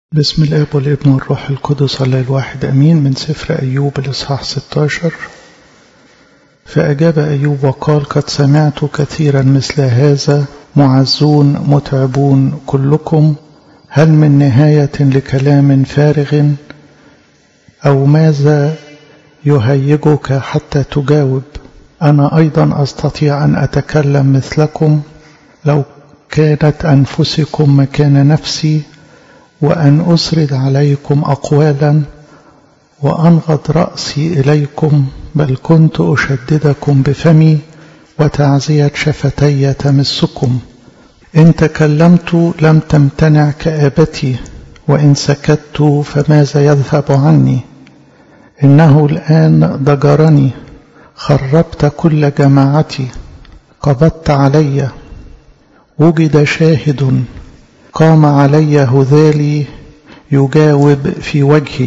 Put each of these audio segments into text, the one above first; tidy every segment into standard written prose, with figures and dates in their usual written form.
بسم الآب والابن والروح القدس الله الواحد أمين. من سفر أيوب الإصحاح 16. فأجاب أيوب وقال: قد سمعت كثيرا مثل هذا، معزون متعبون كلكم، هل من نهاية لكلام فارغ؟ أو ماذا يهيجك حتى تجاوب؟ أنا أيضا أستطيع أن أتكلم مثلكم، لو كانت أنفسكم مكان نفسي، وأن أسرد عليكم أقوالا وأنغض رأسي إليكم، بل كنت أشددكم بفمي وتعزية شفتي تمسكم. إن تكلمت لم تمتنع كآبتي، وإن سكت فماذا يذهب عني؟ إنه الآن ضجرني، خربت كل جماعتي، قبضت علي، وجد شاهد، قام علي هذالي يجاوب في وجهي،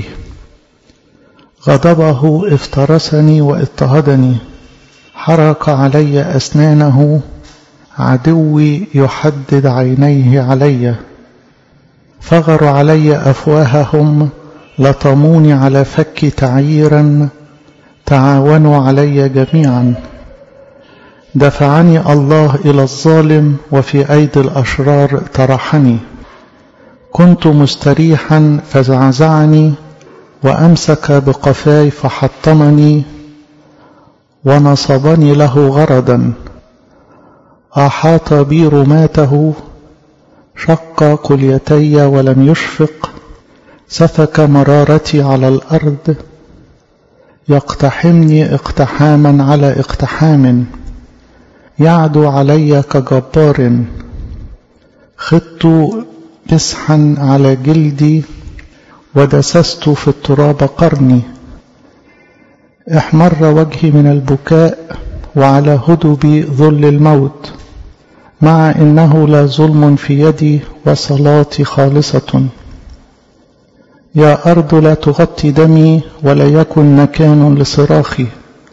غضبه افترسني واضطهدني، حرق علي أسنانه، عدوي يحدد عينيه علي، فغروا علي أفواههم، لطموني على فكي تعييرا، تعاونوا علي جميعا. دفعني الله إلى الظالم، وفي أيدي الأشرار طرحني. كنت مستريحا فزعزعني، وأمسك بقفاي فحطمني، ونصبني له غرضا. أحاط بي رماته، شق كليتي ولم يشفق، سفك مرارتي على الأرض، يقتحمني اقتحاما على اقتحام، يعدو علي كجبار. خضت مسحا على جلدي، ودسست في التراب قرني. احمر وجهي من البكاء، وعلى هدبي ظل الموت، مع إنه لا ظلم في يدي، وصلاتي خالصة. يا أرض لا تغطي دمي، ولا يكن مكان لصراخي.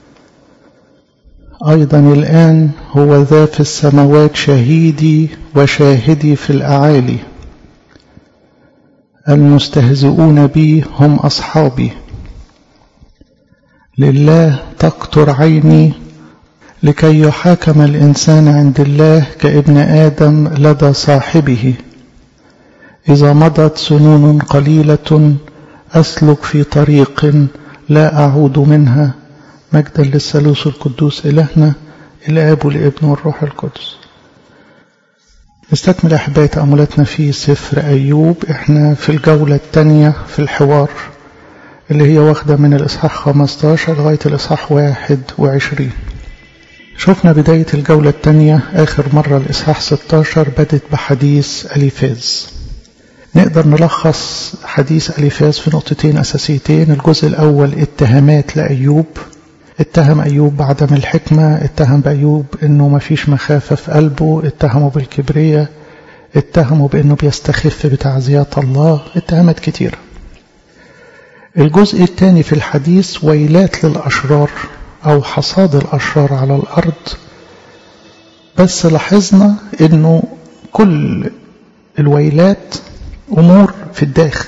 أيضا الآن هو ذا في السماوات شهيدي وشاهدي في الأعالي. المستهزئون بي هم أصحابي. لله تقطر عيني، لكي يحاكم الإنسان عند الله كابن آدم لدى صاحبه. إذا مضت سنون قليلة، أسلك في طريق لا أعود منها. مجدا للثالوث القدوس إلهنا الآب والابن والروح القدس. نستكمل أحبائي تأملاتنا في سفر أيوب. احنا في الجولة الثانية في الحوار، اللي هي واخدة من الإصحاح 15 لغاية الإصحاح 21. شفنا بداية الجولة الثانية آخر مرة الإصحاح 16 بدت بحديث أليفاز. نقدر نلخص حديث أليفاز في نقطتين أساسيتين. الجزء الأول اتهامات لأيوب، اتهم أيوب بعدم الحكمة، اتهم بأيوب أنه ما فيش مخافة في قلبه، اتهمه بالكبرية، اتهمه بأنه بيستخف بتعزيات الله، اتهامات كتيرة. الجزء الثاني في الحديث ويلات للأشرار أو حصاد الأشرار على الأرض. بس لاحظنا أنه كل الويلات أمور في الداخل،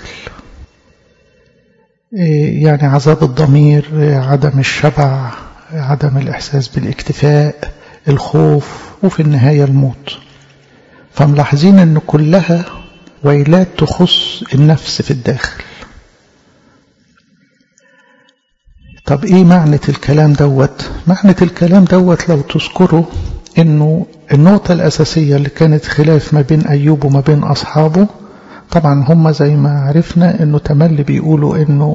يعني عذاب الضمير، عدم الشبع، عدم الإحساس بالاكتفاء، الخوف، وفي النهاية الموت. فملاحظين أن كلها ويلات تخص النفس في الداخل. طب إيه معنى الكلام دوت؟ معنى الكلام دوت لو تذكروا أنه النقطة الأساسية اللي كانت خلاف ما بين أيوب وما بين أصحابه، طبعا هم زي ما عرفنا أنه تملي بيقولوا أنه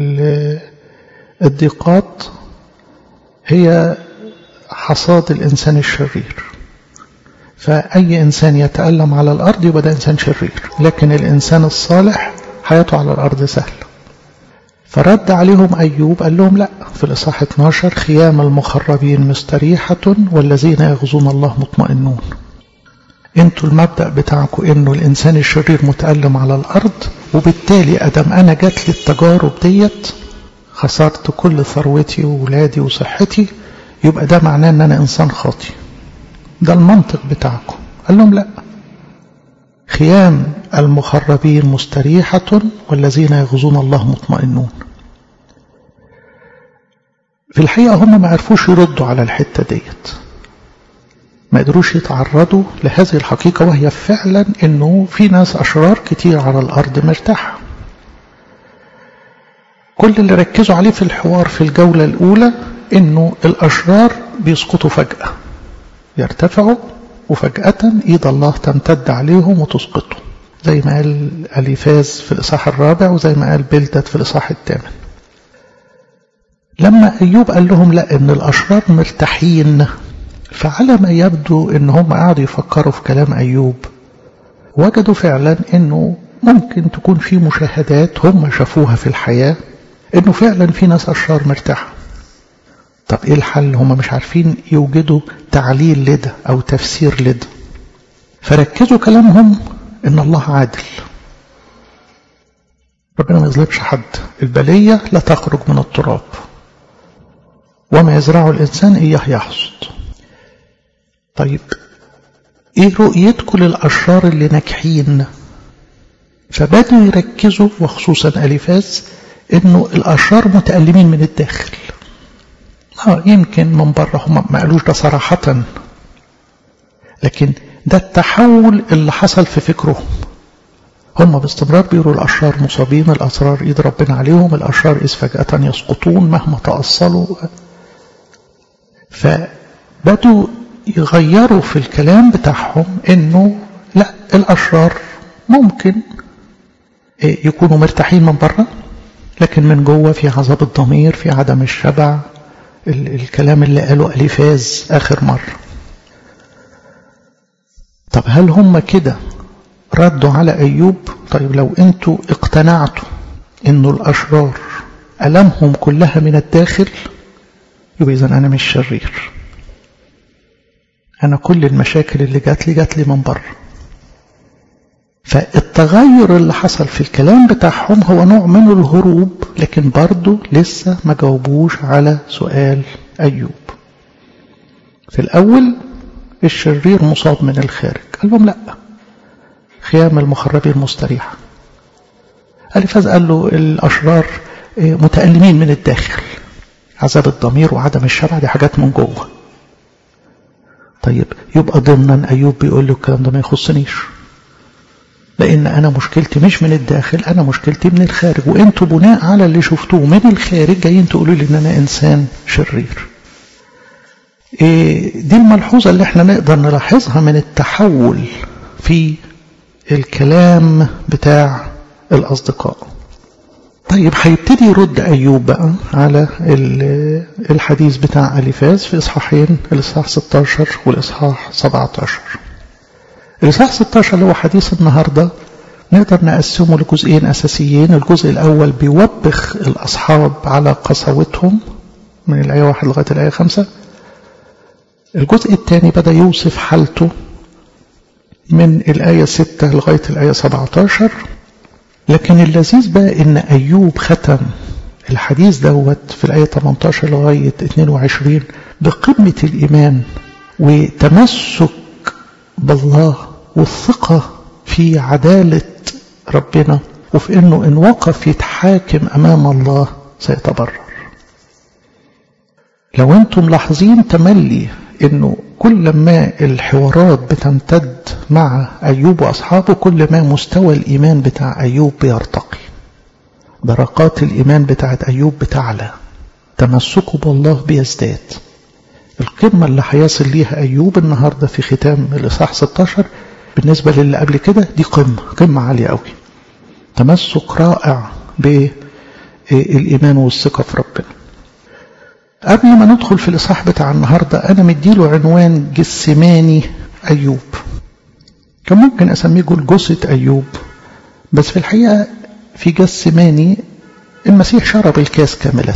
الضيقات هي حصاد الإنسان الشرير. فأي إنسان يتألم على الأرض يبقى ده إنسان شرير، لكن الإنسان الصالح حياته على الأرض سهلة. فرد عليهم أيوب قال لهم لا، في الإصحاح 12: خيام المخربين مستريحة، والذين يغزون الله مطمئنون. انتوا المبدأ بتاعكم انه الانسان الشرير متألم على الارض، وبالتالي ادم انا جات لي التجارب ديت، خسرت كل ثروتي وولادي وصحتي، يبقى ده معناه ان انا انسان خاطي. ده المنطق بتاعكم. قال لهم لا، خيام المخربين مستريحة والذين يغزون الله مطمئنون. في الحقيقة هم ما عرفوش يردوا على الحتة ديت، ما قدروش يتعرضوا لهذه الحقيقة، وهي فعلا انه في ناس اشرار كتير على الارض مرتاحة. كل اللي ركزوا عليه في الحوار في الجولة الاولى انه الاشرار بيسقطوا فجأة، يرتفعوا وفجأة ايد الله تمتد عليهم وتسقطهم، زي ما قال أليفاز في الإصحاح 4 وزي ما قال بلدد في الإصحاح 8. لما أيوب قال لهم لا إن الأشرار مرتاحين، فعلى ما يبدو إن هم قاعدوا يفكروا في كلام أيوب، وجدوا فعلا إنه ممكن تكون في مشاهدات هم شافوها في الحياة إنه فعلا في ناس أشرار مرتاحة. طب إيه الحل؟ هم مش عارفين يوجدوا تعليل لده أو تفسير لده، فركزوا كلامهم إن الله عادل، ربنا ما يظلمش حد، البلية لا تخرج من التراب، وما يزرعه الإنسان إياه يحصد. طيب إيه رؤيتكم للأشرار اللي ناجحين؟ فبدوا يركزوا، وخصوصا أليفاز، إنه الأشرار متألمين من الداخل. يمكن من بره هم ما قالوش ده صراحة، لكن ده التحول اللي حصل في فكرهم. هم باستمرار بيقولوا الأشرار مصابين، الأشرار إيد ربنا عليهم، الأشرار إذ فجأة يسقطون مهما تأصلوا. فبدوا يغيروا في الكلام بتاعهم إنه لا، الأشرار ممكن يكونوا مرتاحين من بره، لكن من جوه في عذاب الضمير، في عدم الشبع، الكلام اللي قاله أليفاز آخر مرة. طب هل هم كده ردوا على أيوب؟ طيب لو أنتوا اقتنعتوا إنه الأشرار ألمهم كلها من الداخل، يبقى إذن أنا مش شرير، أنا كل المشاكل اللي جات لي من بره. فالتغير اللي حصل في الكلام بتاعهم هو نوع من الهروب، لكن برضو لسه ما جاوبوش على سؤال أيوب. في الأول الشرير مصاب من الخارج، قال لهم لا، خيام المخربين مستريحة. أليفاز قال له الأشرار متألمين من الداخل، عذاب الضمير وعدم الشبع دي حاجات من جوه. طيب يبقى ضمنا أيوب بيقول له الكلام ده ما يخصنيش، لأن أنا مشكلتي مش من الداخل، أنا مشكلتي من الخارج، وإنتوا بناء على اللي شفتوه من الخارج جايين تقولوا لي إن أنا إنسان شرير. دي الملحوظة اللي احنا نقدر نلاحظها من التحول في الكلام بتاع الأصدقاء. طيب هيبتدي يرد أيوب بقى على الحديث بتاع أليفاز في إصحاحين، الإصحاح 16 والإصحاح 17. الإصحاح 16 اللي هو حديث النهاردة نقدر نقسمه لجزئين أساسيين. الجزء الأول بيوبخ الأصحاب على قسوتهم من الآية 1 لغاية الآية 5. الجزء الثاني بدأ يوصف حالته من الآية 6 لغاية الآية 17. لكن اللذيذ بقى إن أيوب ختم الحديث دوت في الآية 18 لغاية 22 بقمة الإيمان وتمسك بالله والثقة في عدالة ربنا، وفي إنه إن وقف يتحاكم أمام الله سيتبرر. لو أنتم ملاحظين تملي إنه كل ما الحوارات بتمتد مع أيوب وأصحابه كل ما مستوى الإيمان بتاع أيوب بيرتقي، درجات الإيمان بتاعت أيوب بتعلى، تمسكه بالله بيزداد. القمة اللي هيصل ليها أيوب النهاردة في ختام الإصحاح 16 بالنسبة للي قبل كده دي قمة عالية قوي، تمسك رائع بالإيمان والثقة في ربنا. قبل ما ندخل في الإصحاح بتاع النهاردة أنا مديله عنوان جسماني أيوب. كان ممكن أسميه جلجسة أيوب، بس في الحقيقة في جسماني المسيح شرب الكاس كاملة،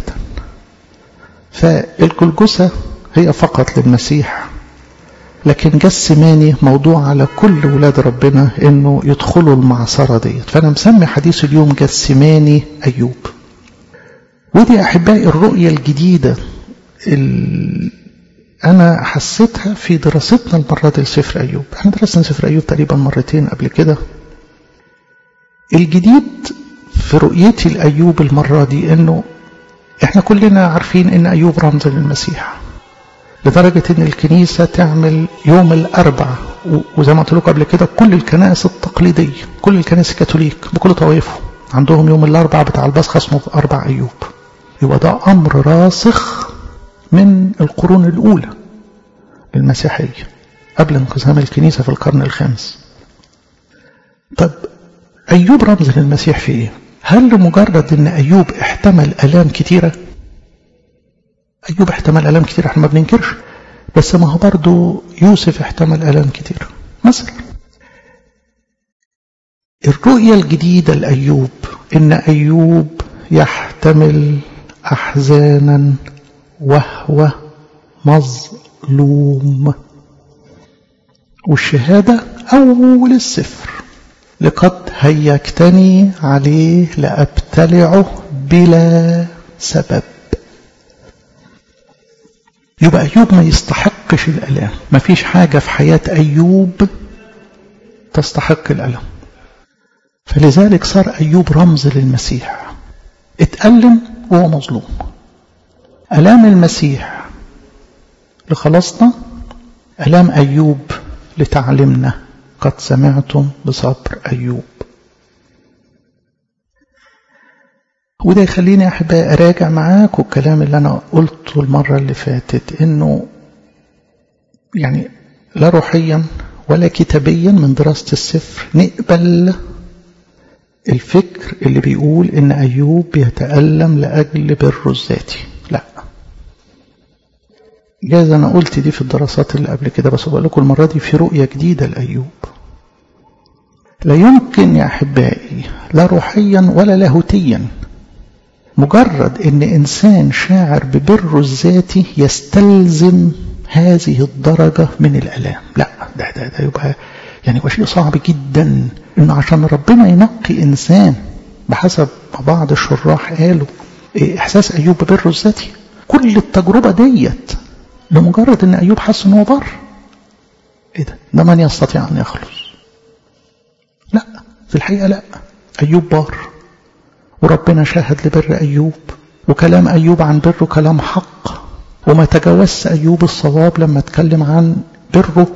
فالجلجسة هي فقط للمسيح، لكن جسماني موضوع على كل ولاد ربنا إنه يدخلوا المعصرة دي. فأنا مسمي حديث اليوم جسماني أيوب. ودي أحبائي الرؤية الجديدة أنا حسيتها في دراستنا المرة دي لسفر أيوب. احنا درسنا سفر أيوب تقريبا مرتين قبل كده، الجديد في رؤيتي لأيوب المرة دي انه احنا كلنا عارفين ان أيوب رمز للمسيح، لدرجة ان الكنيسة تعمل يوم الأربع، وزي ما قلت لكم قبل كده كل الكنائس التقليدية، كل الكنائس الكاثوليك بكل طوائفه عندهم يوم الأربع بتاع البصخة اسمه أربع أيوب. يبقى ده أمر راسخ من القرون الأولى المسيحية قبل انقسام الكنيسة في القرن الخامس. طب أيوب رمز للمسيح في إيه؟ هل لمجرد أن أيوب احتمل آلام كتيرة؟ أيوب احتمل آلام كتيرة، احنا ما بننكرش، بس ما هو برضو يوسف احتمل آلام كتيرة مثلا. الرؤية الجديدة لأيوب إن أيوب يحتمل أحزانا وهو مظلوم. والشهادة أول السفر: لقد هيجتني عليه لأبتلعه بلا سبب. يبقى أيوب ما يستحقش الألم، ما فيش حاجة في حياة أيوب تستحق الألم، فلذلك صار أيوب رمز للمسيح. اتألم وهو مظلوم. ألام المسيح لخلاصنا، ألام أيوب لتعلمنا. قد سمعتم بصبر أيوب. وده يخليني أحبائي أراجع معاكم الكلام اللي أنا قلته المرة اللي فاتت، إنه يعني لا روحيا ولا كتابيا من دراسة السفر نقبل الفكر اللي بيقول إن أيوب بيتألم لأجل بره الذاتي. لا، جايز أنا قلت دي في الدراسات اللي قبل كده، بس بقول لكم المرة دي في رؤية جديدة لأيوب. لا يمكن يا أحبائي لا روحيا ولا لاهوتيا مجرد ان انسان شاعر ببره الذاتي يستلزم هذه الدرجة من الالام. لا، ده يبقى يعني شيء صعب جدا، انه عشان ربنا ينقي انسان بحسب ما بعض الشراح قالوا احساس ايوب ببره الذاتي، كل التجربة ديت لمجرد ان ايوب حس ان هو بار. ايه ده من يستطيع ان يخلص؟ لا، في الحقيقة لا، ايوب بار وربنا شاهد لبر أيوب، وكلام أيوب عن بره كلام حق، وما تجاوزش أيوب الصواب لما اتكلم عن بره،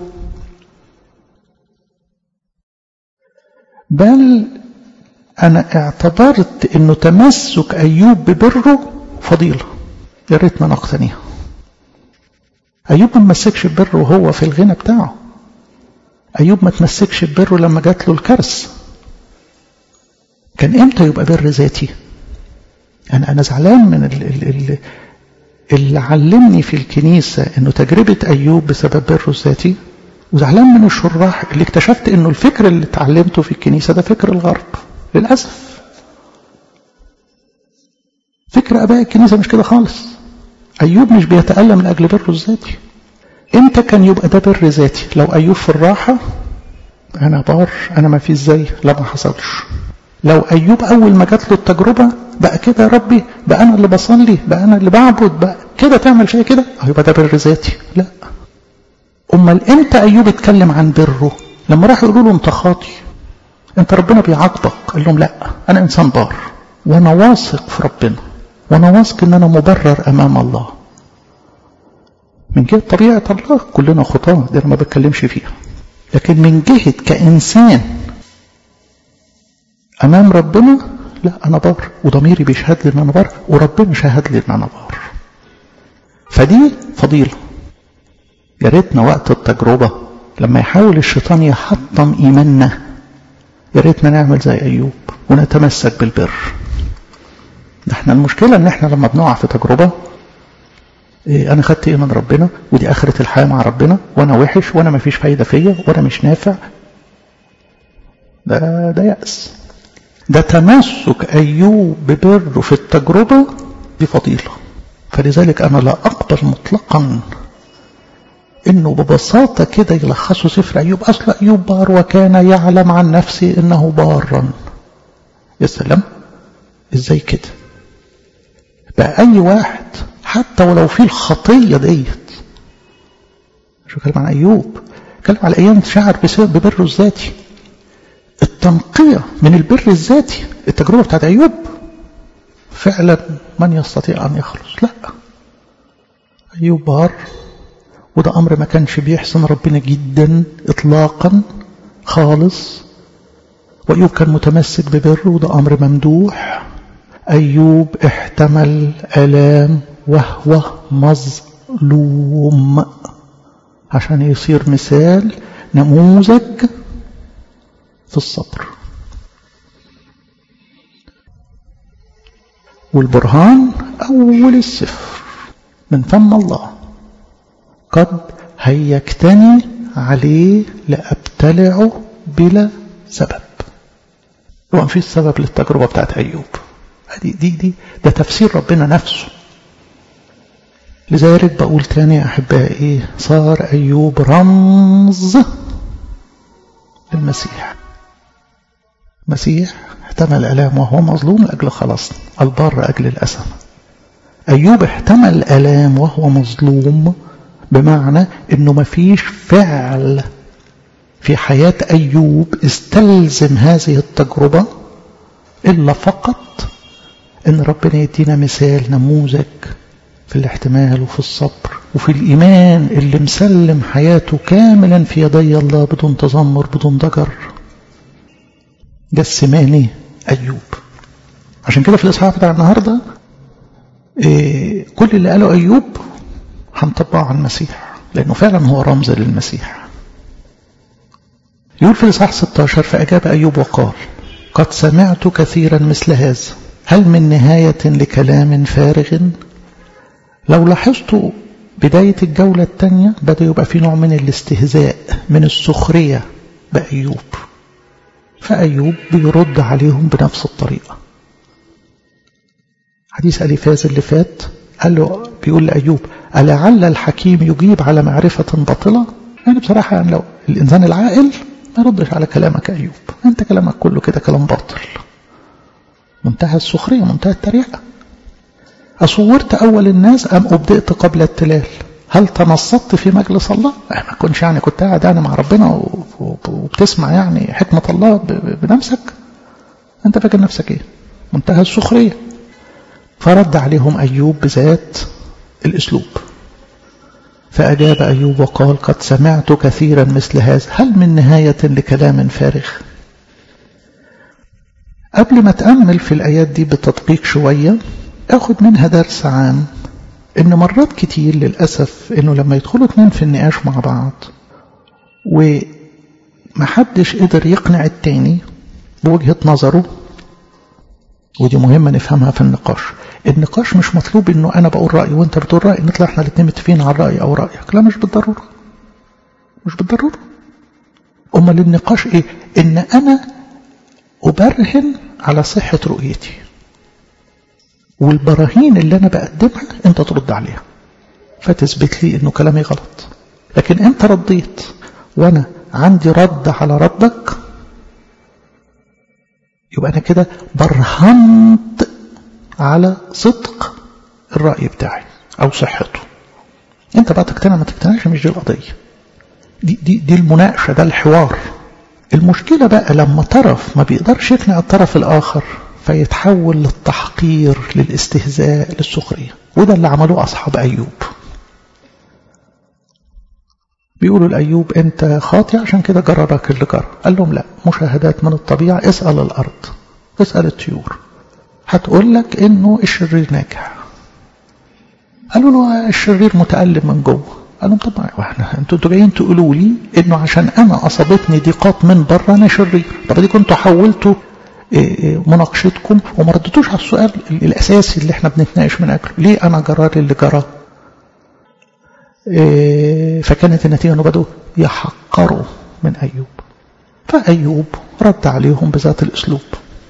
بل أنا اعتبرت أنه تمسك أيوب ببره فضيلة يا ريتنا نقتنيها. أيوب ما تمسكش ببره وهو في الغنى بتاعه. أيوب ما تمسكش ببره لما جات له الكرس. كان امتى يبقى بر ذاتي؟ انا زعلان من اللي علمني في الكنيسة انه تجربة ايوب بسبب بره الذاتي، وزعلان من الشراح اللي اكتشفت انه الفكر اللي اتعلمته في الكنيسة ده فكر الغرب للأسف. فكر اباء الكنيسة مش كده خالص. ايوب مش بيتألم لاجل بره الذاتي. امتى كان يبقى ده بر ذاتي؟ لو ايوب في الراحة انا بار، انا ما فيش زي، لا ما حصلش. لو أيوب أول ما جات له التجربة بقى كده يا ربي، بقى أنا اللي بصلي، بقى أنا اللي بعبد، بقى كده تعمل شيء كده، يبقى ده بر ذاتي. لا. أمال إمتى أيوب اتكلم عن بره؟ لما راح يقولوا له أنت خاطي، أنت ربنا بيعاقبك، قال لهم لا، أنا إنسان بار وأنا واثق في ربنا، وأنا واثق إن أنا مبرر أمام الله. من جهة طبيعة الله كلنا خطاة، دي أنا ما بتكلمش فيها، لكن من جهة كإنسان أمام ربنا لا، أنا بار، وضميري بيشهد لي إن أنا بار، وربنا شهد لي إن أنا بار. فدي فضيلة. يا ريتنا وقت التجربة لما يحاول الشيطان يحطم إيماننا، يا ريتنا نعمل زي أيوب ونتمسك بالبر. ده احنا المشكلة إن احنا لما بنقع في تجربة أنا خدت إيه من ربنا، ودي آخرة الحياة مع ربنا، وأنا وحش، وأنا ما فيش فايدة فيا، وأنا مش نافع. ده يأس. ده تمسك أيوب ببره في التجربة دي فضيلة. فلذلك أنا لا أقبل مطلقا إنه ببساطة كده يلخصوا سفر أيوب أصل أيوب بار وكان يعلم عن نفسه إنه بارا. يا سلام، إزاي كده؟ بقى أي واحد حتى ولو فيه الخطية ديت، شو كلام عن أيوب؟ كلام على أيام شعر ببره الذاتي. التنقية من البر الذاتي. التجربة بتاعت أيوب فعلا من يستطيع أن يخلص؟ لا، أيوب بار، وده أمر ما كانش بيحسن ربنا جدا إطلاقا خالص، وأيوب كان متمسك ببره، وده أمر ممدوح. أيوب احتمل آلام وهو مظلوم عشان يصير مثال، نموذج في الصبر. والبرهان أول السفر من فم الله: قد هيجتني عليه لأبتلعه بلا سبب. وما فيش سبب للتجربة بتاعت أيوب. ده تفسير ربنا نفسه. لذلك بقول تاني يا أحبائي، صار أيوب رمز للمسيح. المسيح احتمل الآلام وهو مظلوم لأجل خلاصنا، البار أجل الأسم. أيوب احتمل الآلام وهو مظلوم، بمعنى أنه ما فيش فعل في حياة أيوب استلزم هذه التجربة إلا فقط أن ربنا يدينا مثال، نموذج في الاحتمال وفي الصبر وفي الإيمان اللي مسلم حياته كاملا في يدي الله بدون تذمر بدون ضجر. جسماني أيوب. عشان كده في الإصحاح بتاع النهاردة كل اللي قاله أيوب هنطبقه على المسيح، لأنه فعلا هو رمز للمسيح. يقول في الإصحاح 16: فأجاب أيوب وقال: قد سمعت كثيرا مثل هذا، هل من نهاية لكلام فارغ؟ لو لاحظتوا بداية الجولة الثانية بدأ يبقى في نوع من الاستهزاء، من السخرية بأيوب، فأيوب بيرد عليهم بنفس الطريقة. حديث أليفاز اللي فات بيقول لأيوب: ألعل الحكيم يجيب على معرفة باطلة؟ يعني بصراحة يعني لو الإنسان العاقل ما يردش على كلامك أيوب، أنت كلامك كله كده كلام باطل. منتهى السخرية، منتهى التريقة. أصورت أول الناس أم أبدأت قبل التلال؟ هل تنصت في مجلس الله؟ ما كنتش يعني كنت قاعد يعني مع ربنا وبتسمع يعني حكمة الله بنفسك؟ أنت فاكر نفسك إيه؟ منتهى السخرية. فرد عليهم أيوب بذات الأسلوب. فأجاب أيوب وقال: قد سمعت كثيرا مثل هذا، هل من نهاية لكلام فارغ؟ قبل ما تأمل في الآيات دي بالتدقيق شوية، أخذ منها درس عام، إن مرات كتير للأسف إنه لما يدخلوا اتنين في النقاش مع بعض ومحدش قدر يقنع التاني بوجهة نظره، ودي مهمة نفهمها في النقاش. النقاش مش مطلوب إنه أنا بقول رأي وأنت بتقول رأي نطلع إحنا الاتنين متفقين على الرأي أو رأيك، لا، مش بالضرورة، مش بالضرورة. أمال النقاش إيه؟ إن أنا أبرهن على صحة رؤيتي، والبراهين اللي أنا بقدمها أنت ترد عليها فتثبت لي إنه كلامي غلط. لكن أنت رديت وأنا عندي رد على ردك، يبقى أنا كده برهنت على صدق الرأي بتاعي أو صحته. أنت بقى تقتنع ما تقتنعش، مش دي القضية، دي المناقشة، ده الحوار. المشكلة بقى لما طرف ما بيقدرش يقنع الطرف الآخر فيتحول للتحقير، للاستهزاء، للسخرية. وده اللي عملوه أصحاب أيوب. بيقولوا لأيوب: أنت خاطئ عشان كده جررك اللي جرى. قال لهم: لا، مشاهدات من الطبيعة، اسأل الأرض، اسأل الطيور، هتقول لك إنه الشرير ناجح. قالوا له: الشرير متألم من جوه. قال لهم: طبعا انتوا جايين تقولوا لي إنه عشان أنا أصابتني ضيقات من بره أنا شرير. طب دي كنتوا حولتوا مناقشتكم وما ردتوش على السؤال الأساسي اللي احنا بنتناقش من أجله، ليه أنا جرالي اللي جرى؟ فكانت النتيجة أنه بدأوا يحقروا من أيوب. فأيوب رد عليهم بذات الأسلوب.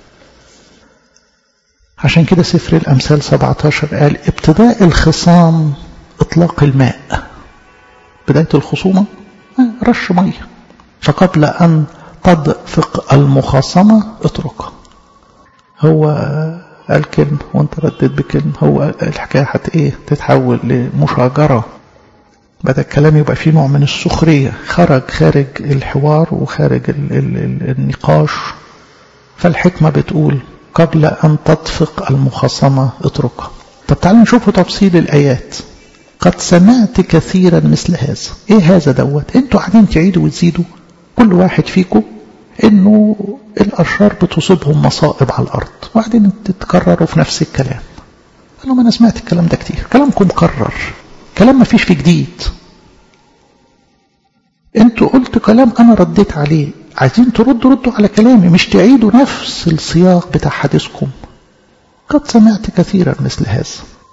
عشان كده سفر الأمثال 17 قال: ابتداء الخصام إطلاق الماء. بداية الخصومة رش مية، فقبل أن تدفق المخاصمة اتركها. هو قال كلمة وانت ردت بكلمة، هو الحكاية تتحول لمشاجرة بدأ الكلام يبقى فيه نوع من السخرية، خارج الحوار وخارج النقاش. فالحكمة بتقول قبل أن تطفق المخاصمة اتركها. طب تعالوا نشوفوا تفصيل الآيات. قد سمعت كثيرا مثل هذا. ايه هذا دوت؟ انتوا قاعدين تعيدوا وتزيدوا كل واحد فيكم انه الاشرار بتصيبهم مصائب على الارض، وبعدين تتكرروا في نفس الكلام. انا سمعت الكلام ده كتير، كلامكم مكرر، كلام ما فيش فيه جديد. انتوا قلت كلام انا رديت عليه، عايزين ردوا على كلامي، مش تعيدوا نفس السياق بتاع حديثكم. قد سمعت كثيرا مثل هذا.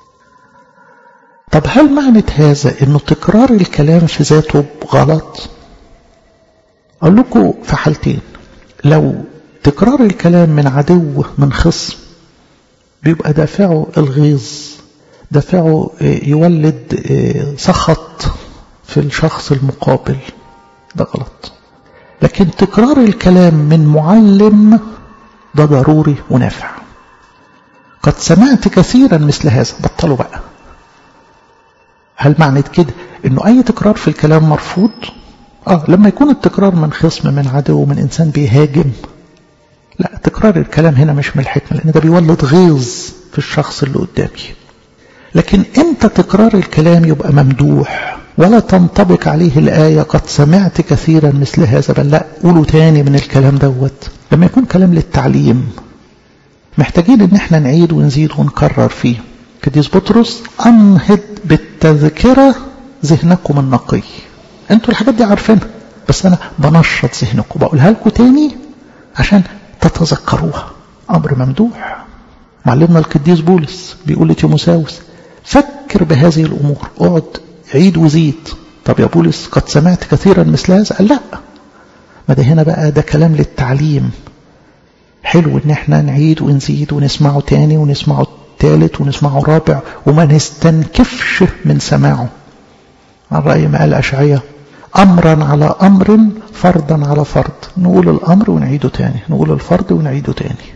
طب هل معنى هذا انه تكرار الكلام في ذاته غلط؟ اقول لكم في حالتين. لو تكرار الكلام من عدو من خصم بيبقى دافعه الغيظ، دافعه يولد سخط في الشخص المقابل، ده غلط. لكن تكرار الكلام من معلم ده ضروري ونافع. قد سمعت كثيرا مثل هذا، بطلوا بقى. هل معنى كده انه اي تكرار في الكلام مرفوض؟ لما يكون التكرار من خصم، من عدو، من انسان بيهاجم، لا، تكرار الكلام هنا مش من الحكمة، لان ده بيولد غيظ في الشخص اللي قدامي. لكن امتى تكرار الكلام يبقى ممدوح ولا تنطبق عليه الآية قد سمعت كثيرا مثل هذا، بل لا، قولوا تاني من الكلام دوت؟ لما يكون كلام للتعليم، محتاجين ان احنا نعيد ونزيد ونكرر فيه. قديس بطرس انهض بالتذكرة ذهنكم النقي. انتوا الحاجات دي عارفينها، بس انا بنشط ذهنكم، بقولها لكم تاني عشان تتذكروها. امر ممدوح. معلمنا القديس بولس بيقول لتيموثاوس فكر بهذه الامور، اقعد عيد وزيد. طب يا بولس قد سمعت كثيرا مثل هذا؟ قال لا، ما ده هنا بقى ده كلام للتعليم. حلو ان احنا نعيد ونزيد ونسمعه تاني ونسمعه ثالث ونسمعه رابع، وما نستنكفش من سماعه. عن رأي ما قال أشعياء أمرا على أمر، فرضا على فرض. نقول الأمر ونعيده تاني، نقول الفرض ونعيده تاني.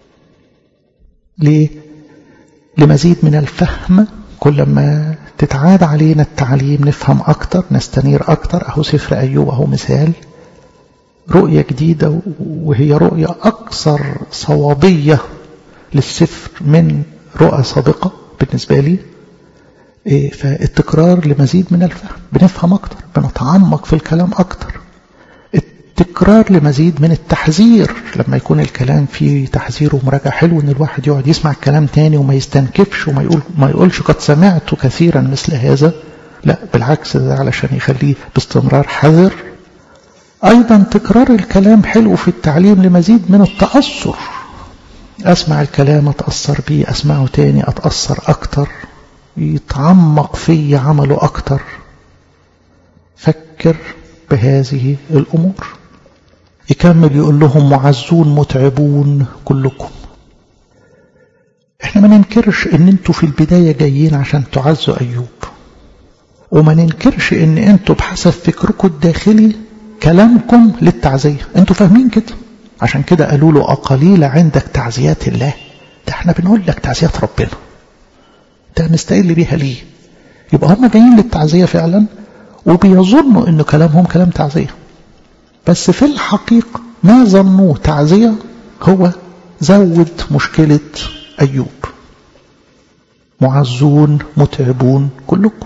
ليه؟ لمزيد من الفهم. كل ما تتعاد علينا التعليم نفهم أكتر، نستنير أكتر. أهو سفر أيوب أهو مثال، رؤية جديدة، وهي رؤية أكثر صوابية للسفر من رؤى سابقة بالنسبة لي. فالتكرار لمزيد من الفهم، بنفهم أكتر، بنتعمق في الكلام أكتر. التكرار لمزيد من التحذير، لما يكون الكلام فيه تحذير ومراجعة، حلو ان الواحد يقعد يسمع الكلام تاني وما يستنكفش وما يقولش قد سمعت كثيرا مثل هذا. لا، بالعكس، ده علشان يخليه باستمرار حذر. ايضا تكرار الكلام حلو في التعليم لمزيد من التأثر. اسمع الكلام اتأثر بيه، اسمعه تاني اتأثر اكتر، يتعمق في عمله اكتر. فكر بهذه الامور. يكمل يقول لهم معزون متعبون كلكم. احنا ما ننكرش ان انتوا في البداية جايين عشان تعزوا ايوب، وما ننكرش ان انتوا بحسب فكركم الداخلي كلامكم للتعزية، انتوا فاهمين كده. عشان كده قالوا له أقليل عندك تعزيات الله، ده احنا بنقول لك تعزيات ربنا، ده مستقل بيها ليه؟ يبقى هم جايين للتعزية فعلا، وبيظنوا ان كلامهم كلام تعزية، بس في الحقيقة ما ظنوه تعزية هو زود مشكلة أيوب. معزون متعبون كلكم.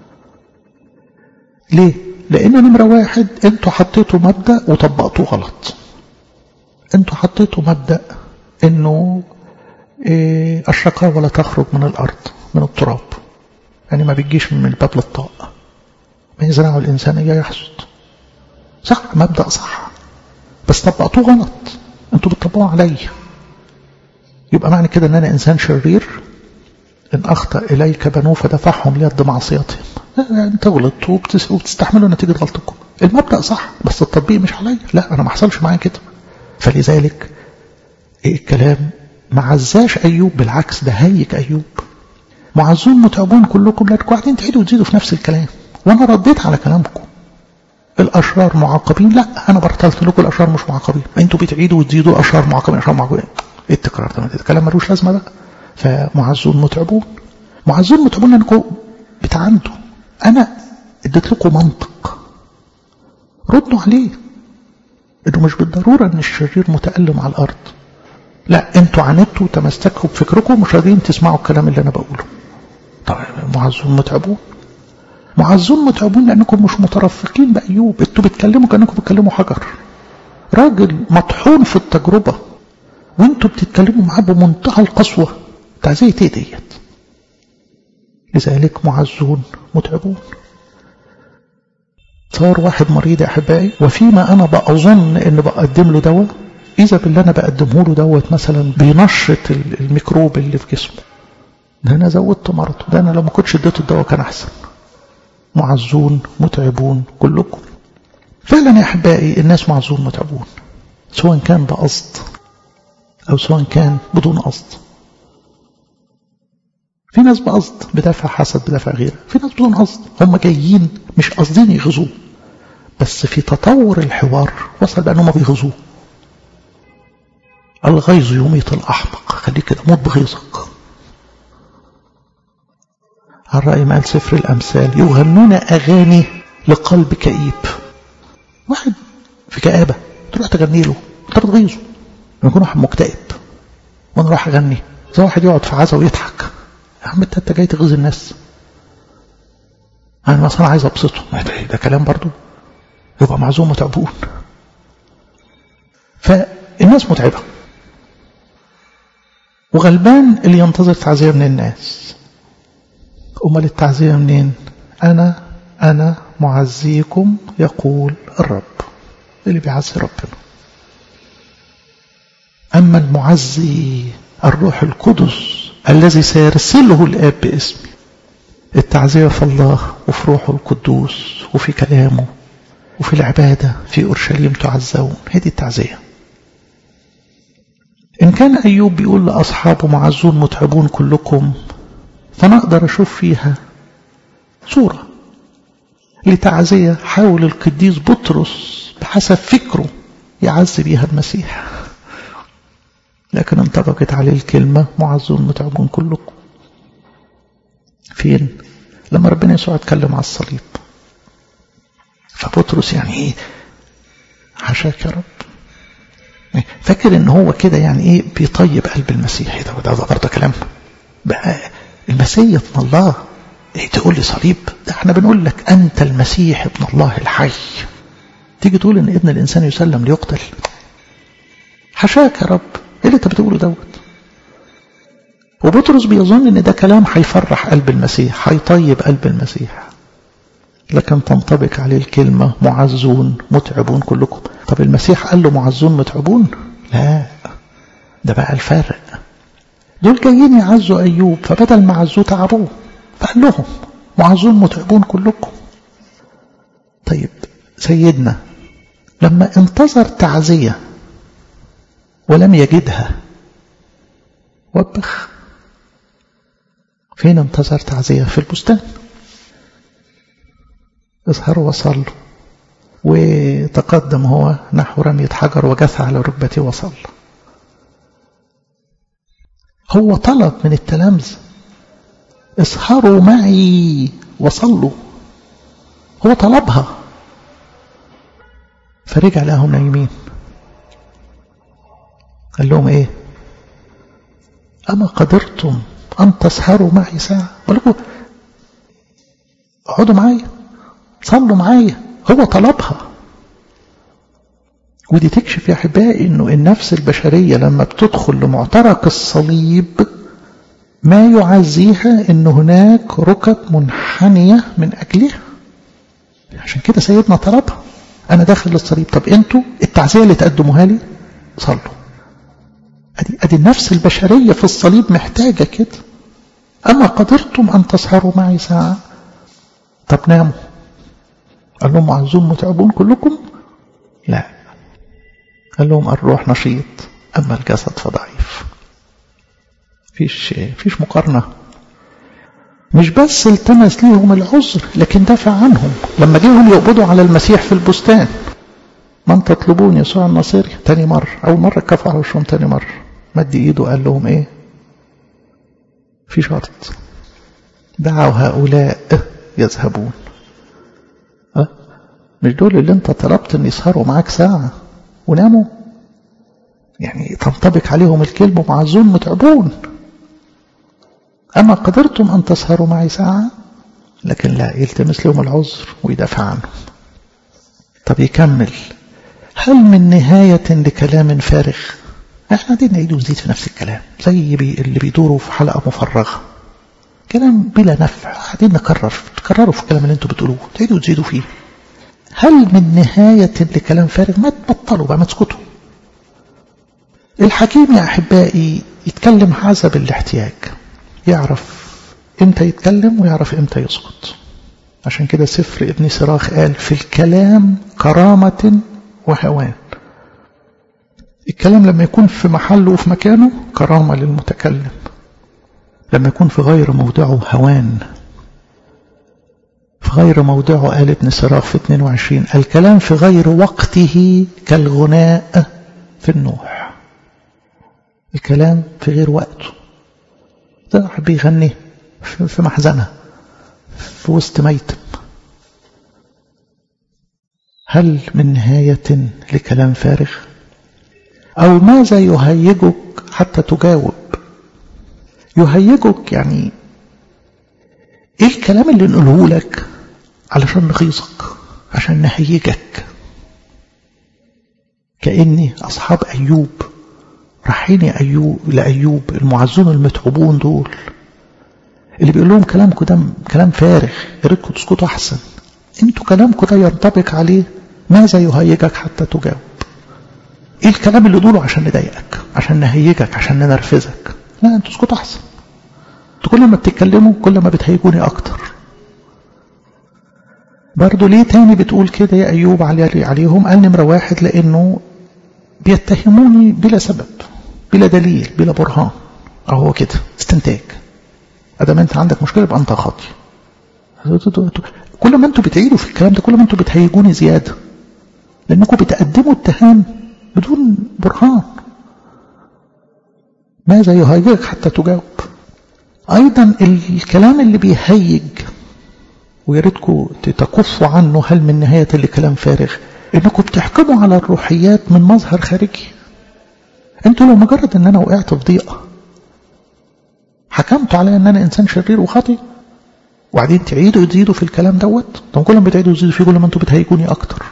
ليه؟ لأن نمرة واحد، انتوا حطيتوا مبدأ وطبقتوه غلط. انتوا حطيتوا مبدأ انه الشقاوة ولا تخرج من الأرض، من التراب، يعني ما بيجيش من الباب للطاق، ما يزرعه الإنسان إياه يحصد. صح، مبدأ صح، بس طبقتوه غلط. انتوا بتطبقوه علي. يبقى معنى كده ان انا انسان شرير، ان اخطأ اليك بنو فدفعهم ليد معصيتهم. انت غلطت وبتستحملوا نتيجة غلطكم. المبدأ صح، بس التطبيق مش علي. لا، انا ما حصلش معايا كده. فلذلك الكلام ما عزاش ايوب، بالعكس ده هيك ايوب. معزون متعبون كلكم، لا قاعدين تعيدوا وتزيدوا في نفس الكلام، وانا رديت على كلامكم. الاشرار معاقبين، لا، انا برتلت لكم الاشرار مش معاقبين، انتوا بتعيدوا وتزيدوا الاشرار معاقبين، الاشرار معاقبين. ايه التكرار ده؟ الكلام ملوش لازمه بقى. فمعزون متعبون، معزون متعبون انكم بتعاندوا. انا اديت لكم منطق، ردوا عليه. انه مش بالضرورة ان الشرير متألم على الارض، لا انتوا عاندتوا وتمسكوا بفكركم مش راضيين تسمعوا الكلام اللي انا بقوله. طبعا معزون متعبون، معزون متعبون لانكم مش مترفقين بأيوب. انتوا بتكلموا كأنكم بتكلموا حجر، راجل مطحون في التجربة وانتوا بتتكلموا معاه بمنتهى القسوة. تعزية ايه ديت؟ لذلك معزون متعبون. صار واحد مريض يا احبائي، وفيما انا بأظن ان بقدم له دواء، اذا باللي انا بقدمه له دوت مثلا بينشط الميكروب اللي في جسمه، ده انا زودت مرضه، ده انا لو ما كنتش اديته الدواء كان احسن. معزون متعبون كلكم. فعلا يا احبائي الناس معزون متعبون، سواء كان بقصد او سواء كان بدون قصد. في ناس بقصد، بدافع حسد، بدافع غيره. في ناس بدون قصد، هم جايين مش قاصدين يغزوه، بس في تطور الحوار وصل بأنهم بيغزوه. الغيظ يميت الأحمق، خليك كده موت بغيظك. على رأي ما قال سفر الأمثال، يغنون أغاني لقلب كئيب. واحد في كآبة تروح تغني له، انت بتغيظه. لما يكون واحد مكتئب وانا راح اغني، زي واحد يقعد في عزا ويضحك. يا عم انت جاي تغيظ الناس، انا مثلا عايز ابسطه، ده كلام برضو. يبقى معزوم متعبون. فالناس متعبة، وغلبان اللي ينتظر تعزية من الناس. امال التعزية منين؟ انا معزيكم يقول الرب، اللي بيعزي ربنا. اما المعزي الروح القدس الذي سيرسله الاب باسمي. التعزية في الله وفي روحه القدوس وفي كلامه وفي العبادة في أورشليم تعزون. هذه التعزية. إن كان أيوب بيقول لأصحابه معزون متعبون كلكم، فأنا أقدر أشوف فيها صورة لتعزية حاول القديس بطرس بحسب فكره يعزي بيها المسيح، لكن انطبقت عليه الكلمة معزون متعبون كلكم. فين؟ لما ربنا يسوع اتكلم على الصليب، فبطرس يعني ايه؟ حشاك يا رب. فاكر ان هو كده يعني ايه بيطيب قلب المسيح. ده برضه كلام بقى. المسيح ابن الله، ايه تقول لي صليب؟ ده احنا بنقول لك انت المسيح ابن الله الحي، تيجي تقول ان ابن الانسان يسلم ليقتل؟ حشاك يا رب، ايه اللي انت بتقوله دوت؟ وبطرس بيظن ان ده كلام هيفرح قلب المسيح، هيطيب قلب المسيح، لكن تنطبق عليه الكلمة معزون متعبون كلكم. طب المسيح قال له معزون متعبون؟ لا، ده بقى الفارق. دول جايين يعزوا أيوب، فبدل ما عزوه تعبوه، فقال لهم معزون متعبون كلكم. طيب سيدنا لما انتظر تعزية ولم يجدها وبخ. فين انتظر تعزية؟ في البستان. اظهر وصل، وتقدم هو نحو رمية حجر وجث على ركبته وصل. هو طلب من التلامذة اسهروا معي وصلوا، هو طلبها، فرجع لهم نايمين. قال لهم ايه؟ اما قدرتم ان تسهروا معي ساعة؟ ولكم اقعدوا معايا، صلوا معايا. هو طلبها. ودي تكشف يا احبائي انه النفس البشرية لما بتدخل لمعترك الصليب ما يعزيها ان هناك ركب منحنية من اجلها. عشان كده سيدنا طلبها، انا داخل للصليب، طب انتوا التعزية اللي تقدموها لي صلوا. ادي النفس البشرية في الصليب محتاجة كده. اما قدرتم ان تسهروا معي ساعة؟ طب ناموا. قال لهم معزون متعبون كلكم؟ لا، قال لهم الروح نشيط اما الجسد فضعيف. فيش مقارنة. مش بس التمس ليهم العذر، لكن دافع عنهم. لما جيهم يقبضوا على المسيح في البستان، من تطلبون؟ يسوع الناصري. تاني مرة، أول مرة كفوا على وشهم، تاني مرة مد إيده قال لهم إيه؟ في شرط، دعوا هؤلاء يذهبون. مش دول اللي انت طلبت ان يسهروا معاك ساعة وناموا؟ يعني تنطبق عليهم الكلمة معزون متعبون. أما قدرتم أن تسهروا معي ساعة، لكن لا، يلتمس لهم العذر ويدافع عنهم. طب يكمل، هل من نهاية لكلام فارغ؟ احنا قاعدين نعيد ونزيد في نفس الكلام زي اللي بيدوروا في حلقة مفرغة، كلام بلا نفع، قاعدين تكرروا في الكلام اللي انتوا بتقولوه، تعيدوا وتزيدوا فيه. هل من نهاية لكلام فارغ؟ ما تبطلوا بقى، ما تسكتوا. الحكيم يا أحبائي يتكلم حسب الاحتياج، يعرف امتى يتكلم ويعرف امتى يسكت. عشان كده سفر ابن سراخ قال في الكلام كرامة وهوان. الكلام لما يكون في محله وفي مكانه كرامة للمتكلم، لما يكون في غير موضعه هوان. في غير موضعه قال ابن سراخ في 22 الكلام في غير وقته كالغناء في النوح. الكلام في غير وقته، ده بيغني في محزنة في وسط ميتم. هل من نهاية لكلام فارغ؟ أو ماذا يهيجك حتى تجاوب؟ يهيجك يعني ايه الكلام اللي نقوله لك علشان نغيظك، عشان نهيجك. كأني أصحاب أيوب رايحين لأيوب المعزون المتعبون دول اللي بيقول لهم كلامكم ده كلام فارغ، يا ريتكم تسكتوا أحسن. انتوا كلامكم ده ينطبق عليه ماذا يهيجك حتى تجاوب. ايه الكلام اللي تقوله عشان نضايقك، عشان نهيجك، عشان ننرفزك؟ لا، انتوا اسكتوا أحسن. انتوا كل ما بتتكلموا كل ما بتهيجوني أكتر. برضو ليه تاني بتقول كده يا أيوب عليهم؟ قال نمرة 1 لأنه بيتهموني بلا سبب، بلا دليل، بلا برهان. أهو كده استنتاج، أدام أنت عندك مشكلة يبقى أنت خاطئ. كل ما أنتوا بتعيدوا في الكلام ده كل ما أنتوا بتهيجوني زيادة، لأنكم بتقدموا اتهام بدون برهان. ماذا يهيجك حتى تجاوب؟ أيضا الكلام اللي بيهيج وياريتكم تكفوا عنه، هل من نهاية لكلام فارغ؟ إنكم بتحكموا على الروحيات من مظهر خارجي. أنتوا لو مجرد أن أنا وقعت في ضيقة حكمتوا علي أن أنا إنسان شرير وخاطئ، وبعدين تعيدوا وتزيدوا في الكلام دوت. طب كل ما بتعيدوا وتزيدوا فيه كل ما أنتوا بتهيجوني أكتر،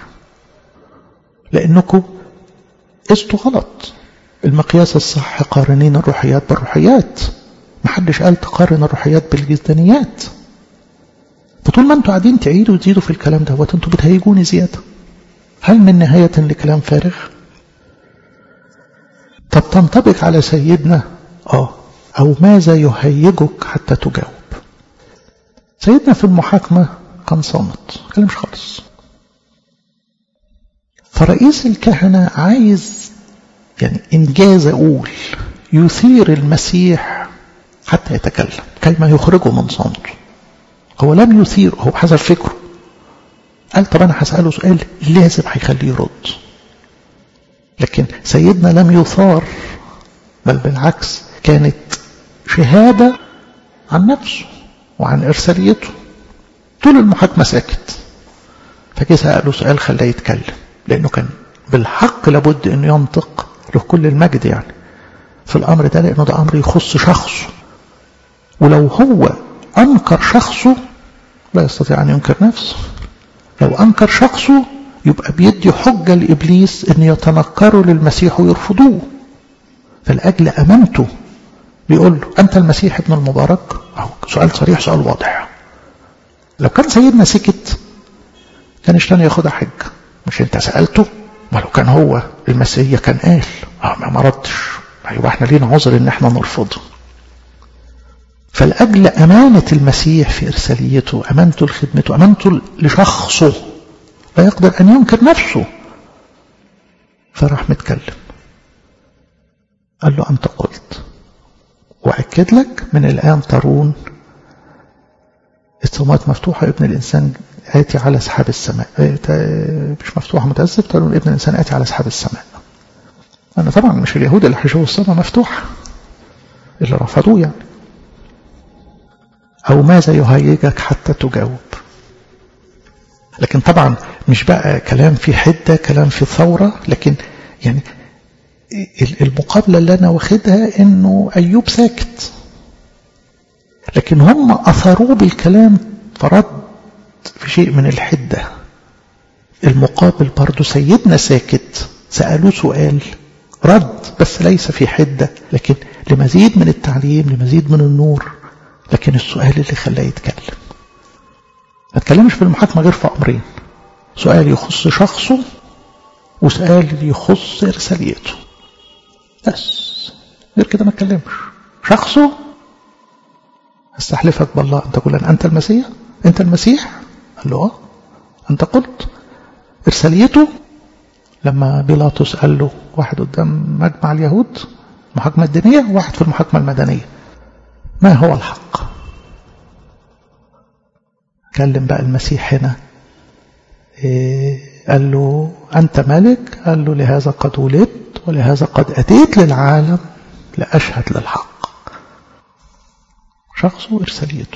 لأنكم قستوا غلط. المقياس الصح قارنين الروحيات بالروحيات، محدش قال تقارن الروحيات بالجسدانيات. فطول ما انتوا قاعدين تعيدوا وتزيدوا في الكلام دوت انتوا بتهيجوني زيادة. هل من نهاية لكلام فارغ؟ طب تنطبق على سيدنا أو ماذا يهيجك حتى تجاوب؟ سيدنا في المحاكمة كان صامت، ما كلمش خالص. فرئيس الكهنة عايز يعني إنجاز أقول يثير المسيح حتى يتكلم كلمة يخرجه من صمته. هو لم يثير، هو حسب فكره قال طب أنا هسأله سؤال لازم هيخليه يرد. لكن سيدنا لم يثار، بل بالعكس كانت شهادة عن نفسه وعن إرساليته. طول المحاكمة ساكت، فجاء سأله سؤال خلاه يتكلم، لأنه كان بالحق لابد أنه ينطق له كل المجد يعني في الأمر ده، لأنه ده أمر يخص شخصه. ولو هو أنكر شخصه لا يستطيع أن ينكر نفسه. لو أنكر شخصه يبقى بيدي حجة لإبليس أن يتنكروا للمسيح ويرفضوه. فالأجل أمانته بيقول له أنت المسيح ابن المبارك. سؤال صريح، سؤال واضح. لو كان سيدنا سكت كان اشتاني ياخدها حج، مش انت سألته؟ ما لو كان هو المسيح كان قال ما ردش، يبقى احنا لينا عذر ان احنا نرفضه. فالأجل أمانة المسيح في إرساليته، أمانته لخدمته، أمانته لشخصه، لا يقدر أن ينكر نفسه. فراح متكلم قال له أنت قلت، وأكد لك من الآن ترون السماوات مفتوحة، ابن الإنسان آتي على سحاب السماء. مش مفتوحة، متأسف، ترون ابن الإنسان آتي على سحاب السماء. أنا طبعا مش اليهود اللي هيشوفوا السماء مفتوحة، اللي رفضوه يعني. أو ماذا يهيجك حتى تجاوب؟ لكن طبعا مش بقى كلام في حدة، كلام في ثورة، لكن يعني المقابلة اللي أنا واخدها إنه أيوب ساكت، لكن هم أثروه بالكلام فرد في شيء من الحدة. المقابل برضو سيدنا ساكت، سألوه سؤال رد بس ليس في حدة، لكن لمزيد من التعليم، لمزيد من النور. لكن السؤال اللي خلاه يتكلم، ما تكلمش في المحاكمة غير في أمرين: سؤال يخص شخصه، وسؤال يخص إرساليته. بس غير كده ما تكلمش. شخصه: استحلفك بالله أن تقول أنت المسيح، أنت المسيح؟ قال له أنت قلت. إرساليته: لما بيلاطس قال له، واحد قدام مجمع اليهود محاكمة الدينية، وواحد في المحاكمة المدنية، ما هو الحق؟ كلم بقى المسيح هنا، قال له أنت ملك؟ قال له لهذا قد ولدت ولهذا قد أتيت للعالم لأشهد للحق. شخصه وإرساليته.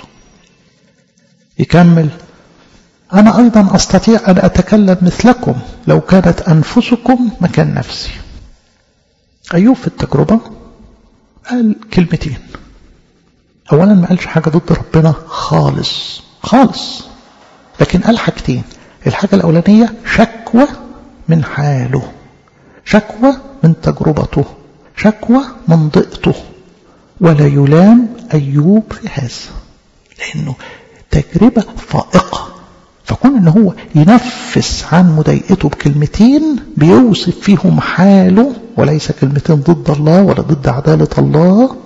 يكمل: أنا أيضا أستطيع أن أتكلم مثلكم لو كانت أنفسكم مكان نفسي. أيوب في التجربة قال كلمتين. أولا ما قالش حاجة ضد ربنا خالص خالص، لكن قال حاجتين. الحاجة الأولانية شكوى من حاله، شكوى من تجربته، شكوى من ضيقته، ولا يلام أيوب في هذا، لأنه تجربة فائقة. فكون أنه هو ينفس عن مضايقته بكلمتين بيوصف فيهم حاله، وليس كلمتين ضد الله ولا ضد عدالة الله.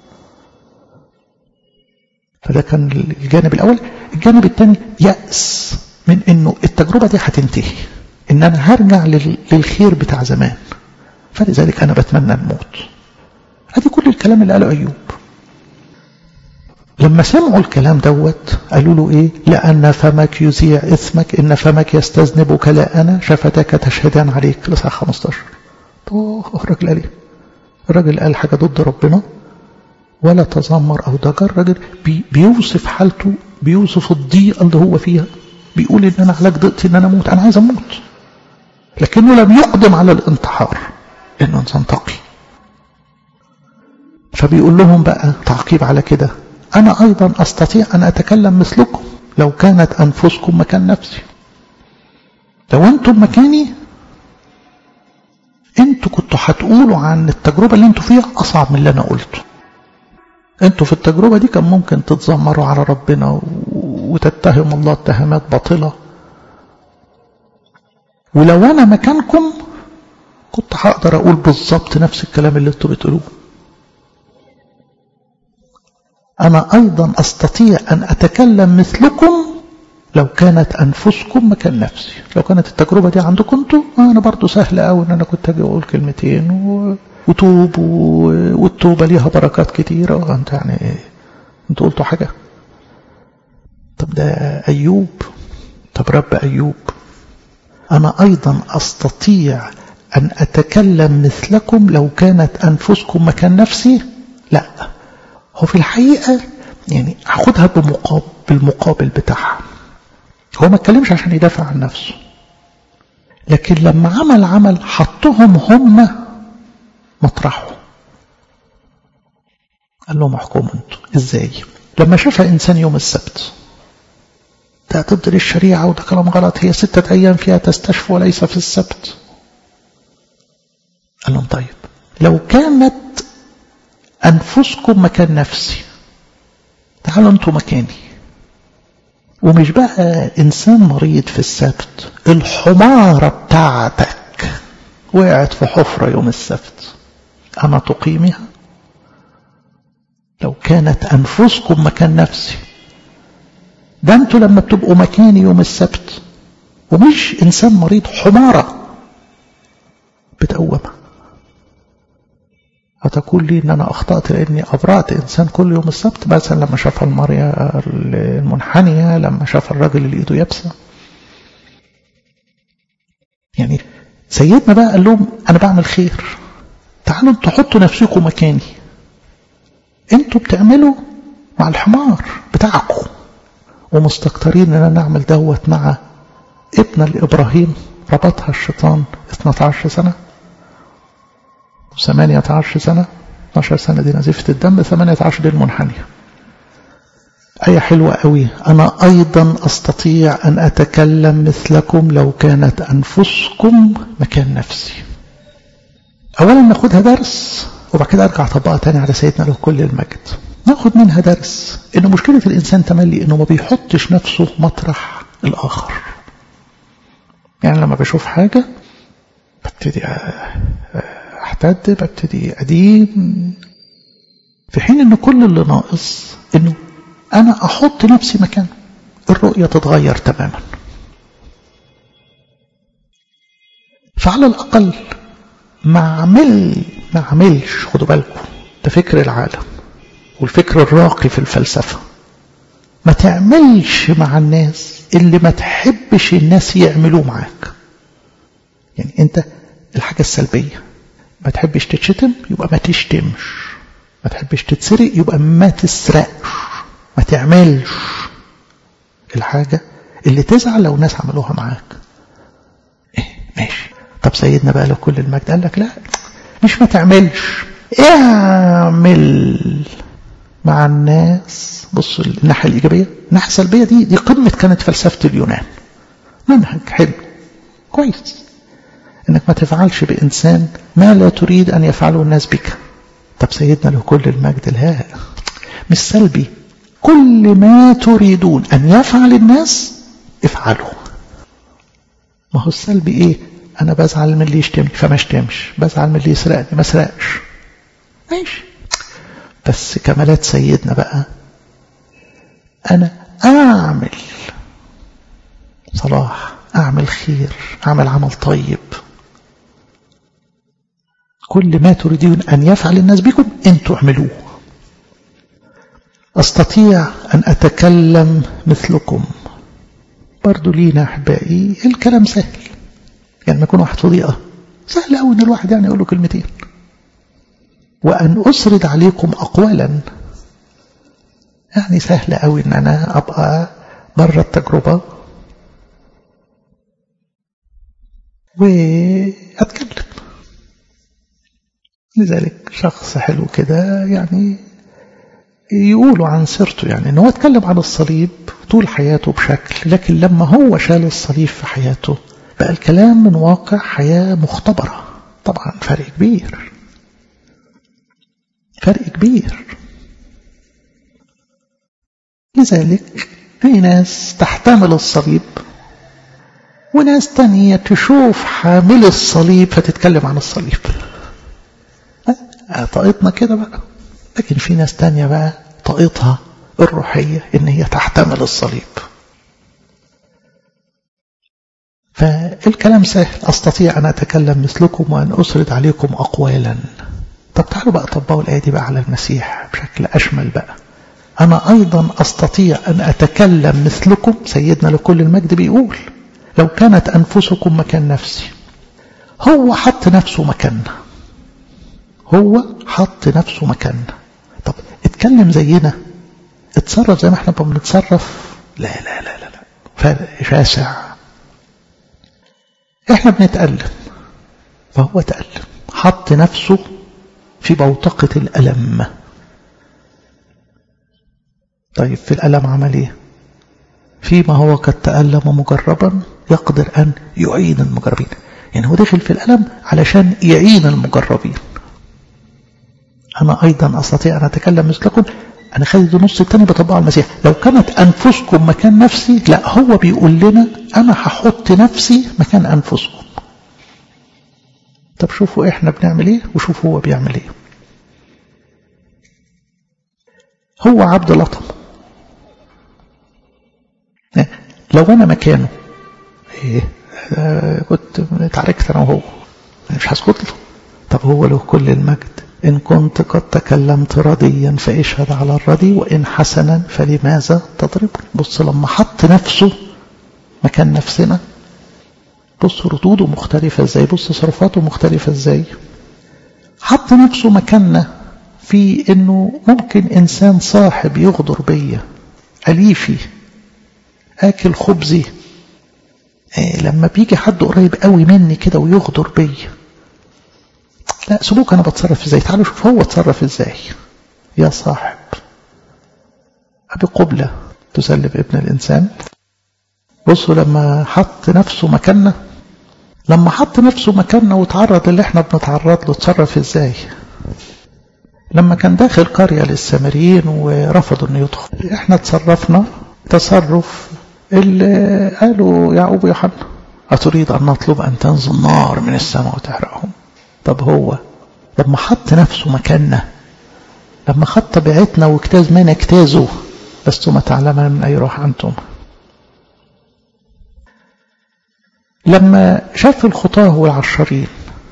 فده كان الجانب الأول. الجانب الثاني يأس من أنه التجربة دي هتنتهي، إن أنا هرجع للخير بتاع زمان، فلذلك أنا بتمنى الموت. هذه كل الكلام اللي قاله أيوب. لما سمعوا الكلام دوت قالوا له إيه؟ لأن فمك يذيع إثمك، إن فمك يستذنبك لا أنا، شفتك تشهدان عليك. لسه 15. الراجل قال إيه؟ الراجل قال حاجة ضد ربنا ولا تذمر أو ضجر. الراجل بيوصف حالته، بيوصف الضيقة اللي هو فيها، بيقول إن أنا علاج ضيقتي إن أنا أموت، أنا عايز أموت، لكنه لم يقدم على الانتحار لأنه إنسان تقي. فبيقول لهم بقى تعقيب على كده: أنا أيضا أستطيع أن أتكلم مثلكم لو كانت أنفسكم مكان نفسي. لو أنتم مكاني، أنتوا كنتوا هتقولوا عن التجربة اللي أنتوا فيها أصعب من اللي أنا قلته. أنتوا في التجربة دي كان ممكن تتذمروا على ربنا وتتهم الله اتهامات باطلة، ولو أنا مكانكم كنت هقدر أقول بالضبط نفس الكلام اللي أنتوا بتقولوه. أنا أيضا أستطيع أن أتكلم مثلكم لو كانت أنفسكم مكان نفسي. لو كانت التجربة دي عندكم أنتوا، أنا برضو سهلة أوي أن أنا كنت أجي أقول كلمتين وتوب، والتوبة ليها بركات كتيرة. أنت يعني أنت قلتوا حاجة؟ طب ده أيوب. طب رب أيوب: أنا أيضا أستطيع أن أتكلم مثلكم لو كانت أنفسكم مكان نفسي. لا، هو في الحقيقة يعني أخدها بالمقابل بتاعها. هو ما اتكلمش عشان يدافع عن نفسه، لكن لما عمل حطهم هم مطرحه. قال لهم احكموا انتوا. ازاي؟ لما شاف إنسان يوم السبت ده ضد الشريعة وده كلام غلط، هي 6 أيام فيها تستشفى وليس في السبت. قال لهم طيب لو كانت أنفسكم مكان نفسي، تعالوا أنتوا مكاني. ومش بقى إنسان مريض في السبت، الحمارة بتاعتك وقعت في حفرة يوم السبت، أما تقيمها؟ لو كانت أنفسكم مكان نفسي، ده أنتوا لما بتبقوا مكاني يوم السبت ومش إنسان مريض، حمارة بتقومها، هتقول لي ان انا اخطأت لاني ابرأت انسان كل يوم السبت؟ مثلا لما شاف المرأة المنحنية، لما شاف الراجل اللي ايده يابسة. يعني سيدنا بقى قال لهم انا بعمل خير، تعالوا انتوا حطوا نفسكم مكاني. انتوا بتعملوا مع الحمار بتاعكم ومستكترين ان انا نعمل دوت مع ابن لإبراهيم ربطها الشيطان 12 سنة 18 سنة 12 سنة دي نزيفة الدم 18 دي المنحنية. آية حلوة قوي. أنا أيضا أستطيع أن أتكلم مثلكم لو كانت أنفسكم مكان نفسي. أولا ناخدها درس وبعد كده أرجع أطبقها تاني على سيدنا له كل المجد. ناخد منها درس إنه مشكلة الإنسان تملي إنه ما بيحطش نفسه مطرح الآخر. يعني لما بشوف حاجة ببتدي أحتد، ببتدي أدين، في حين إن كل اللي ناقص إنه أنا أحط نفسي مكانه، الرؤية تتغير تماما. فعلى الأقل ما عملش، خدوا بالكم ده فكر العالم والفكر الراقي في الفلسفة، ما تعملش مع الناس اللي ما تحبش الناس يعملوه معاك. يعني انت الحاجة السلبية، ما تحبش تتشتم يبقى ما تشتمش، ما تحبش تتسرق يبقى ما تسرقش، ما تعملش الحاجة اللي تزعل لو الناس عملوها معاك. ماشي. طب سيدنا بقى له كل المجد قال لك لا، مش ما تعملش، اعمل مع الناس. بصوا الناحية الإيجابية. الناحية السلبية دي قمة كانت فلسفة اليونان. منهج حلو كويس انك ما تفعلش بإنسان ما لا تريد أن يفعله الناس بك. طب سيدنا له كل المجد لا، مش سلبي، كل ما تريدون أن يفعل الناس افعلوا. ما هو السلبي ايه؟ أنا بزعل من اللي يشتمني فما اشتمش، بزعل من اللي يسرقني ما اسرقش. ماشي. بس كمالات سيدنا بقى أنا أعمل صلاح، أعمل خير، أعمل عمل طيب. كل ما تريدون أن يفعل الناس بكم أنتوا اعملوه. أستطيع أن أتكلم مثلكم. برضو لينا أحبائي الكلام سهل، يعني ما يكون واحد في ضيقة سهل أوي إن الواحد يعني يقول له كلمتين. وأن أسرد عليكم أقوالا، يعني سهل أوي إن أنا أبقى بره التجربة وأتكلم. لذلك شخص حلو كده يعني يقولوا عن سيرته، يعني إنه اتكلم عن الصليب طول حياته بشكل، لكن لما هو شال الصليب في حياته بقى الكلام من واقع حياة مختبرة. طبعا فرق كبير، فرق كبير. لذلك في ناس تحتمل الصليب وناس تانية تشوف حامل الصليب فتتكلم عن الصليب. طاقتنا كده بقى. لكن في ناس تانية بقى طاقتها الروحية إن هي تحتمل الصليب. فالكلام سهل. أستطيع أن أتكلم مثلكم وأن أسرد عليكم أقوالا. طب تعالوا بقى طبقوا الآية دي بقى على المسيح بشكل أشمل بقى. أنا أيضا أستطيع أن أتكلم مثلكم. سيدنا لكل المجد بيقول لو كانت أنفسكم مكان نفسي. هو حط نفسه مكاننا، هو حط نفسه مكاننا. طب اتكلم زينا، اتصرف زي ما احنا بنتصرف؟ لا لا لا لا لا، فرق شاسع. احنا بنتألم فهو تألم، حط نفسه في بوتقة الألم. طيب في الألم عمل ايه؟ فيما هو قد تألم مجربا يقدر أن يعين المجربين. يعني هو داخل في الألم علشان يعين المجربين. أنا أيضا أستطيع أن أتكلم مثلكم. أنا خلي النص الثاني بطبقه على المسيح. لو كانت أنفسكم مكان نفسي، لا، هو بيقول لنا أنا هحط نفسي مكان أنفسكم. طب شوفوا إحنا بنعمل إيه وشوفوا هو بيعمل إيه. هو عبد لطم. لو أنا مكانه إيه، كنت اتعاركت أنا وهو، مش هسكت له. طب هو له كل المجد. إن كنت قد تكلمت رديا فاشهد على الردي، وإن حسنا فلماذا تضرب. بص لما حط نفسه مكان نفسنا، بص ردوده مختلفة ازاي، بص تصرفاته مختلفة ازاي. حط نفسه مكاننا في انه ممكن انسان صاحب يغدر بيا، أليفي، آكل خبزي، لما بيجي حد قريب قوي مني كده ويغدر بي، لا سيبوك أنا بتصرف إزاي، تعالوا شوف هو اتصرف إزاي. يا صاحب أبي قبلة تسلب ابن الإنسان. بصوا لما حط نفسه مكاننا، لما حط نفسه مكاننا وتعرض اللي احنا بنتعرض له، تصرف ازاي؟ لما كان داخل قرية للسامريين ورفضوا انه يدخل، احنا تصرفنا تصرف اللي قالوا يعقوب ويوحنا: أتريد أن نطلب أن تنزل نار من السماء وتحرقهم؟ طب هو لما حط نفسه مكاننا، لما خد طبيعتنا واجتاز من اجتازه، لستم تعلمون من أي روح أنتم. لما شاف الخطاه والعشرين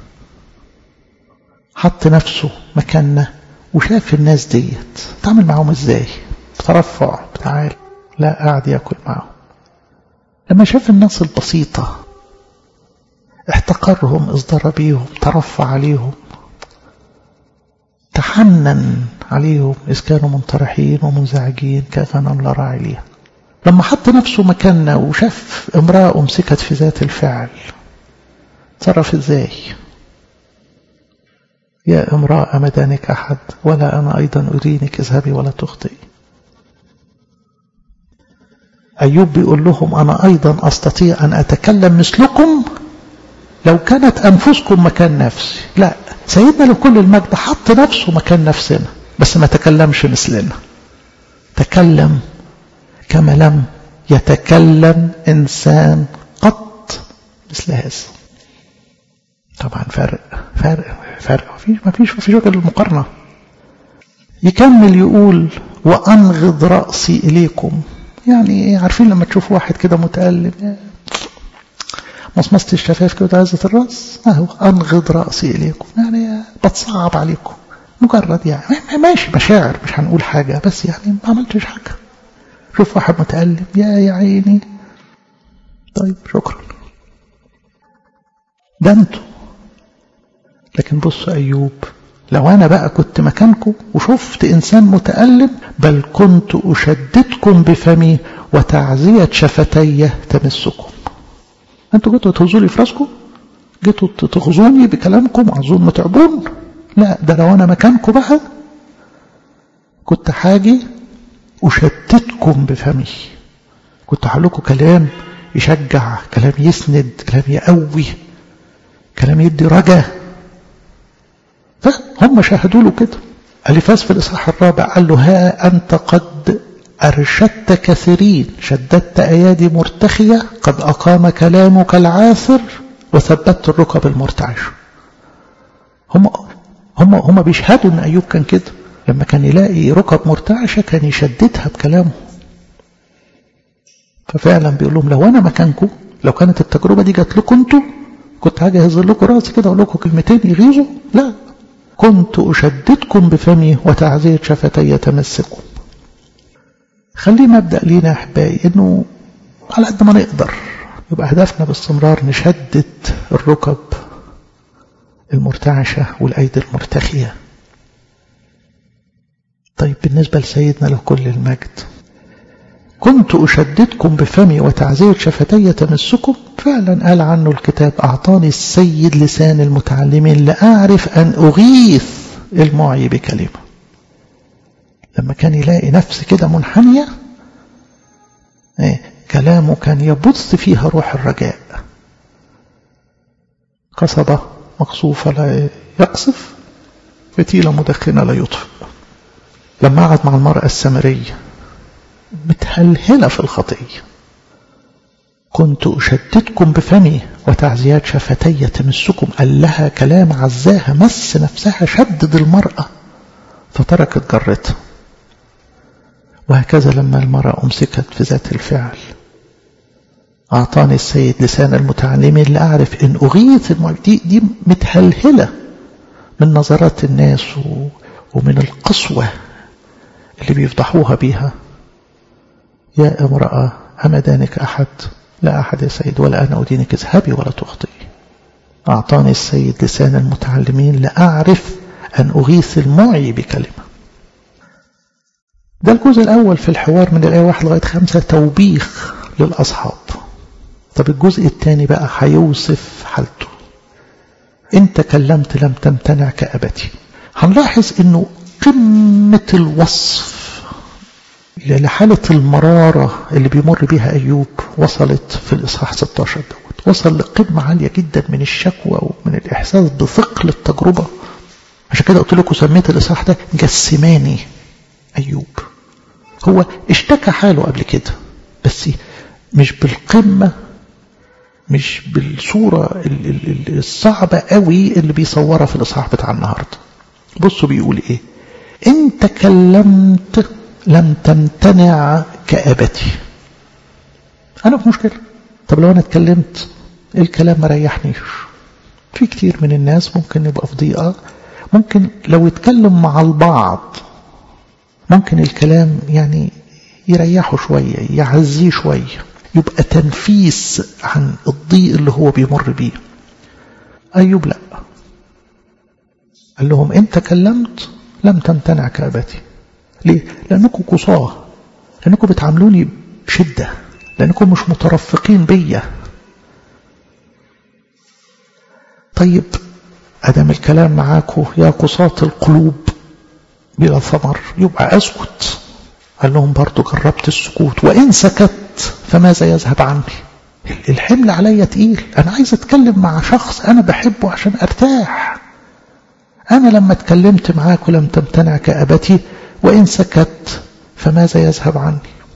حط نفسه مكاننا وشاف الناس ديت، تعمل معهم ازاي؟ ترفع، تعال، لا قاعد ياكل معهم. لما شاف الناس البسيطة احتقرهم، ازدرى بيهم، ترفع عليهم، تحنن عليهم إذ كانوا منطرحين ومنزعجين كغنم لا راعي ليها. لما حط نفسه مكاننا وشاف امرأة أمسكت في ذات الفعل، تصرف ازاي؟ يا امرأة أمدانك أحد ولا أنا أيضا أرينك، اذهبي ولا تخطئي. أيوب بيقول لهم: أنا أيضا أستطيع أن أتكلم مثلكم لو كانت أنفسكم مكان نفسي. لا، سيدنا لكل المجد حط نفسه مكان نفسنا بس ما تكلمش مثلنا، تكلم كما لم يتكلم إنسان قط مثل هذا. طبعا فرق ما فيش وجه المقارنة. يكمل يقول: وأنغض رأسي إليكم. يعني عارفين لما تشوف واحد كده متألم، مصمصة الشفاف كده وتعزة الرأس، هو أنغض رأسي إليكم، يعني بتصعب عليكم، مجرد يعني ماشي مشاعر، مش هنقول حاجة، بس يعني ما عملتش حاجة. شوف واحد متألم، يا عيني، طيب شكرا، ده انتوا. لكن بصوا أيوب: لو أنا بقى كنت مكانكم وشفت إنسان متألم، بل كنت أشددكم بفمي وتعزية شفتي تمسكم. أنتوا جيتوا تهزوا لي في راسكم، جيتوا تغزوني بكلامكم، عاوزون متعبون. لا، ده لو أنا مكانكم بقى كنت حاجي أشددكم بفمي، كنت هقولكم كلام يشجع، كلام يسند، كلام يقوي، كلام يدي رجاء. فهم شاهدوا له كده. أليفاز في الإصحاح الرابع قال له: ها أنت قد أرشدت كثيرين، شددت أيادي مرتخية، قد أقام كلامك العاثر وثبت الركب المرتعشة. هم بيشهدوا أن أيوب كان كده، لما كان يلاقي ركب مرتعشة كان يشددها بكلامه. ففعلا بيقول لهم: لو أنا مكانكم، لو كانت التجربة دي جات لكم انتوا، كنت هاجي أهز لكم راسي كده أقول لكم كلمتين يغيظوا؟ لا، كنت أشددكم بفمي وتعزية شفتي تمسكم. خليه مبدأ لينا أحبائي، إنه على قد ما نقدر يبقى هدفنا باستمرار نشدد الركب المرتعشة والأيدي المرتخية. طيب بالنسبة لسيدنا لكل المجد: كنت أشددكم بفمي وتعزية شفتي تمسكم. فعلا قال عنه الكتاب: أعطاني السيد لسان المتعلمين لأعرف أن أغيث المعي بكلمة. لما كان يلاقي نفس كده منحنية، كلامه كان يبث فيها روح الرجاء. قصبة مقصوفة لا يقصف، فتيلة مدخنة لا يطفئ. لما قعد مع المرأة السامرية متهلهلة في الخطية: كنت أشددكم بفمي وتعزيات شفتي تمسكم. قال لها كلام عزاها، مس نفسها، شدد المرأة فتركت جرتها. وهكذا لما المرأة أمسكت في ذات الفعل: أعطاني السيد لسان المتعلمين لأعرف إن أغيث دي متهلهلة من نظرات الناس ومن القسوة اللي بيفضحوها بيها. يا امرأة أمدانك أحد؟ لا أحد يا سيد، ولا أنا أدينك، اذهبي ولا تخطئي. أعطاني السيد لسان المتعلمين لأعرف أن أغيث المعي بكلمة. ده الجزء الأول في الحوار من الآية 1 لغاية 5، توبيخ للأصحاب. طب الجزء الثاني بقى هيوصف حالته. إن تكلمت لم تمتنع كأبتي. هنلاحظ إنه قمة الوصف لحالة المرارة اللي بيمر بها أيوب وصلت في الإصحاح 16 دوت. وصل لقمة عالية جدا من الشكوى ومن الإحساس بثقل التجربة. عشان كده قلت لكم سميت الإصحاح ده جسماني أيوب. هو اشتكى حاله قبل كده بس مش بالقمة، مش بالصورة الصعبة قوي اللي بيصورها في الإصحاح بتاع النهاردة. بصوا بيقول إيه: إن تكلمت لم تمتنع كأبتي. أنا في مشكلة. طب لو أنا اتكلمت الكلام ما ريحنيش. في كتير من الناس ممكن يبقى في ضيقة، ممكن لو يتكلم مع البعض ممكن الكلام يعني يريحه شوية، يعزيه شوية، يبقى تنفيس عن الضيق اللي هو بيمر بيه. أيوب لا، قال لهم إن تكلمت لم تمتنع كأبتي. ليه؟ لأنكم قصاه، لأنكم بتعاملوني بشدة، لأنكم مش مترفقين بيا. طيب أدام الكلام معاكم يا قصاة القلوب بلا ثمر يبقى أسكت. قال لهم برضو جربت السكوت، وإن سكت فماذا يذهب عني؟ الحمل عليا تقيل، أنا عايز أتكلم مع شخص أنا بحبه عشان أرتاح. أنا لما اتكلمت معاك لم تمتنع كأبتي، وإن سكت فماذا يذهب عني؟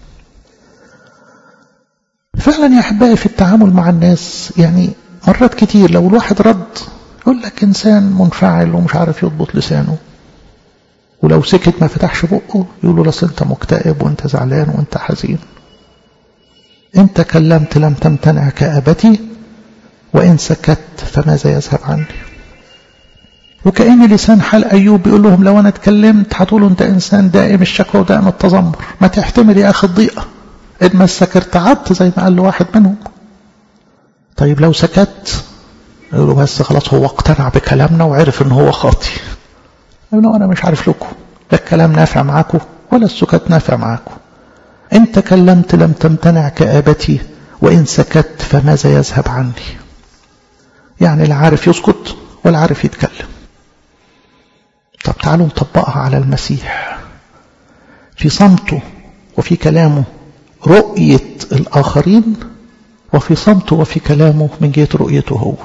فعلا يا أحبائي في التعامل مع الناس يعني مرات كتير لو الواحد رد يقول لك إنسان منفعل ومش عارف يضبط لسانه، ولو سكت ما فتحش بقه يقولوا لس أنت مكتئب وأنت زعلان وأنت حزين. إن تكلمت لم تمتنع كأبتي، وإن سكت فماذا يذهب عني؟ وكأن لسان حال أيوب بيقول لهم لو أنا اتكلمت هتقولوا أنت إنسان دائم الشكوى ودائم التذمر، ما تحتمل يا أخي الضيقة، إن ما ارتعدت زي ما قال له واحد منهم. طيب لو سكت يقولوا بس خلاص هو اقتنع بكلامنا وعرف إن هو خاطي. يقولوا أنا مش عارف لكم لا الكلام نافع معاكم ولا السكت نافع معاكم. إن تكلمت لم تمتنع كآبتي، وإن سكت فماذا يذهب عني؟ يعني لا عارف يسكت ولا عارف يتكلم. طب تعالوا نطبقها على المسيح في صمته وفي كلامه رؤية الآخرين، وفي صمته وفي كلامه من جهة رؤيته هو.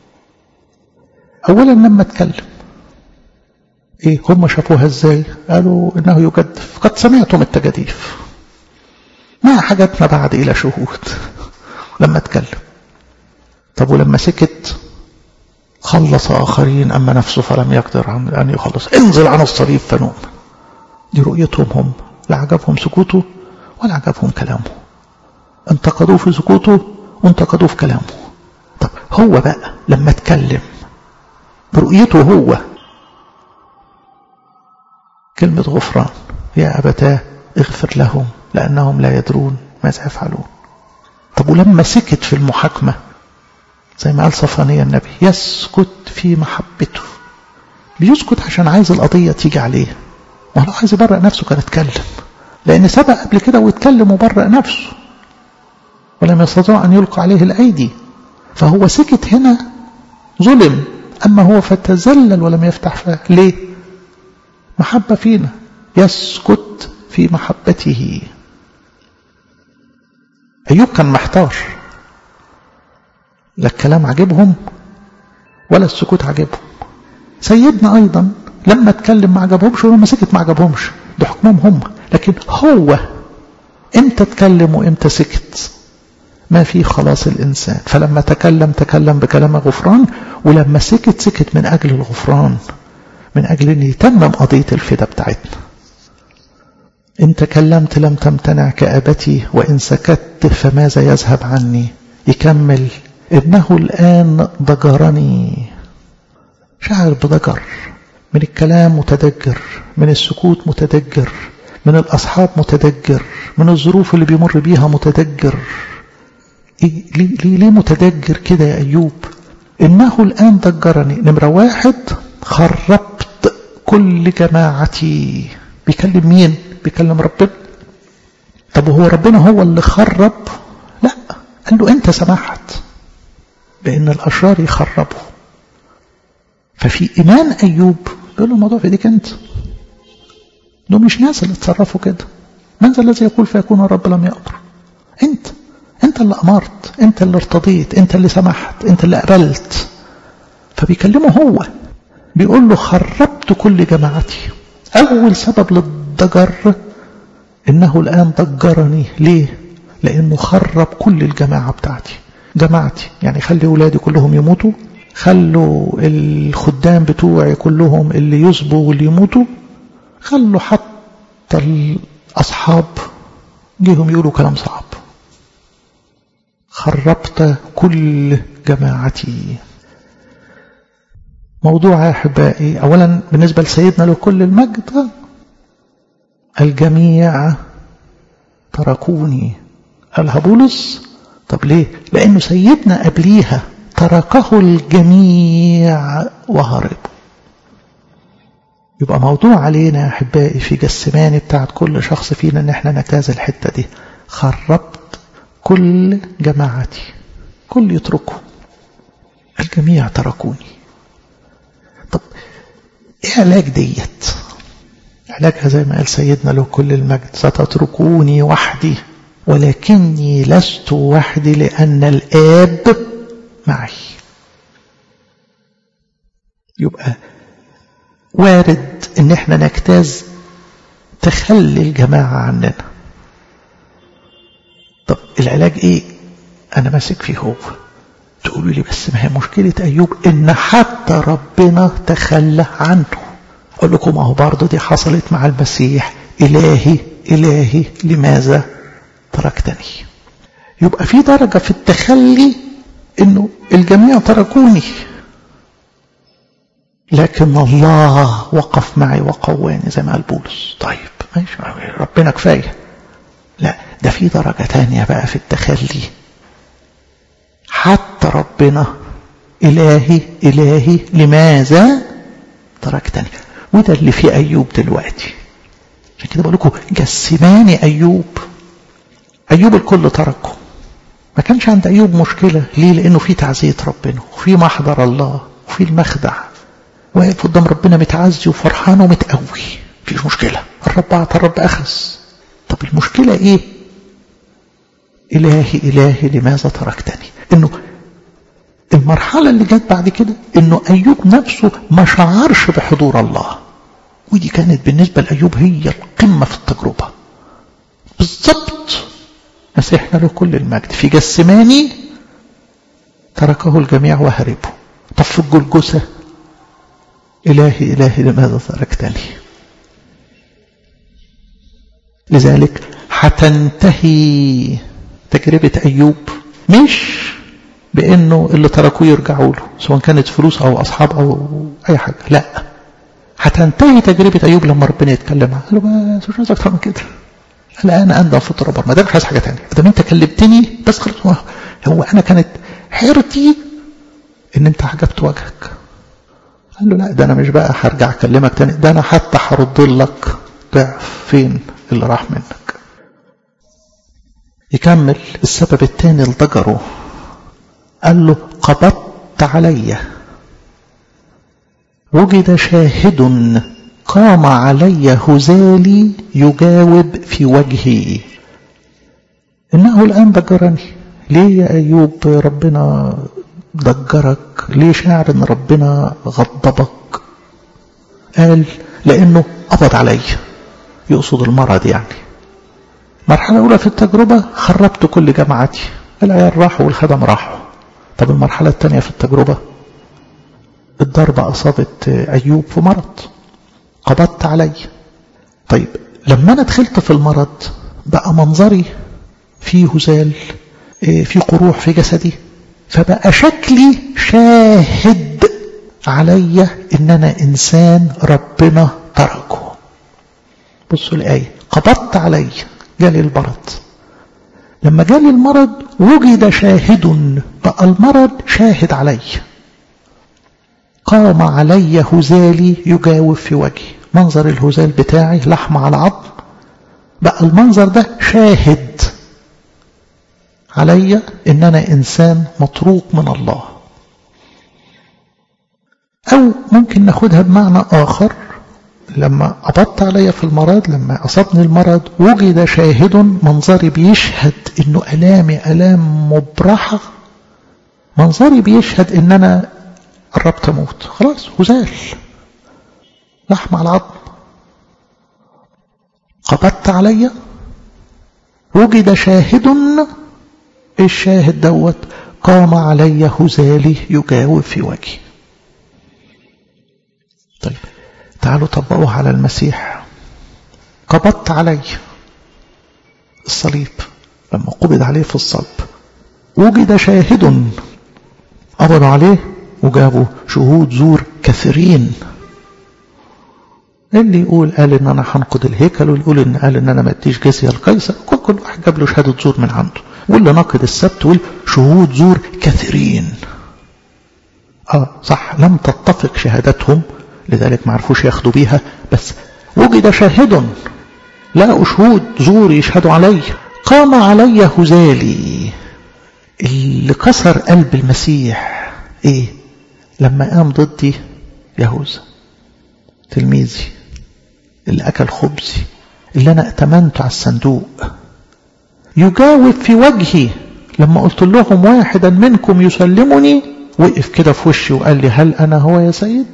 أولا لما اتكلم إيه هم شافوها إزاي؟ قالوا إنه يجدف، قد سمعتم التجديف، ما حاجتنا بعد إلى شهود. لما اتكلم. طب ولما سكت خلص آخرين أما نفسه فلم يقدر أن يخلص، انزل عن الصليب فنوم. دي رؤيتهم هم، لا عجبهم سكوته ولا عجبهم كلامه. انتقدوه في سكوته وانتقدوه في كلامه. طب هو بقى لما اتكلم برؤيته هو كلمة غفران، يا أبتاه اغفر لهم لأنهم لا يدرون ماذا يفعلون. طب ولما سكت في المحاكمة زي ما قال صفانيا النبي يسكت في محبته. بيسكت عشان عايز القضية تيجي عليه، ما لو عايز يبرأ نفسه كان اتكلم، لأن سبق قبل كده واتكلم وبرأ نفسه ولم يستطيع أن يلقى عليه الأيدي. فهو سكت هنا ظلم، أما هو فتزلل ولم يفتح فاه. ليه؟ محبة فينا، يسكت في محبته. أيوب كان محتار، لا الكلام عجبهم ولا السكوت عجبهم. سيدنا أيضا لما اتكلم ما عجبهمش ولما سكت ما عجبهمش، ده حكمهم هم. لكن هو امتى اتكلم وامتى سكت؟ ما في خلاص الإنسان. فلما تكلم بكلام غفران، ولما سكت من أجل الغفران، من أجل أن يتمم قضية الفداء بتاعتنا. إن تكلمت لم تمتنع كأبتي، وإن سكت فماذا يذهب عني؟ يكمل إنه الآن ضجرني. شعر بضجر من الكلام متدجر، من السكوت متدجر، من الأصحاب متدجر، من الظروف اللي بيمر بيها متدجر. ليه متدجر كده يا أيوب؟ إنه الآن ضجرني. نمرة واحد، خربت كل جماعتي. بيكلم مين؟ بيكلم ربنا. طب وهو ربنا هو اللي خرب؟ لا، قال له أنت سمحت بأن الأشرار يخربوا. ففي إيمان أيوب يقول له الموضوع في ديك أنت، دول مش ناس اللي تصرفوا كده. من ذا الذي يقول فيكون الرب لم يأمر؟ أنت اللي أمرت، أنت اللي ارتضيت، أنت اللي سمحت، أنت اللي قبلت. فبيكلمه هو، بيقول له خربت كل جماعتي. أول سبب للضجر إنه الآن ضجرني. ليه؟ لأنه خرب كل الجماعة بتاعتي. جماعتي يعني خلي أولادي كلهم يموتوا، خلوا الخدام بتوعي كلهم اللي يصبوا واللي يموتوا، خلوا حتى الأصحاب جيهم يقولوا كلام صعب. خربت كل جماعتي. موضوع يا أحبائي، أولا بالنسبة لسيدنا له كل المجد، الجميع تركوني. قالها بولس. طب ليه؟ لأنه سيدنا قبليها تركه الجميع وهرب. يبقى موضوع علينا يا أحبائي في جسماني بتاعت كل شخص فينا ان احنا نجتاز الحتة دي. خربت كل جماعتي، كل يتركوا، الجميع تركوني. طب ايه علاج ديت؟ علاجها زي ما قال سيدنا له كل المجد، ستتركوني وحدي ولكني لست وحدي لأن الآب معي. يبقى وارد ان احنا نجتاز تخلي الجماعة عننا. طب العلاج ايه؟ انا ماسك فيه هو. تقولوا لي بس ما هي مشكلة ايوب ان حتى ربنا تخلى عنه. اقول لكم اهو برضه دي حصلت مع المسيح. الهي الهي لماذا تركتني؟ يبقى في درجة في التخلي انه الجميع تركوني، لكن الله وقف معي وقواني زي ما قال بولس. طيب ماشي، ربنا كفاية. لا، ده في درجة تانية بقى في التخلي. حتى ربنا إلهي إلهي لماذا تركتني. وده اللي في أيوب دلوقتي. عشان كده بقول لكم جسماني أيوب الكل تركه. ما كانش عند أيوب مشكلة. ليه؟ لأنه في تعزية ربنا وفي محضر الله وفي المخدع، واقف قدام ربنا متعزي وفرحان ومتقوي. مفيش مشكلة. الرب أعطى الرب أخذ. طب المشكلة إيه؟ إلهي إلهي لماذا تركتني. إنه المرحلة اللي جت بعد كده إنه أيوب نفسه ما شعرش بحضور الله. ودي كانت بالنسبة لأيوب هي القمة في التجربة. بالضبط مسيحنا له كل المجد في جسماني تركه الجميع وهربوا. طب في الجلجثة إلهي إلهي لماذا تركتني. لذلك هتنتهي تجربة أيوب مش بأنه اللي تركوه يرجعوا له سواء كانت فلوس أو أصحاب أو أي حاجة. لا، هتنتهي تجربة أيوب لما ربنا يتكلم معه. قال له بس مش عايز أكتر من كده. قال أنا أندم في التراب. ما ده مش عايز حاجة تانية. ما دام أنت كلمتني بس خلاص. هو أنا كانت حيرتي إن أنت حجبت وجهك. قال له لا، ده أنا مش بقى هرجع أكلمك تاني، ده أنا حتى هرد لك ضعف فين اللي راح منك. يكمل السبب الثاني لضجره. قال له قبضت علي وجد شاهد قام علي هزالي يجاوب في وجهي. إنه الآن ضجرني. ليه يا أيوب ربنا ضجرك؟ ليه شاعر ان ربنا غضبك؟ قال لانه قبض علي. يقصد المرض يعني. مرحلة اولى في التجربة خربت كل جماعتي، العيال راحوا والخدم راحوا. طب المرحلة الثانية في التجربة الضربة اصابت ايوب في مرض، قبضت علي. طيب لما انا دخلت في المرض بقى منظري فيه هزال، في قروح في جسدي، فبقى شكلي شاهد علي ان انا انسان ربنا تركه. بصوا الآية، قبضت علي، جالي المرض. لما جالي المرض وجد شاهد، بقى المرض شاهد علي. قام علي هزالي يجاوب في وجهي. منظر الهزال بتاعي لحم على عظم، بقى المنظر ده شاهد علي إن أنا إنسان مطروق من الله. أو ممكن ناخدها بمعنى آخر، لما قبضت علي في المرض، لما أصابني المرض، وجد شاهد، منظري بيشهد إنه ألامي ألام مبرحة، منظري بيشهد إن أنا قربت أموت، خلاص وزال لحم على عظم. قبضت علي، وجد شاهد، الشاهد دوت قام علي هزالي يجاوب في وجهي. طيب تعالوا طبقوها على المسيح. قبضت علي، الصليب، لما قبض عليه في الصلب وجد شاهد، قبضوا عليه وجابوا شهود زور كثيرين، اللي يقول قال ان انا هنقض الهيكل، واللي يقول ان قال ان انا ما اديش جزيه لقيصر، كل واحد جاب له شهاده زور من عنده، واللي ناقض السبت يقول شهود زور كثيرين. صح، لم تتفق شهادتهم لذلك ما عرفوش ياخدوا بيها، بس وجد شاهد، لقوا شهود زور يشهدوا علي. قام علي هزالي، اللي كسر قلب المسيح ايه؟ لما قام ضدي يهوذا تلميذي اللي اكل خبزي، اللي انا ائتمنته على الصندوق، يجاوب في وجهي لما قلت لهم واحدا منكم يسلمني، وقف كده في وشي وقال لي هل انا هو يا سيد؟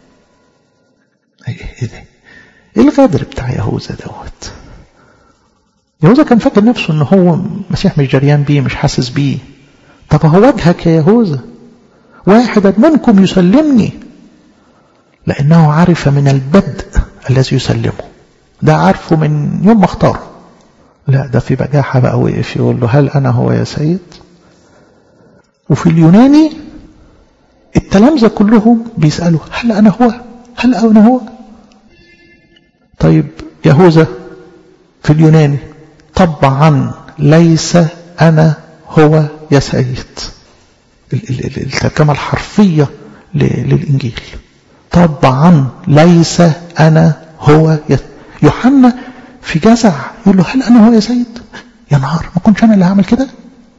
ايه ده؟ ايه الغدر بتاع يهوذا دوت؟ يهوذا كان فاكر نفسه ان هو مسيح مش جريان بيه، مش حاسس بيه. طب هو وجهك يا يهوذا واحدا منكم يسلمني، لانه عرف من البدء الذي يسلمه، ده عارفه من يوم ما اختاره. لا، ده في بجاحة بقى وقف يقول له هل انا هو يا سيد؟ وفي اليوناني التلامذة كلهم بيسألوا هل انا هو؟ هل انا هو؟ طيب يهوذا في اليوناني طبعا ليس أنا هو يا سيد، الترجمة الحرفية للإنجيل، طبعا ليس أنا هو يا سيد. يوحنا في جزع يقول له هل أنا هو يا سيد؟ يا نهار، ما كنتش أنا اللي هعمل كده؟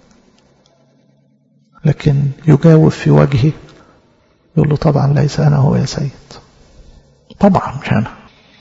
لكن يجاوب في وجهه يقول له طبعا ليس أنا هو يا سيد، طبعا مش أنا.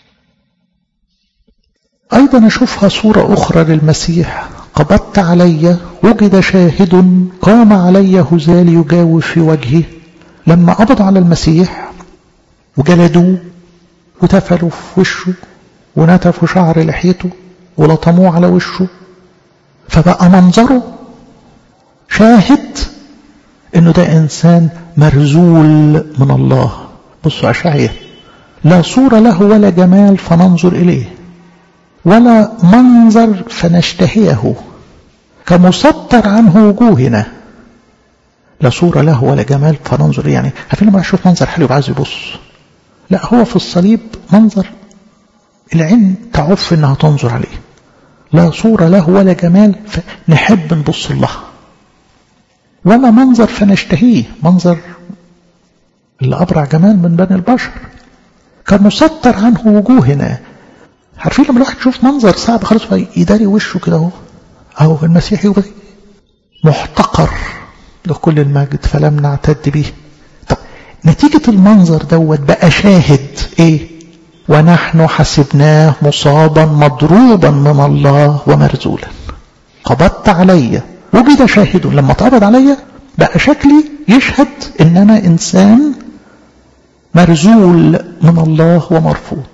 أيضا أشوفها صورة أخرى للمسيح. قبضت علي، وجد شاهد، قام علي هزالي يجاوب في وجهه. لما قبض على المسيح وجلدوه وتفلوا في وشه ونتفوا شعر لحيته ولطموه على وشه، فبقى منظره شاهد انه ده انسان مرزول من الله. بصوا أشعياء، لا صورة له ولا جمال فننظر إليه، ولا منظر فنشتهيه، كمسطر عنه وجوهنا. لا صورة له ولا جمال فننظر، يعني عارفين لما اشوف منظر حلو عايز يبص، لا هو في الصليب منظر العين تعف انها تنظر عليه. لا صورة له ولا جمال فنحب نبص الله، ولا منظر فنشتهيه، منظر اللي أبرع جمال من بني البشر، كمسطر عنه وجوهنا. عارفين لما الواحد يشوف منظر صعب خالص يداري وشه كده اهو المسيح يبقى محتقر لكل المجد فلم نعتد به. طب نتيجة المنظر دوت بقى شاهد ايه؟ ونحن حسبناه مصابا مضروبا من الله ومرزولا. قبضت علي، وجد شاهد، لما اتقبض علي بقى شكلي يشهد ان انا انسان مرزول من الله ومرفوض.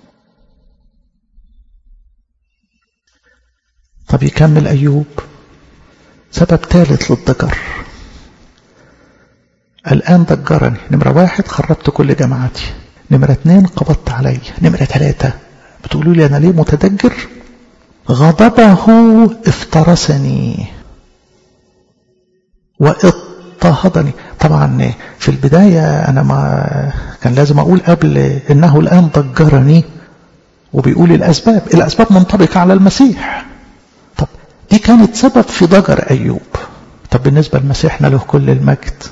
طب يكمل أيوب، سبب ثالث للضجر. الآن ضجرني، نمرة 1 خربت كل جماعتي، نمرة 2 قبضت علي، نمرة 3 بتقولوا لي أنا ليه متدجر؟ غضبه افترسني واضطهدني. طبعا في البداية أنا ما كان لازم أقول قبل إنه الآن ضجرني، وبيقول الأسباب منطبقة على المسيح. طب دي كانت سبب في ضجر أيوب. طب بالنسبة لمسيحنا له كل المجد،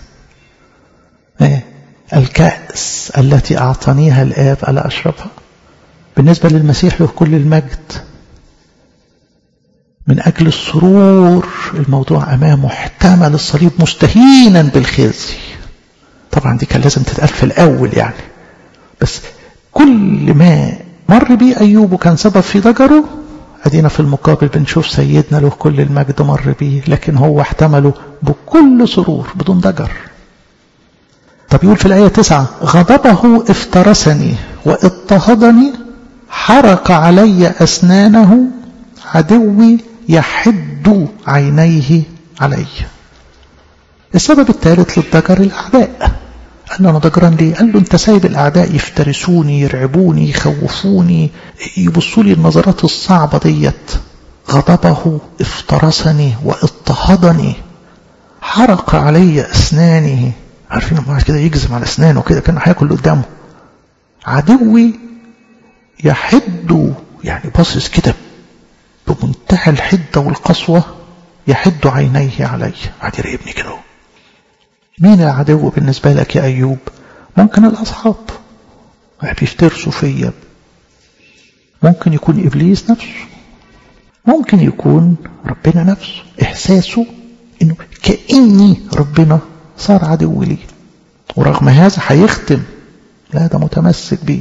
الكأس التي أعطانيها الآب ألا أشربها؟ بالنسبة للمسيح له كل المجد، من أجل السرور الموضوع أمامه احتمل الصليب مستهينا بالخزي. طبعا دي كان لازم تتقال في الأول يعني، بس كل ما مر بيه أيوب وكان سبب في ضجره، أدينا في المقابل بنشوف سيدنا له كل المجد مر بيه لكن هو احتمله بكل سرور بدون ضجر. طب يقول في الآية 9: غضبه افترسني واضطهدني، حرق علي أسنانه، عدوي يحد عينيه علي. السبب الثالث للضجر الأعداء. قال له أنا ضجران ليه؟ قال له أنت سايب الأعداء يفترسوني، يرعبوني، يخوفوني، يبصوا لي النظرات الصعبة ديت. غضبه افترسني واضطهدني، حرق علي أسنانه. عارفين لما كده يجزم على أسنانه كده كأنه هياكل قدامه. عدوي يحد، يعني باصص كده بمنتهى الحدة والقسوة، يحد عينيه علي، قاعد يراقبني كده. مين العدو بالنسبة لك يا أيوب؟ ممكن الأصحاب بيفترسوا فيا، ممكن يكون إبليس نفسه، ممكن يكون ربنا نفسه، إحساسه إنه كأني ربنا صار عدو لي، ورغم هذا هيختم لا ده متمسك بيه،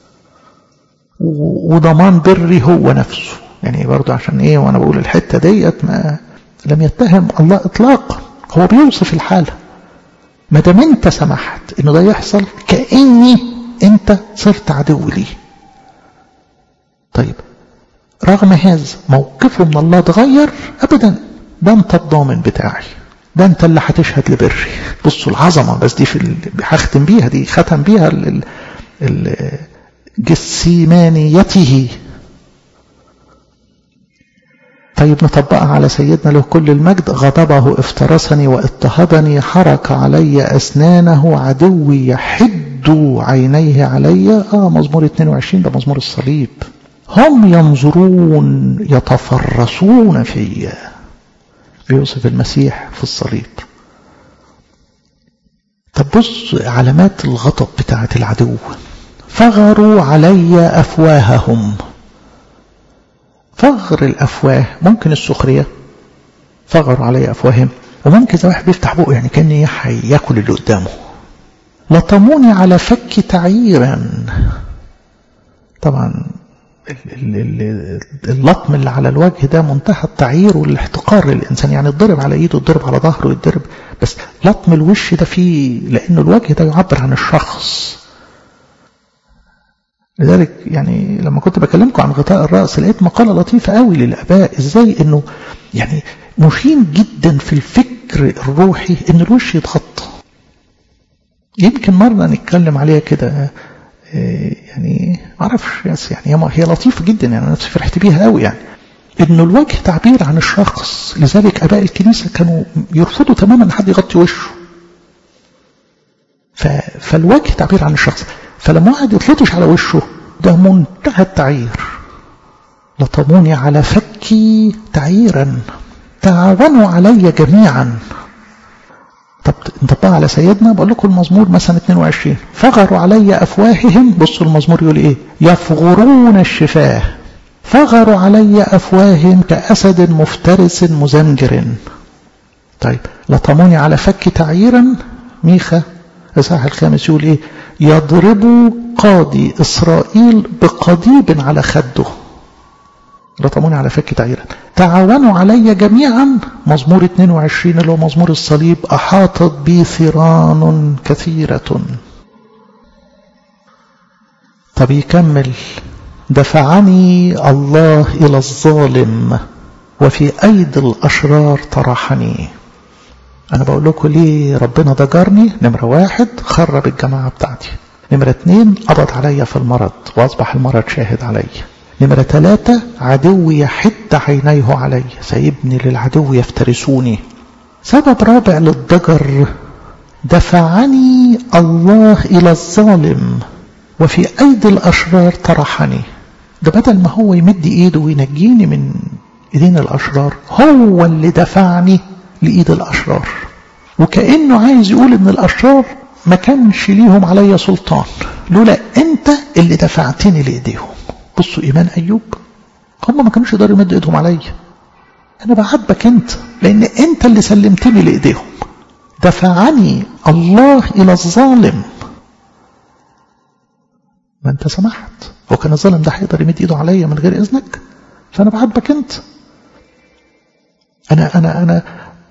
وضمان بري هو نفسه. يعني برضو عشان ايه وانا بقول الحتة ديت ما لم يتهم الله اطلاقا، هو بيوصف الحالة. ما دام انت سمحت انه ده يحصل كأني انت صرت عدو لي. طيب رغم هذا موقفه من الله اتغير؟ ابدا، ده انت الضامن بتاعي، ده انت اللي هتشهد لبري. بصوا العظمة، بس دي في هختم بيها، دي ختم بيها جسيمانيته. طيب نطبقها على سيدنا له كل المجد: غضبه افترسني واضطهدني، حرك علي أسنانه، عدوي يحد عينيه علي. مزمور 22 ده مزمور الصليب. هم ينظرون يتفرسون فيا، بيوصف المسيح في الصليب. طب بص علامات الغضب بتاعة العدو: فغروا علي أفواههم. فغر الأفواه ممكن السخرية، فغروا علي أفواههم، وممكن إذا واحد بيفتح بقه يعني كان ياكل اللي قدامه. لطموني على فك تعييرا. طبعا اللطم اللي على الوجه ده منتهى التعيير والاحتقار للإنسان، يعني يتضرب على ايده، يتضرب على ظهره، يتضرب، بس لطم الوش ده فيه، لأنه الوجه ده يعبر عن الشخص. لذلك يعني لما كنت بكلمكم عن غطاء الرأس لقيت مقالة لطيفة قوي للآباء، ازاي انه يعني مشين جدا في الفكر الروحي ان الوش يتغطى. يمكن مرة نتكلم عليها كده، يعني معرفش، يعني هي لطيفة جدا، يعني انا نفسي فرحت بيها قوي، يعني انه الوجه تعبير عن الشخص. لذلك اباء الكنيسة كانوا يرفضوا تماما ان حد يغطي وشه، فالوجه تعبير عن الشخص. فلما واحد يطلطش على وشه ده منتهى التعيير. لطموني على فكي تعييرا، تعاونوا علي جميعا. طب نطبقها على سيدنا، بقول لكم المزمور مثلا 22: فغروا علي أفواههم. بصوا المزمور يقول ايه: يفغرون الشفاه. فغروا علي أفواههم كأسد مفترس مزنجر. طيب لطموني على فكي تعييرا. ميخا الإصحاح 5 يقول ايه: يضرب قاضي إسرائيل بقضيب على خده. لطموني على فك تعيرا. تعاونوا علي جميعا. مزمور 22 اللي هو مزمور الصليب: أحاطت بي ثيران كثيرة. طب يكمل: دفعني الله إلى الظالم، وفي أيدي الأشرار طرحني. أنا بقول لكم ليه ربنا ضجرني. نمرة 1: خرب الجماعة بتاعتي. نمرة 2: قبض عليا في المرض وأصبح المرض شاهد علي. نمرة 3: عدوي يحد عينيه علي، سيبني للعدو يفترسوني. سبب رابع للضجر: دفعني الله إلى الظالم، وفي أيدي الأشرار طرحني. ده بدل ما هو يمد إيده وينجيني من إيدين الأشرار، هو اللي دفعني لإيد الأشرار. وكأنه عايز يقول إن الأشرار ما كانش ليهم علي سلطان، لولا أنت اللي دفعتني لإيديهم. بصوا إيمان أيوب، هم ما كانوش يقدروا يمدوا إيدهم علي، أنا بعاتبك أنت، لأن أنت اللي سلمتني لإيديهم. دفعني الله إلى الظالم. ما أنت سمحت، وكان الظالم ده هيقدر يمد إيده عليا من غير إذنك؟ فأنا بعاتبك أنت. أنا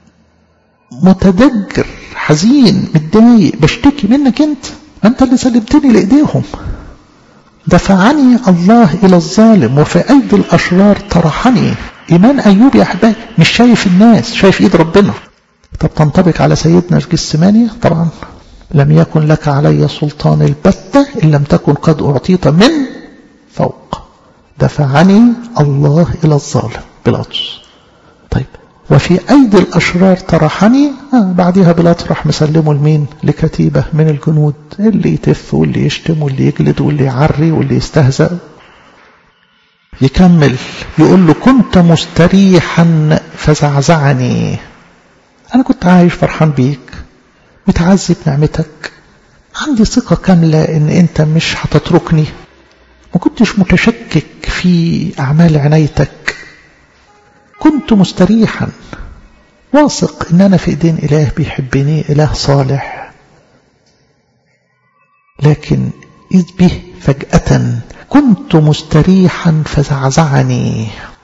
متدجر، حزين، متضايق، بشتكي منك أنت. أنت اللي سلمتني لإيديهم. دفعني الله إلى الظالم وفي أيدي الأشرار طرحني. إيمان أيوب يا أحبائي مش شايف الناس، شايف إيد ربنا. طب تنطبق على سيدنا في جثمانية؟ طبعا لم يكن لك علي سلطان البتة إن لم تكن قد أعطيت من فوق. دفعني الله إلى الظالم بيلاطس. طيب وفي أيدي الأشرار طرحني. بعدها بيلاطس راح مسلمه لمين؟ لكتيبة من الجنود، اللي يتف واللي يشتم واللي يجلد واللي يعري واللي يستهزأ. يكمل يقول له كنت مستريحا فزعزعني. أنا كنت عايش فرحان بيك، متعزي بنعمتك، عندي ثقة كاملة إن أنت مش هتتركني، ما كنتش متشكك في أعمال عنايتك، كنت مستريحا واثق إن أنا في إيدين إله بيحبني، إله صالح. لكن إذ به فجأة كنت مستريحا فزعزعني.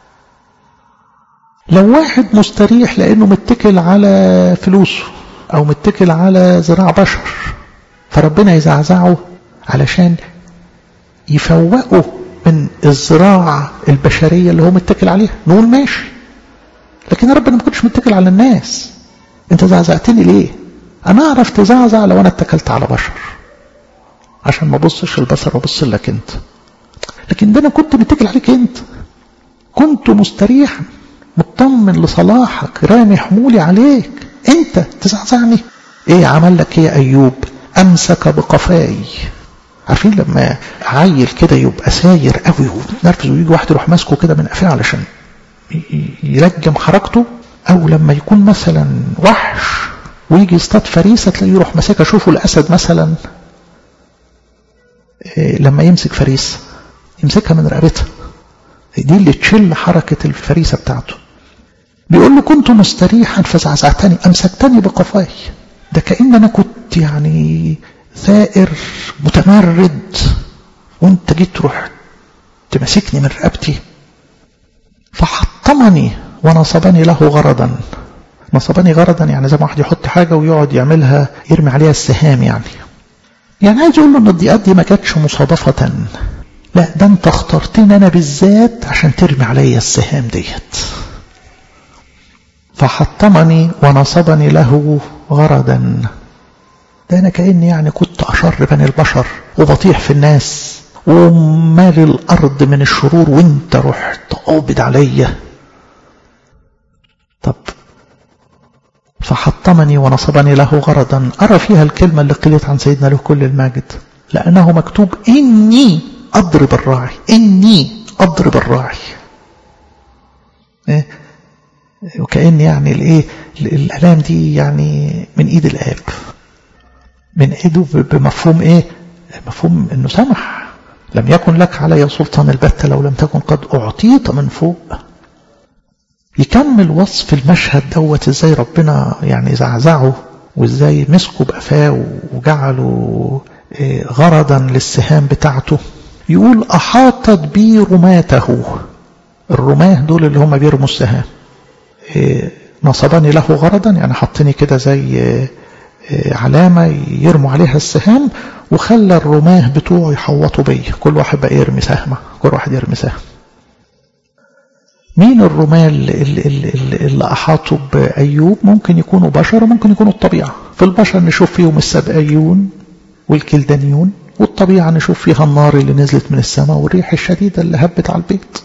لو واحد مستريح لأنه متكل على فلوسه أو متكل على ذراع بشر، فربنا يزعزعه علشان يفوقه من الذراع البشرية اللي هو متكل عليها، نقول ماشي. لكن ربنا ما كنتش متكل على الناس. انت زعزعتني ليه؟ انا اعرف تزعزع لو انا اتكلت على بشر عشان ما بصش البشر وبص لك انت. لكن ده انا كنت متكل عليك انت، كنت مستريحا مطمن لصلاحك، رامي حمولي عليك، انت تزعزعني. ايه عمل لك يا ايوب؟ امسك بقفاي. عارفين لما عيل كده يبقى ساير قوي ونرفز ويجي واحد يروح ماسكه كده من قفاه علشان يرجم حركته، او لما يكون مثلا وحش ويجي يصطاد فريسه تلاقيه يروح ماسكها. شوفوا الاسد مثلا لما يمسك فريسه يمسكها من رقبتها، دي اللي تشل حركه الفريسه بتاعته. بيقول له كنت مستريحا فزعزعتني، امسكتني بقفاي. ده كأن انا كنت يعني ثائر متمرد وانت جيت تروح تمسكني من رقبتي. فحطمني ونصبني له غرضا. نصبني غرضا يعني زي ما واحد يحط حاجة ويقعد يعملها يرمي عليها السهام. يعني عايز يقول له ان الضيقات دي ما كانتش مصادفة، لا ده انت اخترتني انا بالذات عشان ترمي عليا السهام ديت. فحطمني ونصبني له غرضا. ده انا كأني يعني كنت اشر بني البشر وبطيح في الناس ومال الارض من الشرور، وانت رحت قابض عليا. طب فحطمني ونصبني له غرضا. أرى فيها الكلمة اللي قيلت عن سيدنا له كل المجد، لأنه مكتوب إني أضرب الراعي، إني أضرب الراعي. وكأن يعني الآلام دي يعني من إيد الآب، من إيده بمفهوم مفهوم إنه سمح. لم يكن لك علي سلطان البتة لو لم تكن قد أعطيت من فوق. يكمل وصف المشهد دوت ازاي ربنا يعني زعزعه وازاي مسكه بقفاه وجعله غرضا للسهام بتاعته. يقول احاطت بي رماته. الرماه دول اللي هم بيرموا السهام. نصبني له غرضا يعني حطني كده زي علامة يرموا عليها السهام، وخلى الرماه بتوعه يحوطوا بي. كل واحد بقى يرمي سهمة، كل واحد يرمي سهم. مين الرماة اللي أحاطوا بأيوب؟ ممكن يكونوا بشر وممكن يكونوا الطبيعة. في البشر نشوف فيهم السبأيون والكلدانيون، والطبيعة نشوف فيها النار اللي نزلت من السماء والريح الشديدة اللي هبت على البيت.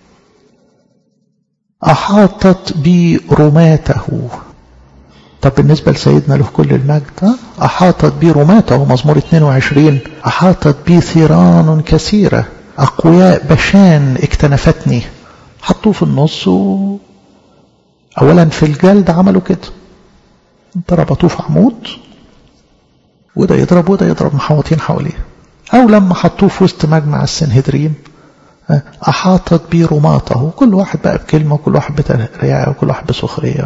أحاطت برماته. طب بالنسبة لسيدنا له كل المجد، أحاطت برماته. مزمور 22 أحاطت بي ثيران كثيرة، أقوياء بشان اكتنفتني. حطوه في النص أولا في الجلد عملوا كده، ربطوه في عمود وده يضرب وده يضرب محوطين حواليه. أو لما حطوه في وسط مجمع السنهدرين أحاطت بي رماته، كل واحد بقى بكلمة وكل واحد بتريقة وكل واحد بسخرية.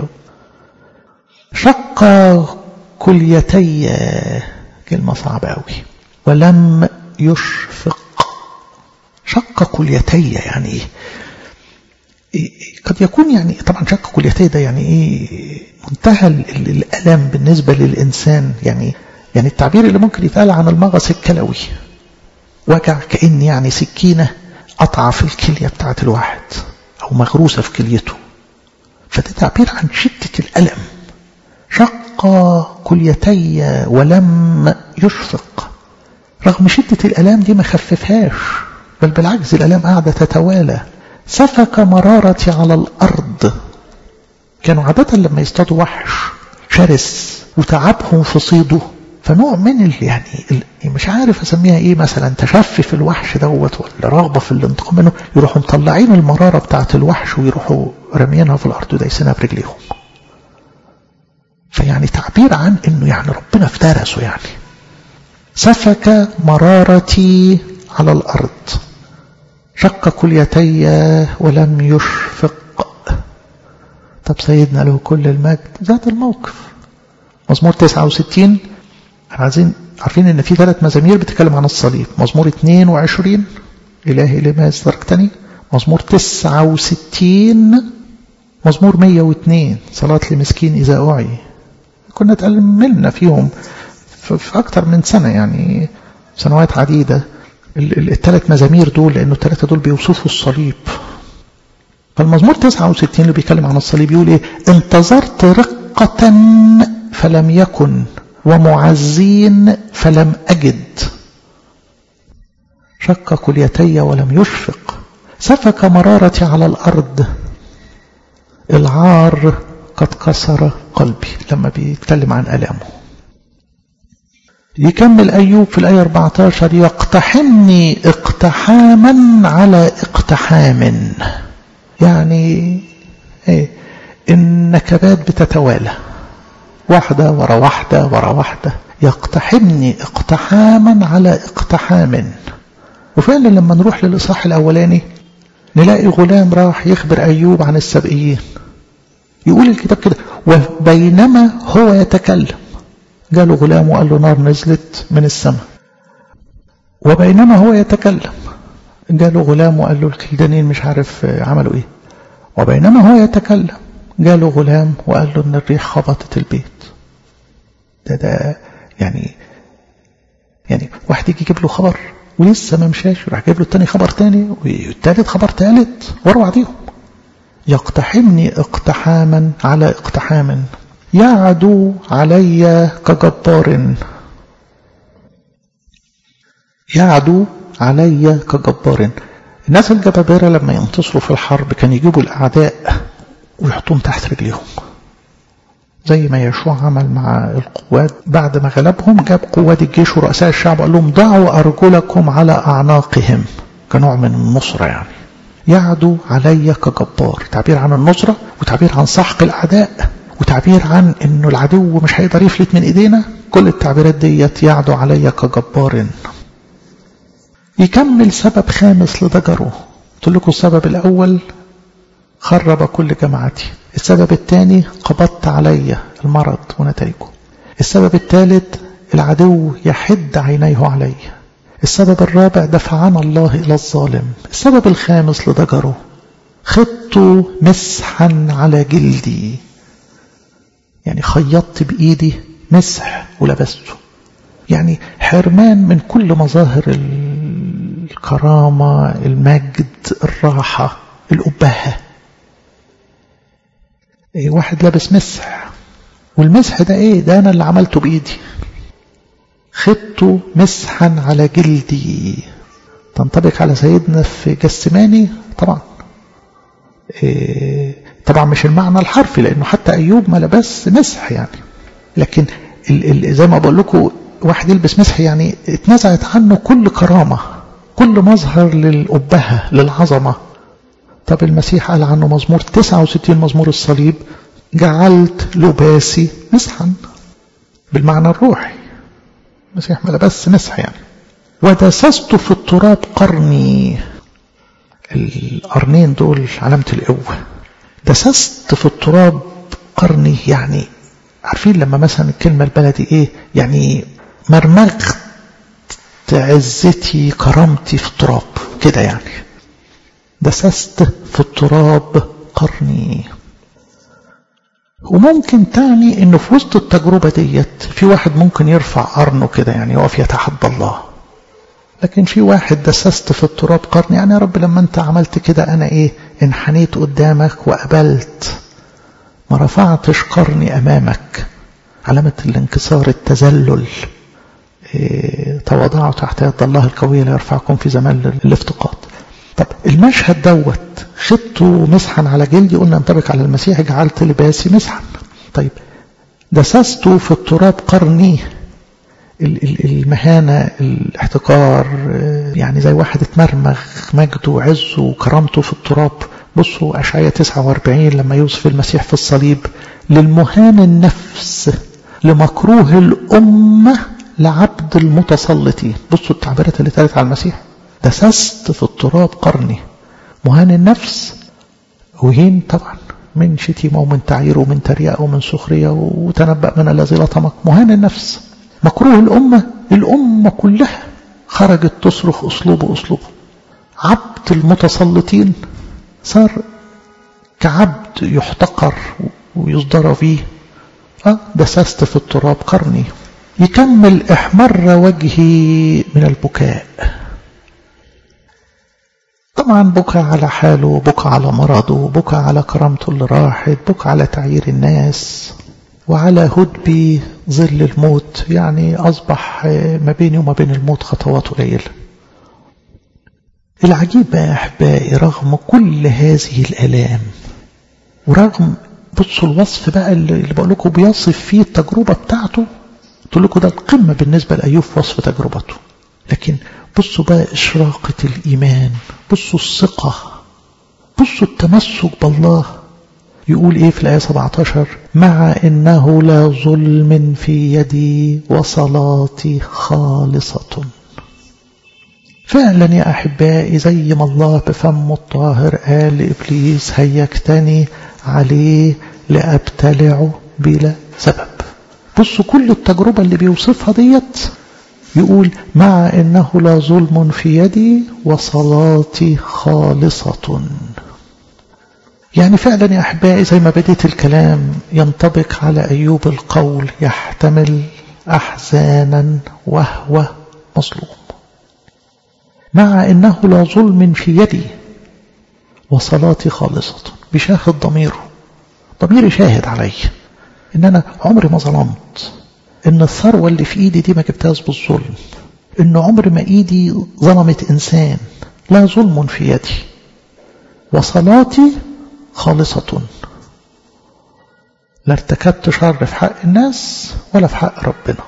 شق كليتي، كلمة صعبة أوي، ولم يشفق. شق كليتي يعني إيه؟ قد يكون يعني طبعا شق كليتي ده يعني إيه؟ منتهى الألم بالنسبة للإنسان. يعني التعبير اللي ممكن يتقال عن المغص الكلوي، وجع كأن يعني سكينة قطعة في الكلية بتاعت الواحد أو مغروسة في كليته. فده تعبير عن شدة الألم. شق كليتي ولم يشفق. رغم شدة الألام دي ما خففهاش، بل بالعكس الألام قاعدة تتوالى. سفك مرارتي على الأرض. كانوا عادة لما يصطادوا وحش شرس وتعبهم في صيده، فنوع من يعني مش عارف اسميها ايه، مثلا تشفف الوحش دوت ولا رغبه في الانتقام منه، يروحوا مطلعين المراره بتاعه الوحش ويروحوا راميينها في الارض ودايسينها برجليهم. فيعني تعبير عن انه يعني ربنا افترسه. يعني سفك مرارتي على الارض، شق كليتي ولم يشفق. طب سيدنا له كل المجد ذات الموقف. مزمور 69، عارفين ان في 3 مزامير بتتكلم عن الصليب. مزمور 22 إلهي لما تركتني، مزمور 69، مزمور 102 صلاة لمسكين إذا أوعي. كنا تأملنا فيهم في أكتر من سنة، يعني سنوات عديدة، ال3 مزامير دول، لأنه ال3 دول بيوصفوا الصليب. فالمزمور 69 اللي بيتكلم عن الصليب يقول إيه؟ انتظرت رقة فلم يكن، ومعزين فلم أجد. شق كليتي ولم يشفق. سفك مرارتي على الأرض، العار قد كسر قلبي. لما بيتكلم عن ألامه يكمل أيوب في الآية 14: يقتحمني اقتحاما على اقتحام. يعني ايه؟ النكبات بتتوالى واحدة ورا واحدة ورا واحدة. يقتحمني اقتحاما على اقتحام. وفعلا لما نروح للإصحاح الأولاني نلاقي غلام راح يخبر أيوب عن السبئيين. يقول الكتاب كده: وبينما هو يتكلم، جاله غلام وقال له نار نزلت من السماء. وبينما هو يتكلم جاله غلام وقال له الكلدانيين مش عارف عملوا ايه. وبينما هو يتكلم جاله غلام وقال له ان الريح خبطت البيت. ده يعني واحد يجي يجيب له خبر ولسه ما مشاش، راح جايب له التاني خبر تاني والتالت خبر تالت ورا بعضيهم. يقتحمني اقتحاما على اقتحام، يعدو علي كجبار. يعدو علي كجبار. الناس الجبابرة لما ينتصروا في الحرب كان يجيبوا الأعداء ويحطوهم تحت رجليهم، زي ما يشوع عمل مع القوات. بعد ما غلبهم جاب قوات الجيش ورؤساء الشعب قال لهم ضعوا أرجلكم على أعناقهم، كنوع من النصرة. يعني يعدو علي كجبار، تعبير عن النصرة وتعبير عن سحق الأعداء وتعبير عن انه العدو مش هيقدر يفلت من ايدينا. كل التعبيرات ديت يعدو علي كجبار. يكمل سبب خامس لضجره. قلت لكم السبب الاول خرب كل جماعتي، السبب الثاني قبضت علي المرض ونتائجه، السبب الثالث العدو يحد عينيه علي، السبب الرابع دفعنا الله الى الظالم، السبب الخامس لضجره خضت مسحا على جلدي. يعني خيطت بإيدي مسح ولبسته. يعني حرمان من كل مظاهر الكرامة، المجد، الراحة، الأبهة. واحد لابس مسح، والمسح ده ايه؟ ده أنا اللي عملته بإيدي. خضت مسحا على جلدي. تنطبق على سيدنا في جسماني طبعا. طبعا مش المعنى الحرفي، لأنه حتى أيوب ما لبس مسح يعني، لكن زي ما بقول لكم واحد يلبس مسح يعني اتنزعت عنه كل كرامة، كل مظهر للأبهة للعظمة. طب المسيح قال عنه مزمور 69 مزمور الصليب: جعلت لباسي مسحا، بالمعنى الروحي. المسيح ما لبس مسح يعني. ودسست في التراب قرني. القرنين دول علامة القوة. دسست في التراب قرني، يعني عارفين لما مثلا الكلمة البلدي ايه، يعني مرمغت عزتي كرامتي في التراب كده، يعني دسست في التراب قرني. وممكن تعني انه في وسط التجربة ديت في واحد ممكن يرفع قرنه كده، يعني يقف يتحدى الله. لكن في واحد دسست في التراب قرني، يعني يا رب لما انت عملت كده انا ايه، انحنيت قدامك وقبلت، ما رفعتش قرني امامك. علامة الانكسار التذلل. تواضعوا تحت يد الله القوي لا يرفعكم في زمان الافتقاد. طب المشهد دوت خدته مسحا على جلدي، قلنا ينطبق على المسيح، جعلت لباسي مسحا. طيب دسسته في التراب قرني، المهانة الاحتقار، يعني زي واحد اتمرمغ مجده وعزه وكرامته في التراب. بصوا أشعياء 49 لما يوصف المسيح في الصليب: للمهان النفس، لمكروه الأمة، لعبد المتسلطين. بصوا التعبيرات اللي اتقالت على المسيح: دسست في التراب قرني، مهان النفس، وهين طبعا من شتيمة ومن تعيير ومن تريقة ومن سخرية، وتنبأ من الذي لطمك. مهان النفس، مكروه الأمة، الأمة كلها خرجت تصرخ أسلوبه أسلوبه. عبد المتسلطين، صار كعبد يحتقر ويصدر فيه. دسست في التراب قرني. يكمل: احمر وجهي من البكاء. طبعا بكى على حاله، بكى على مرضه، بكى على كرامته اللي راحت، بكى على تعيير الناس، وعلى هدبي ظل الموت. يعني أصبح ما بيني وما بين الموت خطوات قليلة. العجيب يا أحبائي، رغم كل هذه الآلام، ورغم بصوا الوصف بقى اللي بقول لكم بيصف فيه التجربة بتاعته، قلت لكم ده القمة بالنسبة لأيوب في وصف تجربته. لكن بصوا بقى إشراقة الإيمان، بصوا الثقة، بصوا التمسك بالله. يقول إيه في الآية 17: مع إنه لا ظلم في يدي وصلاتي خالصة. فعلا يا أحبائي، زي ما الله بفمه الطاهر قال لإبليس: هيكتني عليه لأبتلعه بلا سبب. بصوا كل التجربة اللي بيوصفها ديت، يقول: مع إنه لا ظلم في يدي وصلاتي خالصة. يعني فعلا يا أحبائي، زي ما بديت الكلام، ينطبق على أيوب القول: يحتمل أحزانا وهو مظلوم. مع إنه لا ظلم في يدي وصلاتي خالصة. بيشاهد ضميره، ضميري شاهد علي إن أنا عمري ما ظلمت، إن الثروة اللي في إيدي دي ما جبتهاش بالظلم، إن عمر ما إيدي ظلمت إنسان. لا ظلم في يدي وصلاتي خالصة. لا ارتكبت شر في حق الناس ولا في حق ربنا.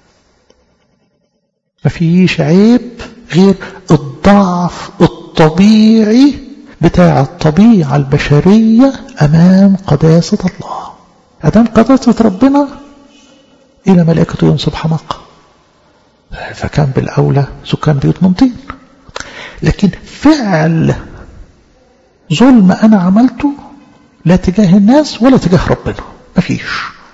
ما فيش عيب غير الضعف الطبيعي بتاع الطبيعة البشرية أمام قداسة الله. أمام قداسة ربنا إلى ملائكته ينصب حماقة، فكان بالأولى سكان بيوت من طين. لكن فعل ظلم أنا عملته لا تجاه الناس ولا تجاه ربنا، مفيش.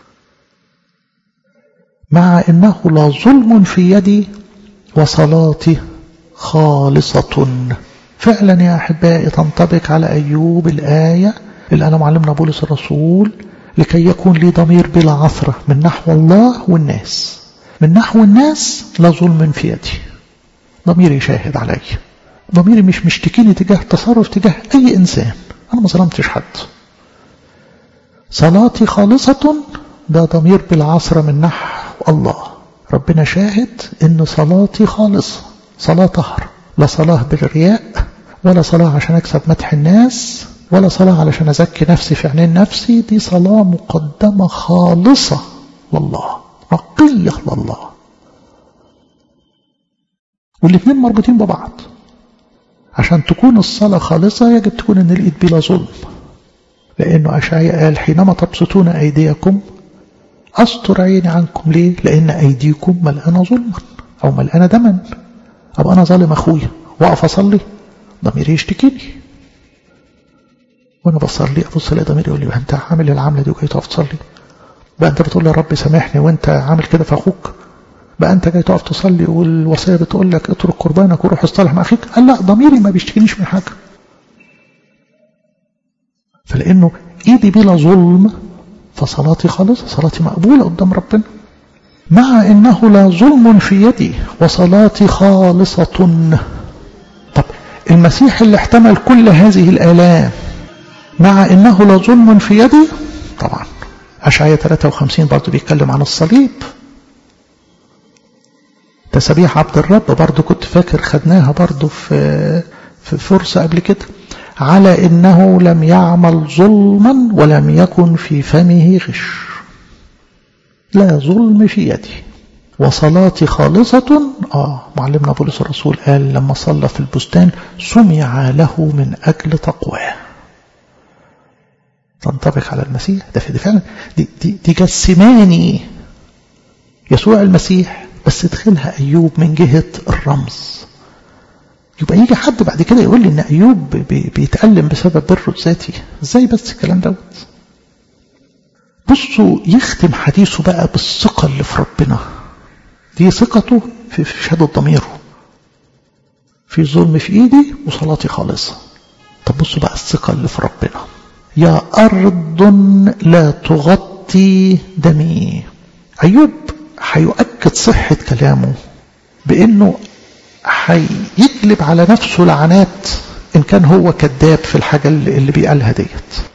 مع إنه لا ظلم في يدي وصلاتي خالصة. فعلا يا أحبائي تنطبق على أيوب الآية اللي قالها معلمنا بولس الرسول: لكي يكون لي ضمير بلا عثرة من نحو الله والناس. من نحو الناس لا ظلم في يدي، ضميري شاهد علي، ضميري مش مشتكيني تجاه تصرف تجاه أي إنسان، أنا ما ظلمتش حد. صلاتي خالصة، ده ضمير بالعثرة من نحو الله. ربنا شاهد إن صلاتي خالصة، صلاة طهر، لا صلاة بالرياء، ولا صلاة عشان أكسب مدح الناس، ولا صلاة علشان أزكي نفسي في عينين نفسي. دي صلاة مقدمة خالصة لله، نقية لله. والاثنين مربوطين ببعض. عشان تكون الصلاة خالصة يجب تكون ان الإيد بلا ظلم، لأنه أشعياء قال: حينما تبسطون أيديكم أستر عيني عنكم. ليه؟ لأن أيديكم ملأنا ظلما أو ملأنا دما. أبقى أنا ظالم أخويا وأقف أصلي؟ ضميري يشتكيني وانا بصلي، ابص الاقي ضميري يقول لي انت عامل العمله دي وجاي تقف تصلي؟ بقى انت بتقول يا رب سامحني وانت عامل كده في اخوك؟ بقى انت جاي تقف تصلي والوصيه بتقول لك اترك قربانك وروح اصطلح مع اخيك؟ قال لا، ضميري ما بيشتكينيش من حاجه. فلانه ايدي بلا ظلم فصلاتي خالصة، صلاتي مقبولة قدام ربنا. مع انه لا ظلم في يدي وصلاتي خالصة. طب المسيح اللي احتمل كل هذه الآلام مع انه لا ظلم في يدي، طبعا أشعياء 53 برضو بيتكلم عن الصليب. تسبيح عبد الرب برضو كنت فاكر خدناها برضو في فرصة قبل كده، على إنه لم يعمل ظلما ولم يكن في فمه غش. لا ظلم في يدي وصلاتي خالصة. معلمنا بولس الرسول قال لما صلى في البستان سمع له من أجل تقواه. تنطبق على المسيح ده فعلا. دي جسماني يسوع المسيح، بس ادخلها أيوب من جهة الرمز. يبقى يجي حد بعد كده يقول لي ان ايوب بيتألم بسبب بره الذاتي. ازاي بس الكلام دوت؟ بصوا يختم حديثه بقى بالثقة اللي في ربنا. دي ثقته في شهادة ضميره، في ظلم في ايدي وصلاتي خالصة. طب بصوا بقى الثقة اللي في ربنا. يا أرض لا تغطي دمي. أيوب هيؤكد صحة كلامه بأنه هيجلب على نفسه لعنات إن كان هو كذاب في الحاجة اللي بيقالها ديت.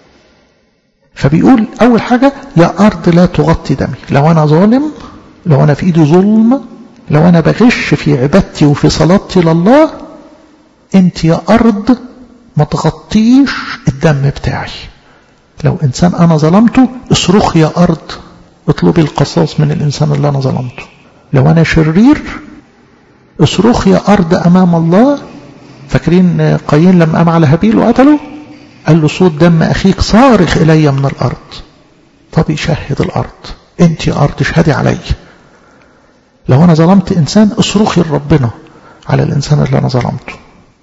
فبيقول أول حاجة يا أرض لا تغطي دمي. لو أنا ظالم، لو أنا في إيدي ظلم، لو أنا بغش في عبادتي وفي صلاتي لله، أنت يا أرض ما تغطيش الدم بتاعي. لو إنسان أنا ظلمته، اصرخ يا أرض، اطلبي القصاص من الإنسان اللي أنا ظلمته. لو أنا شرير، اصرخ يا أرض أمام الله. فاكرين قايين لما قام على هابيل وقتله؟ قال له صوت دم أخيك صارخ إلي من الأرض. طب يشهد الأرض، أنت يا أرض اشهدي علي. لو أنا ظلمت إنسان، اصرخي لربنا على الإنسان اللي أنا ظلمته.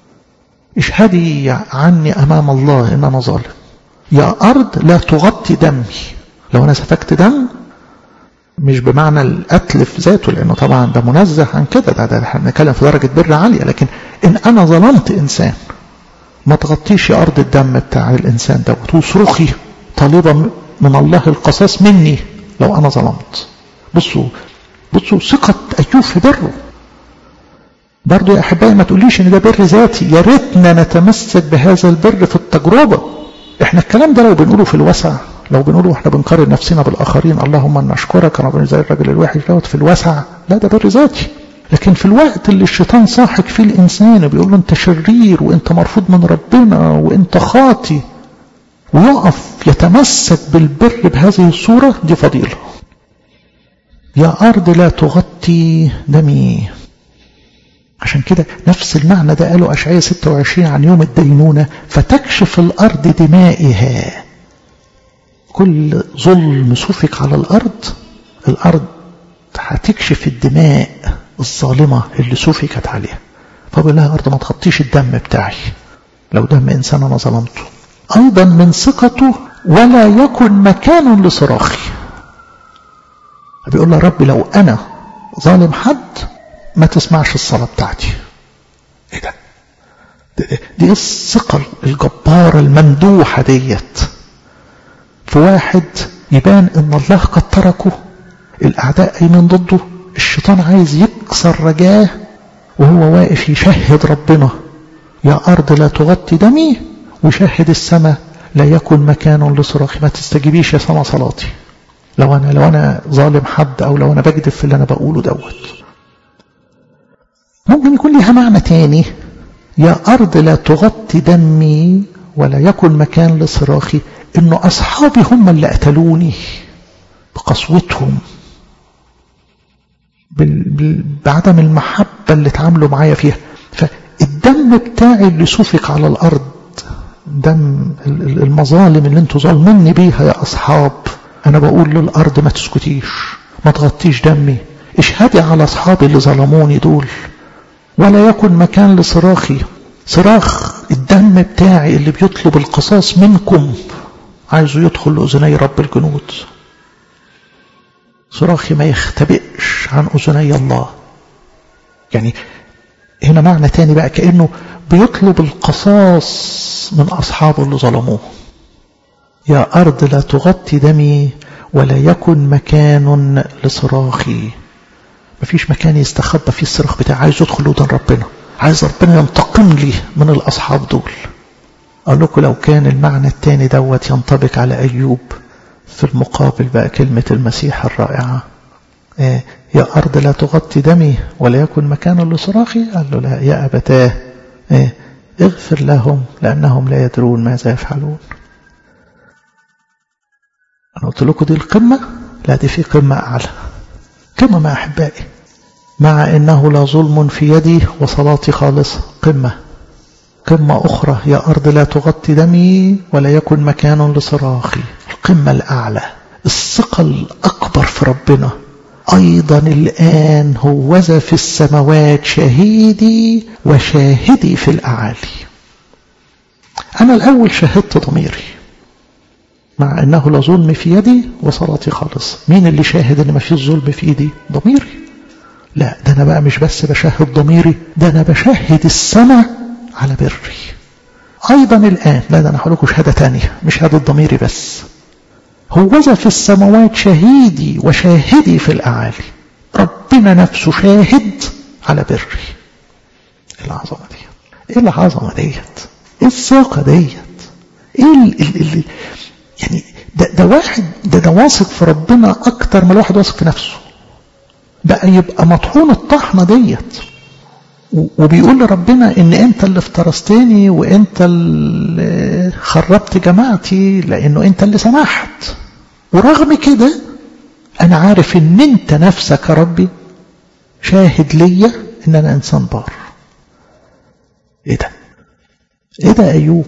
اشهدي عني أمام الله إن أنا ظالم. يا أرض لا تغطي دمي. لو أنا سفكت دم، مش بمعنى القتل في ذاته، لأنه طبعا ده منزه عن كده، ده احنا بنتكلم في درجة بر عالية، لكن إن أنا ظلمت إنسان، ما تغطيش يا أرض الدم بتاع الإنسان ده، وتصرخي طالبة من الله القصاص مني لو أنا ظلمت. بصوا ثقة أيوب في بره. برضو يا أحبائي ما تقوليش إن ده بر ذاتي. يا ريتنا نتمسك بهذا البر في التجربة. إحنا الكلام ده لو بنقوله في الوسع، لو بنقوله إحنا بنقارن نفسنا بالآخرين، اللهم نشكرك ربنا زي الراجل الوحش دوت في الوسع، لا ده بر ذاتي. لكن في الوقت اللي الشيطان صاحك فيه الإنسان بيقول له أنت شرير وأنت مرفوض من ربنا وأنت خاطي، ويقف يتمسك بالبر بهذه الصورة، دي فضيلة. يا أرض لا تغطي دمي. عشان كده نفس المعنى ده قاله أشعياء 26 عن يوم الدينونة، فتكشف الأرض دمائها. كل ظلم سفك على الأرض هتكشف الدماء الظالمة اللي سفكت عليها. فبقول لها أرض ما تغطيش الدم بتاعي لو دم إنسان أنا ظلمته. أيضا من ثقته ولا يكن مكان لصراخي. بيقول لها رب لو أنا ظالم حد ما تسمعش الصلاة بتاعتي. ايه ده؟ دي الثقة الجبارة الممدوحة ديت في واحد يبان ان الله قد تركه، الاعداء قايمين ضده، الشيطان عايز يكسر رجاه، وهو واقف يشهد ربنا يا ارض لا تغطي دمي، ويشهد السماء لا يكن مكان لصراخي. ما تستجيبيش يا سما صلاتي لو انا ظالم حد، او لو انا بكذب في اللي انا بقوله دوت. ممكن يكون لها معنى تاني، يا أرض لا تغطي دمي ولا يكن مكان لصراخي، إنه أصحابي هم اللي قتلوني بقسوتهم، بعدم المحبة اللي اتعاملوا معايا فيها. فالدم بتاعي اللي سفك على الأرض، دم المظالم اللي انتوا ظالميني بيها يا أصحاب، أنا بقول للأرض ما تسكتيش، ما تغطيش دمي، اشهدي على أصحابي اللي ظلموني دول. ولا يكن مكان لصراخي. صراخ الدم بتاعي اللي بيطلب القصاص منكم عايزه يدخل لأذني رب الجنود. صراخي ما يختبئش عن أذني الله. يعني هنا معنى تاني بقى كأنه بيطلب القصاص من أصحابه اللي ظلموه. يا أرض لا تغطي دمي ولا يكن مكان لصراخي. مفيش مكان يستخبى فيه الصراخ بتاعي. عايز يدخل لودن ربنا، عايز ربنا ينتقم لي من الأصحاب دول. أقول لكم لو كان المعنى التاني دوت ينطبق على أيوب، في المقابل بقى كلمة المسيح الرائعة يا أرض لا تغطي دمي ولا يكن مكان لصراخي. قال له لا يا أبتاه اغفر لهم لأنهم لا يدرون ماذا يفعلون. أنا قلت لكم دي القمة، لا دي في قمة أعلى. قمة مع أحبائي، مع إنه لا ظلم في يدي وصلاتي خالصة. قمة أخرى يا أرض لا تغطي دمي ولا يكن مكان لصراخي. القمة الأعلى، الثقة الأكبر في ربنا. أيضا الآن هوذا في السماوات شهيدي وشاهدي في الأعالي. أنا الأول شهدت ضميري مع أنه لا ظلم في يدي وصلاتي خالص. مين اللي شاهد أن ما فيش ظلم في إيدي؟ ضميري. لا ده أنا بقى مش بس بشاهد ضميري، ده أنا بشاهد السماء على بري. أيضا الآن، لا ده أنا هقول لكم شهادة تانية مش شهادة ضميري بس. هوذا في السماوات شهيدي وشاهدي في الأعالي. ربنا نفسه شاهد على بري. إيه العظمة ديت؟ إيه العظمة ديت؟ إيه الثقة ديت؟ إيه يعني ده واحد ده واثق في ربنا أكتر ما الواحد واثق في نفسه. بقى يبقى مطحون الطحنة ديت وبيقول لربنا إن أنت اللي افترستني وأنت اللي خربت جماعتي لأنه أنت اللي سمحت. ورغم كده أنا عارف إن أنت نفسك يا ربي شاهد ليا إن أنا إنسان بار. إيه ده أيوب؟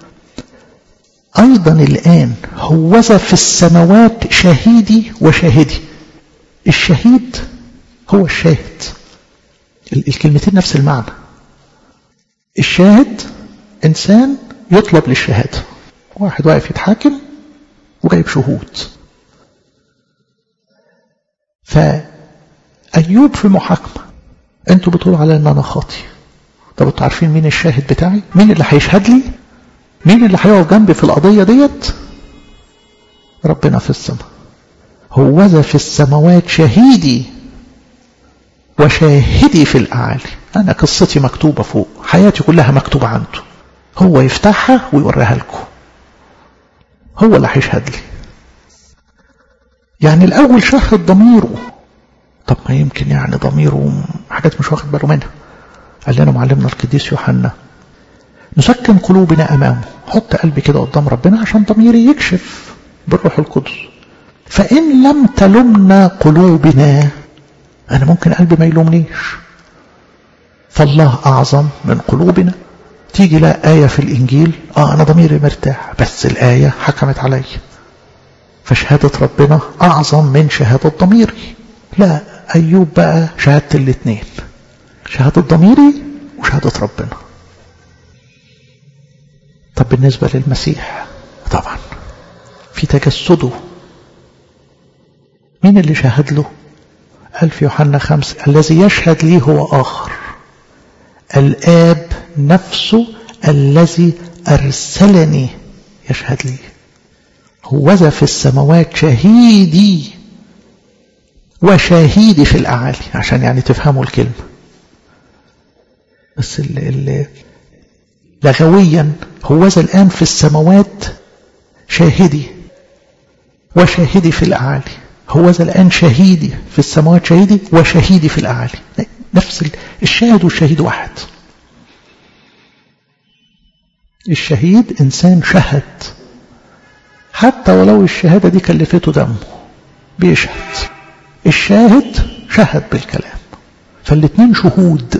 أيضا الآن هوذا في السماوات شهيدي وشاهدي. الشهيد هو الشاهد، الكلمتين نفس المعنى. الشاهد إنسان يطلب للشهادة، واحد واقف يتحاكم وجايب شهود. فأيوب في محاكمة، أنتوا بتقولوا على أن أنا خاطي. طب أنتوا عارفين مين الشاهد بتاعي؟ مين اللي هيشهد لي؟ مين اللي هيقف جنبي في القضية ديت؟ ربنا في السماء. هوذا في السماوات شهيدي وشاهدي في الأعالي. أنا قصتي مكتوبة فوق، حياتي كلها مكتوبة عنده. هو يفتحها ويوريها لكم، هو اللي هيشهد لي. يعني الأول شهد ضميره. طب ما يمكن يعني ضميره حاجات مش واخد باله منها. قال لنا معلمنا القديس يوحنا نسكن قلوبنا أمامه. حط قلبي كده قدام ربنا عشان ضميري يكشف بالروح القدس. فإن لم تلمنا قلوبنا، أنا ممكن قلبي ما يلومنيش، فالله أعظم من قلوبنا. تيجي لا آية في الإنجيل أنا ضميري مرتاح بس الآية حكمت علي، فشهادة ربنا أعظم من شهادة ضميري. لا، أيوب بقى شهادة الاثنين، شهادة ضميري وشهادة ربنا. طب بالنسبة للمسيح طبعا في تجسده، مين اللي شهد له؟ قال في يوحنا 5 الذي يشهد لي هو آخر، الآب نفسه الذي أرسلني يشهد لي. هوذا في السماوات شهيدي وشاهدي في الأعالي، عشان يعني تفهموا الكلمة. بس لغويا هوذا الآن في السماوات شاهدي وشاهدي في الأعالي. هوذا الآن شهيدي في السماوات شهيدي وشهيدي في الأعالي. نفس الشاهد والشهيد واحد. الشهيد إنسان شهد حتى ولو الشهادة دي كلفته دمه بيشهد. الشاهد شهد بالكلام، فالاتنين شهود.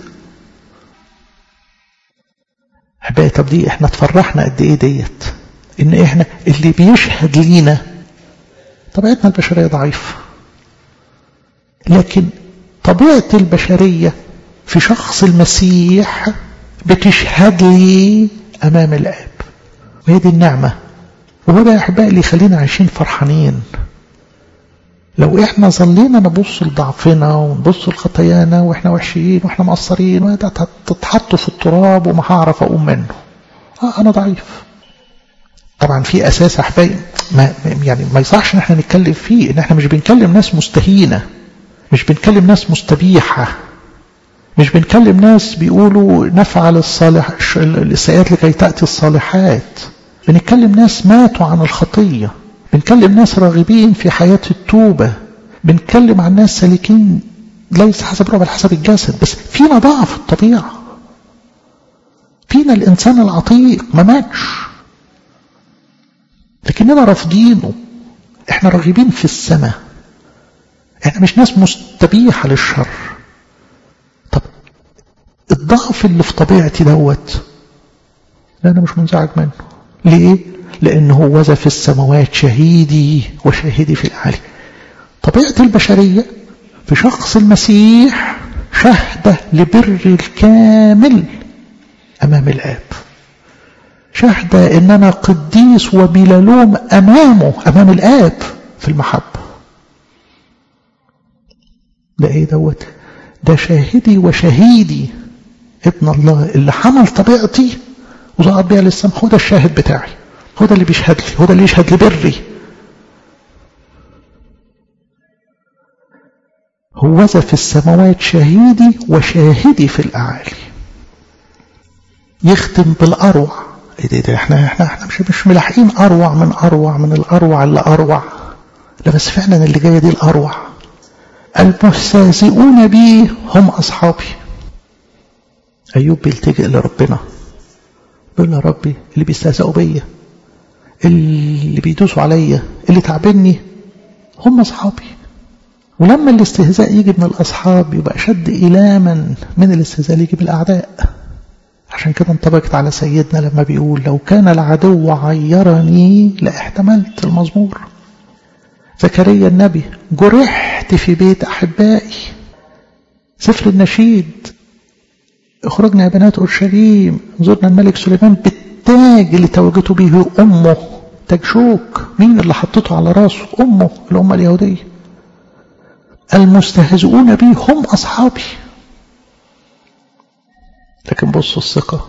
أحبائي طب دي احنا تفرحنا قد ايه ديت، ان احنا اللي بيشهد لينا طبيعتنا البشرية ضعيفة، لكن طبيعة البشرية في شخص المسيح بتشهد لي أمام الآب. وهي دي النعمة، وهو ده يا أحبائي اللي يخلينا عايشين فرحانين. لو إحنا ظلينا نبص لضعفنا ونبص لخطايانا وإحنا وحشين وإحنا مقصرين وتتحطوا في التراب وما هعرف أقوم منه، أنا ضعيف. طبعا في أساس أحبائي ما يصحش إن إحنا نتكلم فيه، إن إحنا مش بنكلم ناس مستهينة، مش بنكلم ناس مستبيحة، مش بنكلم ناس بيقولوا نفعل السيئات لكي تأتي الصالحات. بنتكلم ناس ماتوا عن الخطية، بنكلم ناس راغبين في حياة التوبة، بنتكلم عن ناس سالكين ليس حسب روح بل حسب الجسد. بس فينا ضعف الطبيعة، فينا الإنسان العتيق ما ماتش، لكننا رافضينه. احنا راغبين في السماء، احنا مش ناس مستبيحة للشر. طب الضعف اللي في طبيعتي دوت، لا أنا مش منزعج منه. ليه؟ لأنه هو ذا في السماوات شهيدي وشاهدي في الأعالي. طبيعة البشرية في شخص المسيح شهد لبر الكامل أمام الآب، شهد إن أنا قديس وبلا لوم أمامه، أمام الآب في المحبة. ده إيه دوت؟ ده شاهدي وشهيدي، ابن الله اللي حمل طبيعتي وصعد بيها للسماء. هو ده الشاهد بتاعي، هو ده اللي بيشهد لي، هو ده اللي يشهد لبري. هو ذا في السماوات شهيدي وشاهدي في الأعالي. يختم بالأروع. ايه ده احنا مش ملاحقين أروع من الأروع اللي أروع. لا بس فعلا اللي جاية دي الأروع. المستهزئون بي هم أصحابي. أيوب بيلتجئ لربنا، بيقول له ربي اللي بيستهزئوا بيا، اللي بيدوسوا عليا، اللي تعبني هم أصحابي. ولما الاستهزاء يجي من الأصحاب يبقى شد إلاما من الاستهزاء اللي يجي من الأعداء. عشان كده انطبقت على سيدنا لما بيقول لو كان العدو عيرني لاحتملت. المزمور زكريا النبي جرحت في بيت أحبائي. سفر النشيد اخرجنا يا بنات أورشليم زرنا الملك سليمان بالتاج اللي توجته به أمه، تاج شوك. مين اللي حطته على راسه؟ أمه، الأمة اليهودية. المستهزئون بي هم أصحابي. لكن بصوا الثقة،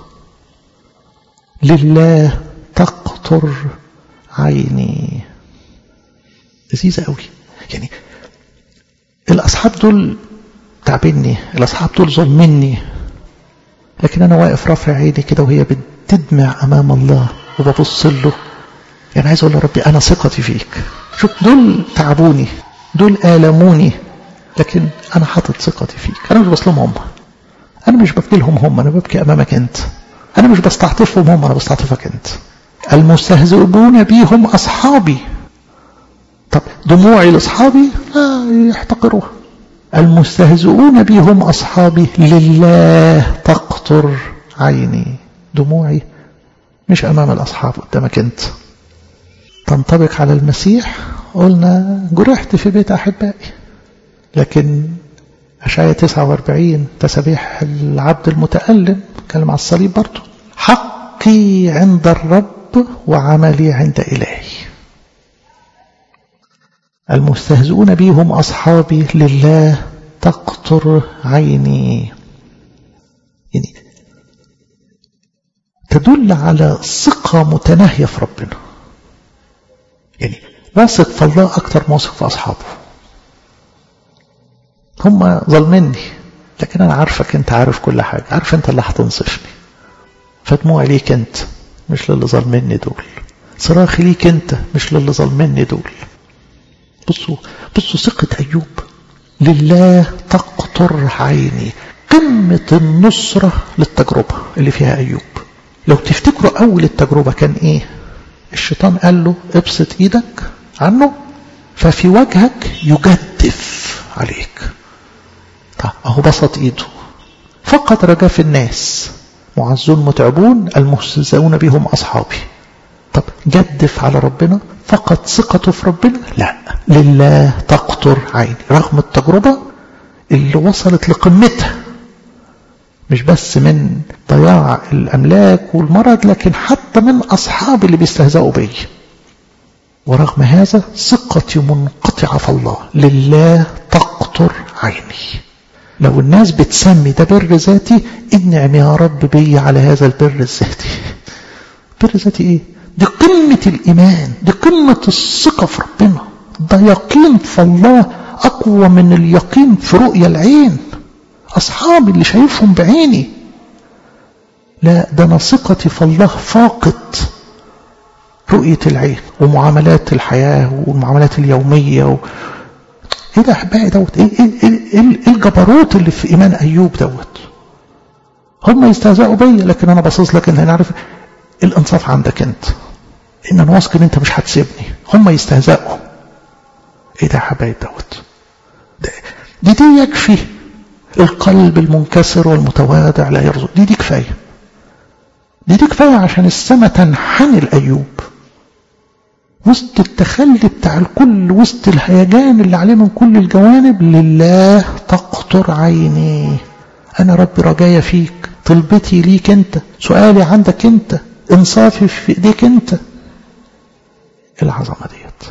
لله تقطر عيني. لذيذة قوي. يعني الأصحاب دول تعبني، الأصحاب دول ظلمني، لكن أنا واقف رافع عيني كده وهي بتدمع أمام الله وببص له. يعني عايز أقول لربي أنا ثقتي فيك. شوف دول تعبوني، دول آلموني، لكن أنا حاطط ثقتي فيك. أنا مش بظلمهم هم، أنا مش ببكي لهم هم، أنا ببكي أمامك أنت. أنا مش بستعطفهم هم، أنا بستعطفك أنت. المستهزئون بي هم أصحابي. طب دموعي لأصحابي لا يحتقروها. المستهزئون بي هم أصحابي، لله تقطر عيني. دموعي مش أمام الأصحاب، قدامك أنت. تنطبق على المسيح. قلنا جرحت في بيت أحبائي، لكن أشعياء 49 تسبيح العبد المتألم كلمة على الصليب برضو. حقي عند الرب وعملي عند إلهي. المستهزئون بي هم أصحابي، لله تقطر عيني. يعني تدل على ثقة متناهية في ربنا. يعني واثق في الله أكتر ما واثق في أصحابه. هم ظلمني، لكن أنا عارفك أنت، عارف كل حاجة، عارف أنت اللي هتنصفني. فدموعي ليك أنت مش للي ظلمني دول، صراخي ليك أنت مش للي ظلمني دول. بصوا ثقة أيوب. لله تقطر عيني. قمة النصرة للتجربة اللي فيها أيوب. لو تفتكروا أول التجربة كان إيه؟ الشيطان قال له ابسط إيدك عنه ففي وجهك يجدف عليك. طب أهو بسط إيده. فقد رجا في الناس معزون متعبون المستهزئون بهم أصحابي. طب جدف على ربنا، فقد ثقته في ربنا. لا، لله تقطر عيني. رغم التجربة اللي وصلت لقمتها، مش بس من ضياع الأملاك والمرض، لكن حتى من أصحابي اللي بيستهزئوا بي. ورغم هذا ثقتي منقطعة في الله، لله تقطر عيني. لو الناس بتسمي ده بر ذاتي، انعم يا رب بي على هذا البر الذاتي. بر ذاتي ايه؟ دي قمة الإيمان، دي قمة الثقة في ربنا. ده يقين في الله أقوى من اليقين في رؤية العين. أصحابي اللي شايفهم بعيني، لا، ده أنا ثقتي في الله فاقت رؤية العين ومعاملات الحياة والمعاملات اليومية ايه ده احبائي دوت؟ ايه الجبروت اللي في ايمان ايوب دوت؟ هم يستهزئوا بيا، لكن انا باصص لك ان انا عارف الانصاف عندك انت، ان انا واثق ان انت مش هتسيبني. هم يستهزئوا، ايه ده حبايب دوت؟ دي يكفي. القلب المنكسر والمتواضع لا يرزق، دي كفايه. دي كفايه عشان السماء تنحني لايوب وسط التخلي بتاع الكل، وسط الهيجان اللي عليه من كل الجوانب. لله تقطر عيني. انا رب رجايا فيك، طلبتي ليك انت، سؤالي عندك انت، انصافي في ايديك انت. العظمه ديت.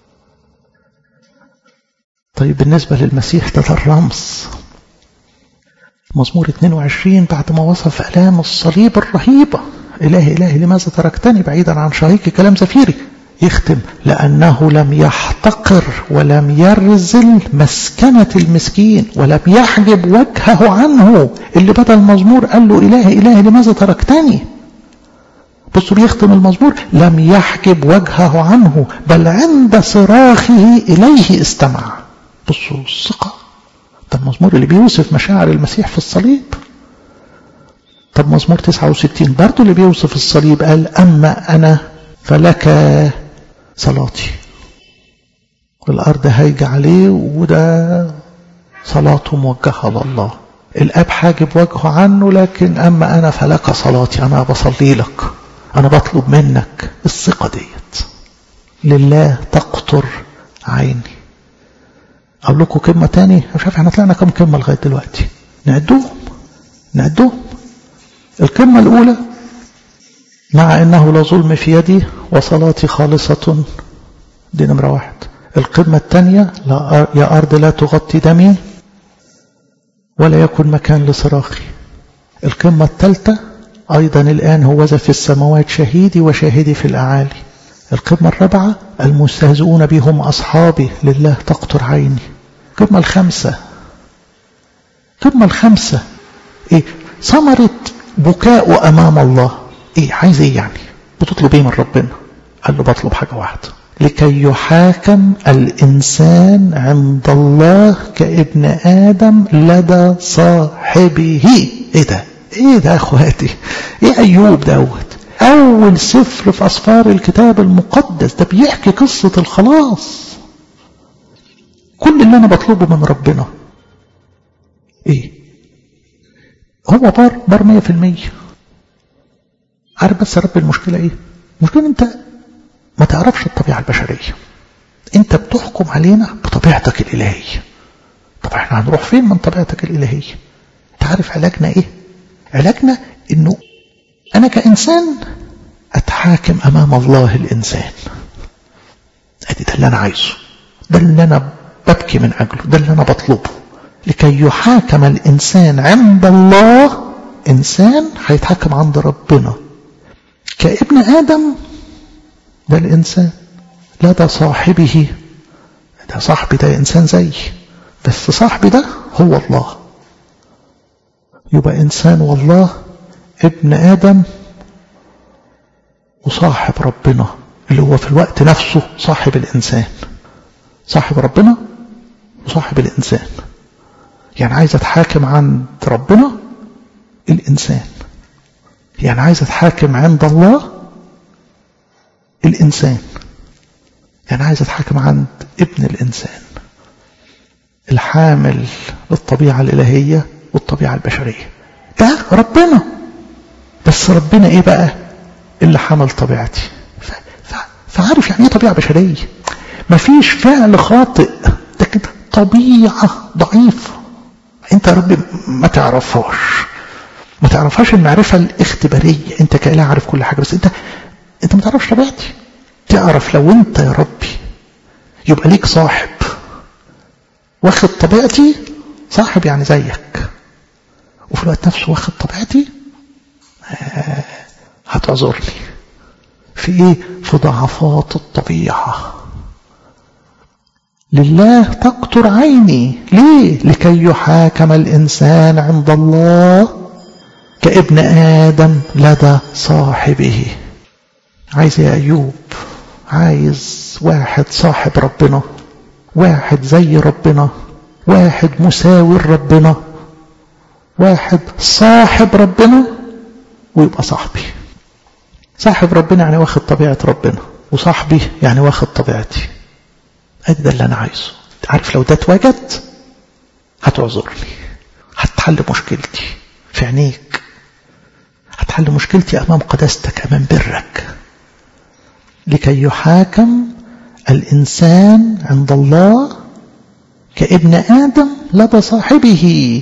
طيب بالنسبه للمسيح ده الرمز. مزمور 22 بعد ما وصف الام الصليب الرهيبه، الهي الهي لماذا تركتني بعيدا عن شهيق كلام زفيري، يختم لأنه لم يحتقر ولم يرزل مسكنة المسكين ولم يحجب وجهه عنه. اللي بدأ المزمور قال له إلهي إلهي لماذا تركتني. بصوا بيختم المزمور لم يحجب وجهه عنه بل عند صراخه إليه استمع. بصوا الثقة. ده المزمور اللي بيوصف مشاعر المسيح في الصليب. طب مزمور 69 برضو اللي بيوصف الصليب قال أما أنا فلك صلاتي. والأرض هايجة عليه، وده صلاته موجهة لله. الأب حاجب وجهه عنه، لكن أما أنا فلك صلاتي، أنا بصلي لك، أنا بطلب منك. الثقة ديت. لله تقطر عيني. أقول لكم كلمة تاني، مش عارف احنا طلعنا كم كلمة لغاية دلوقتي، نعدوهم. الكلمة الأولى مع أنه لا ظلم في يدي وصلاتي خالصة، دي نمرة 1. القمة الثانية يا أرض لا تغطي دمي ولا يكن مكان لصراخي. القمة الثالثة أيضا الآن هوذا في السماوات شهيدي وشاهدي في الأعالي. القمة الرابعة المستهزئون بهم أصحابي، لله تقطر عيني. القمة الخمسة إيه؟ ثمرة بكاء أمام الله. ايه عايز ايه يعني؟ بتطلب ايه من ربنا؟ قال له بطلب حاجة واحدة، لكي يحاكم الإنسان عند الله كابن آدم لدى صاحبه. ايه ده اخواتي؟ ايه أيوب دوت؟ أول سفر في أسفار الكتاب المقدس، ده بيحكي قصة الخلاص. كل اللي أنا بطلبه من ربنا ايه؟ هو بار 100%. عارف بس رب المشكلة ايه؟ المشكلة انت ما تعرفش الطبيعة البشرية، انت بتحكم علينا بطبيعتك الالهية. طب احنا هنروح فين من طبيعتك الالهية؟ تعرف علاجنا ايه؟ علاجنا انه انا كإنسان اتحاكم امام الله الانسان. ادي ده اللي انا عايزه، ده اللي انا ببكي من اجله، ده اللي انا بطلبه. لكي يحاكم الانسان عند الله، انسان هيتحاكم عند ربنا كابن آدم، ده الإنسان لدى صاحبه. ده صاحبي، ده إنسان زي، بس صاحبي ده هو الله. يبقى إنسان والله، ابن آدم وصاحب ربنا، اللي هو في الوقت نفسه صاحب الإنسان. صاحب ربنا وصاحب الإنسان. يعني عايز أتحاكم عند ربنا الإنسان، يعني عايز أتحاكم عند الله الإنسان، يعني عايز أتحاكم عند ابن الإنسان الحامل للطبيعة الإلهية والطبيعة البشرية. ده ربنا، بس ربنا إيه بقى؟ اللي حمل طبيعتي. فعارف يعني إيه طبيعة بشرية؟ مفيش فعل خاطئ، ده كده طبيعة ضعيفة انت يا رب ما تعرفهاش، ما تعرفهاش المعرفة الاختبارية، انت كإله عارف كل حاجة، بس انت ما تعرفش طبيعتي. تعرف لو انت يا ربي يبقى ليك صاحب واخد طبيعتي، صاحب يعني زيك، وفي الوقت نفسه واخد طبيعتي، هتعذرني في ايه؟ في ضعفات الطبيعة. لله تقطر عيني. ليه؟ لكي يحاكم الإنسان عند الله كابن آدم لدى صاحبه. عايز يا أيوب، عايز واحد صاحب ربنا، واحد زي ربنا، واحد مساوي ربنا، واحد صاحب ربنا ويبقى صاحبي. صاحب ربنا يعني واخد طبيعة ربنا، وصاحبي يعني واخد طبيعتي. ادي ده اللي انا عايزه. عارف لو ده اتوجد هتعذرني، هتحل مشكلتي في عينيك، هتحل مشكلتي امام قداستك، امام برك. لكي يحاكم الانسان عند الله كابن آدم لدى صاحبه.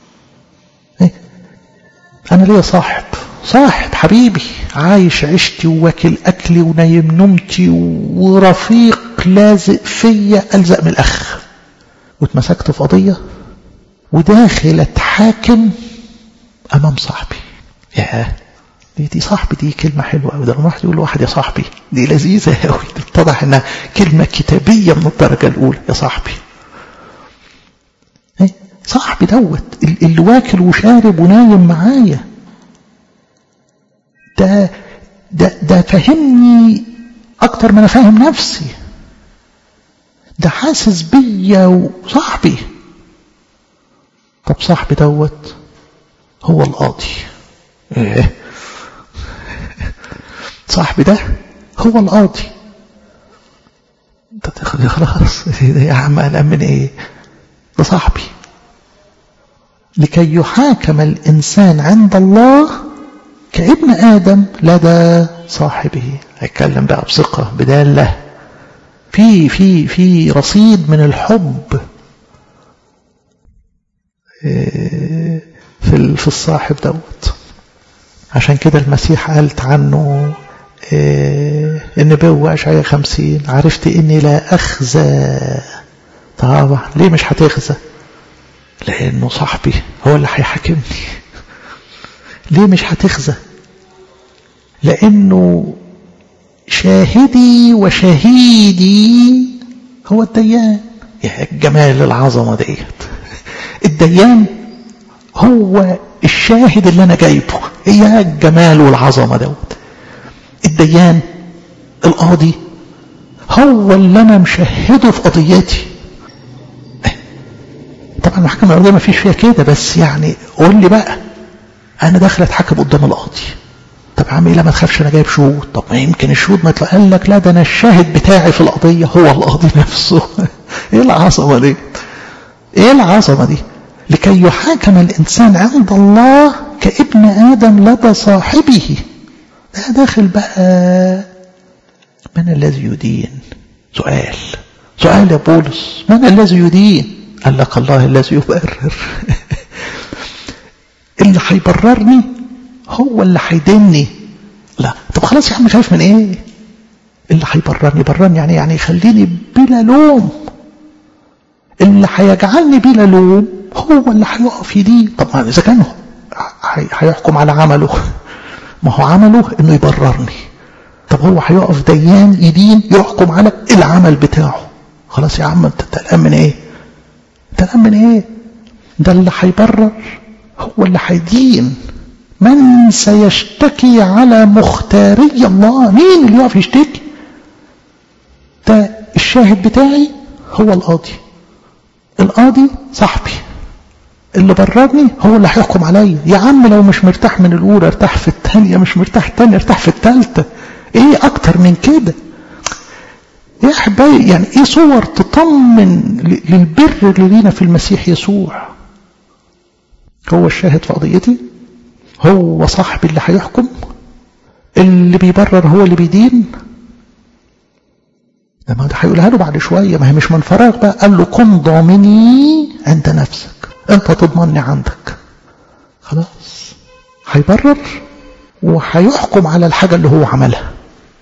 انا ليا صاحب حبيبي، عايش عشتي وواكل اكلي ونايم نومتي ورفيق لازق فيا ألزق من الأخ، واتمسكت في قضية وداخل اتحاكم أمام صاحبي. يا دي صاحبي، دي كلمة حلوة أوي. ده لما واحد يقول لواحد يا صاحبي دي لذيذة أوي، تتضح إنها كلمة كتابية من الدرجة الأولى. يا صاحبي، صاحبي دوت اللي واكل وشارب ونايم معايا، ده فهمني أكتر ما أنا فاهم نفسي، ده حاسس بيا وصاحبي. طب صاحبي دوت هو القاضي. صاحبي ده هو القاضي. انت تاخد خلاص يا عم قلقان من ايه؟ ده صاحبي. لكي يحاكم الانسان عند الله كابن آدم لدى صاحبه. هيتكلم بقى بثقة بدالة في رصيد من الحب في الصاحب دوت. عشان كده المسيح قالت عنه النبوة أشعياء 50: عرفت إني لا أخزى. طبعا ليه مش هتخزى؟ لأنه صاحبي هو اللي هيحاكمني. ليه مش هتخزى؟ لأنه شاهدي وشهيدي هو الديان. يا الجمال العظمة ديت. الديان هو الشاهد اللي أنا جايبه. يا الجمال والعظمة دوت. الديان القاضي هو اللي أنا مشهده في قضيتي. طبعا المحكمة الأرضية ما فيش فيها كده، بس يعني قول لي بقى أنا داخل أتحكم قدام القاضي. طب عم إيه؟ ما تخافش أنا جايب شهود. طب ما يمكن الشهود ما يطلع. قال لك لا، ده أنا الشاهد بتاعي في القضية هو القاضي نفسه. إيه العظمة دي؟ إيه العظمة دي؟ لكي يحاكم الإنسان عند الله كابن آدم لدى صاحبه. ده داخل بقى من الذي يدين؟ سؤال يا بولس، من الذي يدين؟ قال لك الله الذي يبرر. اللي هيبررني هو اللي هيديني. لا طب خلاص يا عم، خايف من ايه؟ اللي هيبررني يعني يخليني بلا لوم. اللي هيجعلني بلا لوم هو اللي هيقف يدين. طب ما اذا كان هيحكم على عمله، ما هو عمله انه يبررني. طب هو هيقف ديان يدين يحكم على العمل بتاعه. خلاص يا عم انت قلقان من ايه؟ ده اللي هيبرر هو اللي هيدين. من سيشتكي على مختاري الله؟ مين اللي يقف يشتكي؟ ده الشاهد بتاعي هو القاضي صاحبي. اللي بررني هو اللي هيحكم عليا. يا عم لو مش مرتاح من الأولى ارتاح في الثانية، مش مرتاح الثانية ارتاح في الثالثة. ايه اكتر من كده يا احبائي؟ يعني ايه صور تطمن للبر اللي لينا في المسيح يسوع؟ هو الشاهد في قضيتي، هو صاحبي اللي هيحكم، اللي بيبرر هو اللي بيدين. لما ده هيقولها له بعد شوية، ما هي مش من فراغ بقى. قال له كن ضامني عند نفسك، انت تضمني عندك. خلاص هيبرر وهيحكم على الحاجة اللي هو عملها.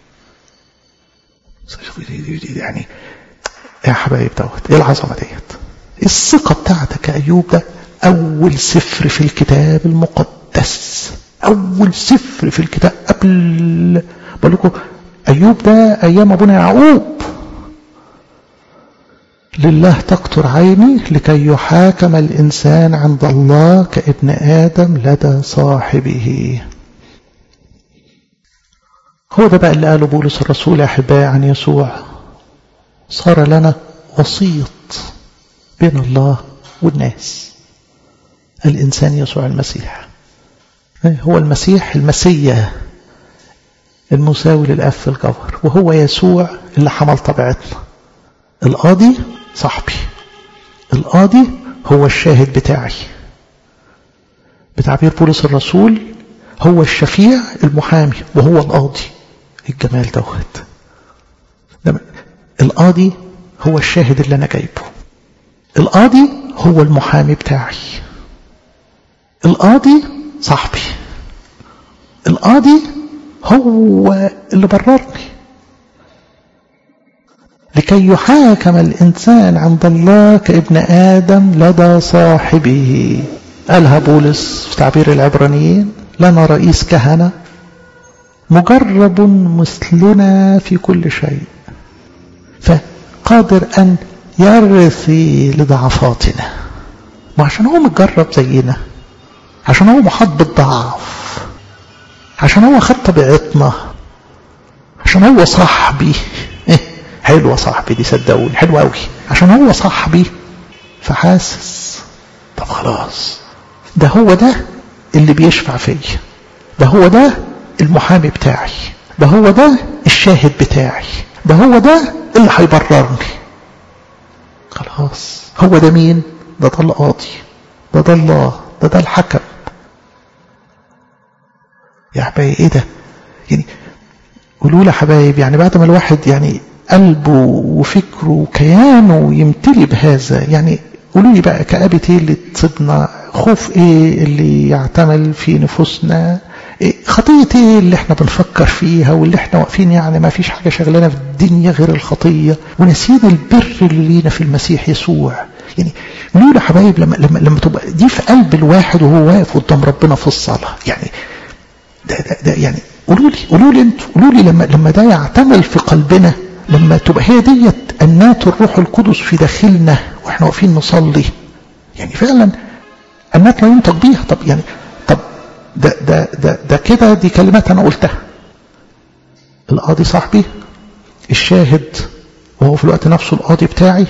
يعني يا حبايب دوت ايه العظمة ديت؟ الثقة بتاعتك يا أيوب ده أول سفر في الكتاب المقدس، أول سفر في الكتاب قبل بقول لكم أيوب ده أيام أبونا يعقوب. لله تقطر عيني لكي يحاكم الإنسان عند الله كابن آدم لدى صاحبه. هو ده بقى اللي قاله بولس الرسول يا أحبائي عن يسوع، صار لنا وسيط بين الله والناس، الإنسان يسوع المسيح. هو المسيح المسيح المساوي للآب في الجوهر، وهو يسوع اللي حمل طبيعتنا. القاضي صاحبي، القاضي هو الشاهد بتاعي، بتعبير بولس الرسول هو الشفيع المحامي وهو القاضي. الجمال دوت، القاضي هو الشاهد اللي أنا جايبه، القاضي هو المحامي بتاعي، القاضي صاحبي، القاضي هو اللي بررني. لكي يحاكم الإنسان عند الله كابن آدم لدى صاحبه. قالها بولس في تعبير العبرانيين: لنا رئيس كهنة مجرب مثلنا في كل شيء، فقادر أن يرثي لضعفاتنا. ما عشان هو متجرب زينا، عشان هو محاط بالضعف، عشان هو خد طبيعتنا، عشان هو صاحبي. حلوة صاحبي دي، صدقوني حلوة قوي. عشان هو صاحبي فحاسس طب خلاص، ده هو ده اللي بيشفع فيا، ده هو ده المحامي بتاعي، ده هو ده الشاهد بتاعي، ده هو ده اللي هيبررني. خلاص هو ده مين؟ ده القاضي، ده الله، ده الحكم. يا حبايبي ايه ده؟ يعني قولوا لي حبايب، يعني بعد ما الواحد يعني قلبه وفكره وكيانه يمتلي بهذا، يعني قولوا لي بقى كآبة ايه اللي تصيبنا؟ خوف ايه اللي يعتمل في نفوسنا؟ خطية ايه اللي احنا بنفكر فيها واللي احنا واقفين يعني ما فيش حاجة شغلنا في الدنيا غير الخطية، ونسينا البر اللي لينا في المسيح يسوع. يعني قولوا لي حبايب لما تبقى دي في قلب الواحد وهو واقف قدام ربنا في الصلاة، يعني ده يعني قولوا لي انتوا، قولوا لي لما ده يعتمل في قلبنا، لما تبقى هي ديت أنات الروح القدس في داخلنا واحنا واقفين نصلي، يعني فعلا أنات لا ينطق بيها. طب يعني ده كده دي كلمات أنا قلتها. القاضي صاحبي، الشاهد وهو في الوقت نفسه القاضي بتاعي،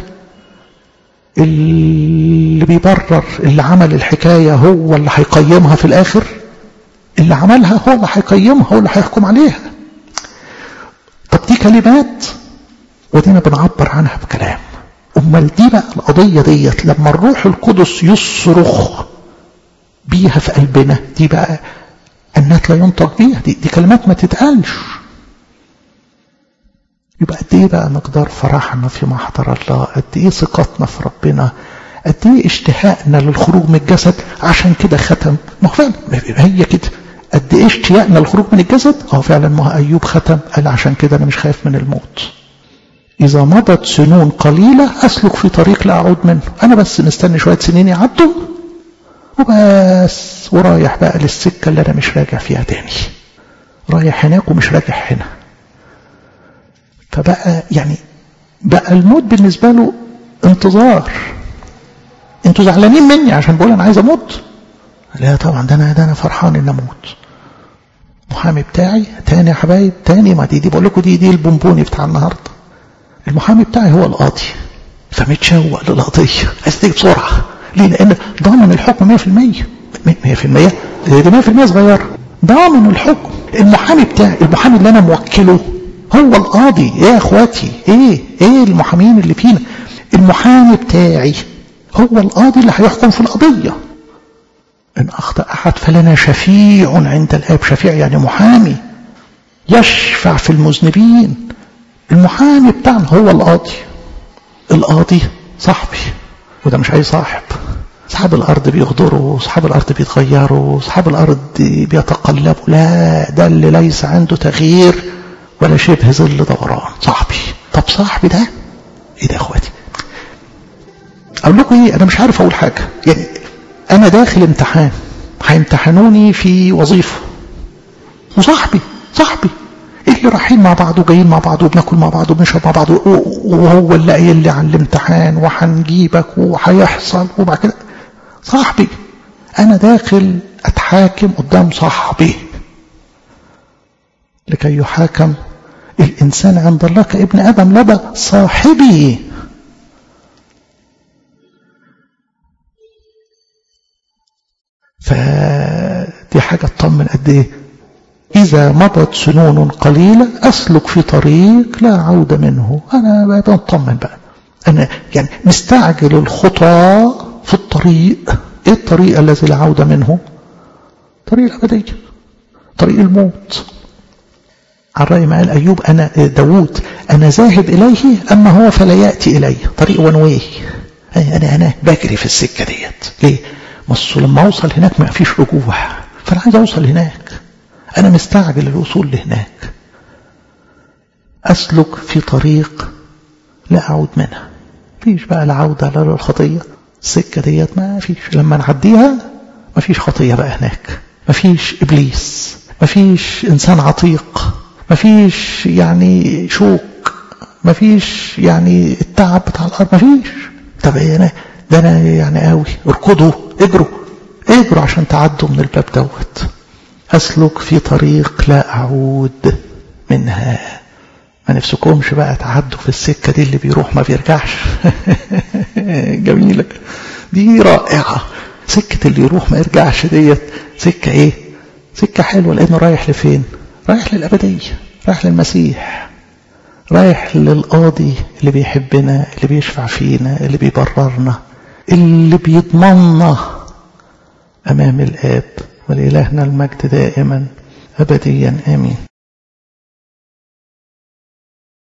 اللي بيبرر اللي عمل الحكاية هو اللي هيقيمها في الآخر، اللي عملها هو اللي هيقيمها، هو اللي هيحكم عليها. طب دي كلمات ودينا بنعبر عنها بكلام. أمال دي بقى القضية ديت لما الروح القدس يصرخ بيها في قلبنا، دي بقى أنات لا ينطق بيها، دي كلمات ما تتقالش. يبقى قد ايه بقى مقدار فرحنا في محضر الله، قد ايه ثقتنا في ربنا، قد ايه اشتهائنا للخروج من الجسد. عشان كده ختم، ما هو فعلا هي كده، قد ايه اشتياقنا للخروج من الجسد. فعلا ما أيوب ختم قال عشان كده انا مش خايف من الموت. إذا مضت سنون قليلة أسلك في طريق لا أعود منه. أنا بس مستني شوية سنين يعدوا وبس، ورايح بقى للسكة اللي أنا مش راجع فيها تاني، رايح هناك ومش راجع هنا. فبقى يعني بقى الموت بالنسبة له انتظار. انتوا زعلانين مني عشان بقول أنا عايز أموت؟ لا طبعا، ده أنا فرحان إن أموت. محامي بتاعي تاني يا حبايب، تاني ما دي بقول لكم دي البونبوني بتاع النهارده. المحامي بتاعي هو القاضي، فمتشوق للقضية، عايز تيجي بسرعة. ليه؟ لأن ضامن الحكم 100%. 100% دي 100% صغيرة، ضامن الحكم. المحامي بتاعي، المحامي اللي أنا موكله هو القاضي. يا اخواتي ايه المحامين اللي فينا؟ المحامي بتاعي هو القاضي اللي هيحكم في القضية. إن أخطأ أحد فلنا شفيع عند الآب. شفيع يعني محامي يشفع في المذنبين. المحامي بتاعنا هو القاضي. القاضي صاحبي، وده مش أي صاحب، أصحاب الأرض بيغدروا، أصحاب الأرض بيتغيروا، أصحاب الأرض بيتقلبوا. لا، ده اللي ليس عنده تغيير ولا شبه ظل دوران صاحبي. طب صاحبي ده إيه ده يا أخواتي؟ أقول لكم إيه، أنا مش عارف أقول حاجة. يعني أنا داخل امتحان، هيمتحنوني في وظيفة، وصاحبي اللي رايحين مع بعض وجايين مع بعض وبناكل مع بعض وبنشرب مع بعض، وهو اللي قايل لي على الامتحان وهنجيبك وهيحصل وبعد كده صاحبي. أنا داخل أتحاكم قدام صاحبي لكي يحاكم الإنسان عند الله كابن آدم. لبى صاحبي. فدي حاجة تطمن قد إيه. إذا مضت سنون قليلة أسلك في طريق لا عودة منه. أنا بطمن بقى، أنا يعني مستعجل الخطى في الطريق. إيه الطريق الذي لا عودة منه؟ طريق الأبدية، طريق الموت. على رأي ما قال أيوب، أنا داود، أنا ذاهب إليه أما هو فلا يأتي إلي. طريق ونويه، أنا بجري في السكة ديت. ليه؟ مصر لما أوصل هناك ما فيش رجوع، فأنا عايز أوصل هناك، أنا مستعجل الوصول لهناك. أسلك في طريق لا أعود منها. فيش بقى العودة لا للخطية. السكة ديت ما فيش، لما نعديها ما فيش خطية بقى هناك، ما فيش إبليس، ما فيش إنسان عتيق، ما فيش يعني شوك، ما فيش يعني التعب بتاع الأرض، ما فيش. طب أنا ده أنا يعني قوي. اركضوا، اجروا عشان تعدوا من الباب دوت. أسلك في طريق لا أعود منها. ما نفسكمش بقى تعدوا في السكة دي اللي بيروح ما بيرجعش. جميلة دي، رائعة. سكة اللي يروح ما يرجعش ديت سكة ايه؟ سكة حلوة، لأنه رايح لفين؟ رايح للأبدية، رايح للمسيح، رايح للقاضي اللي بيحبنا، اللي بيشفع فينا، اللي بيبررنا، اللي بيضمننا أمام الآب. ولإلهنا المجد دائما أبديا آمين.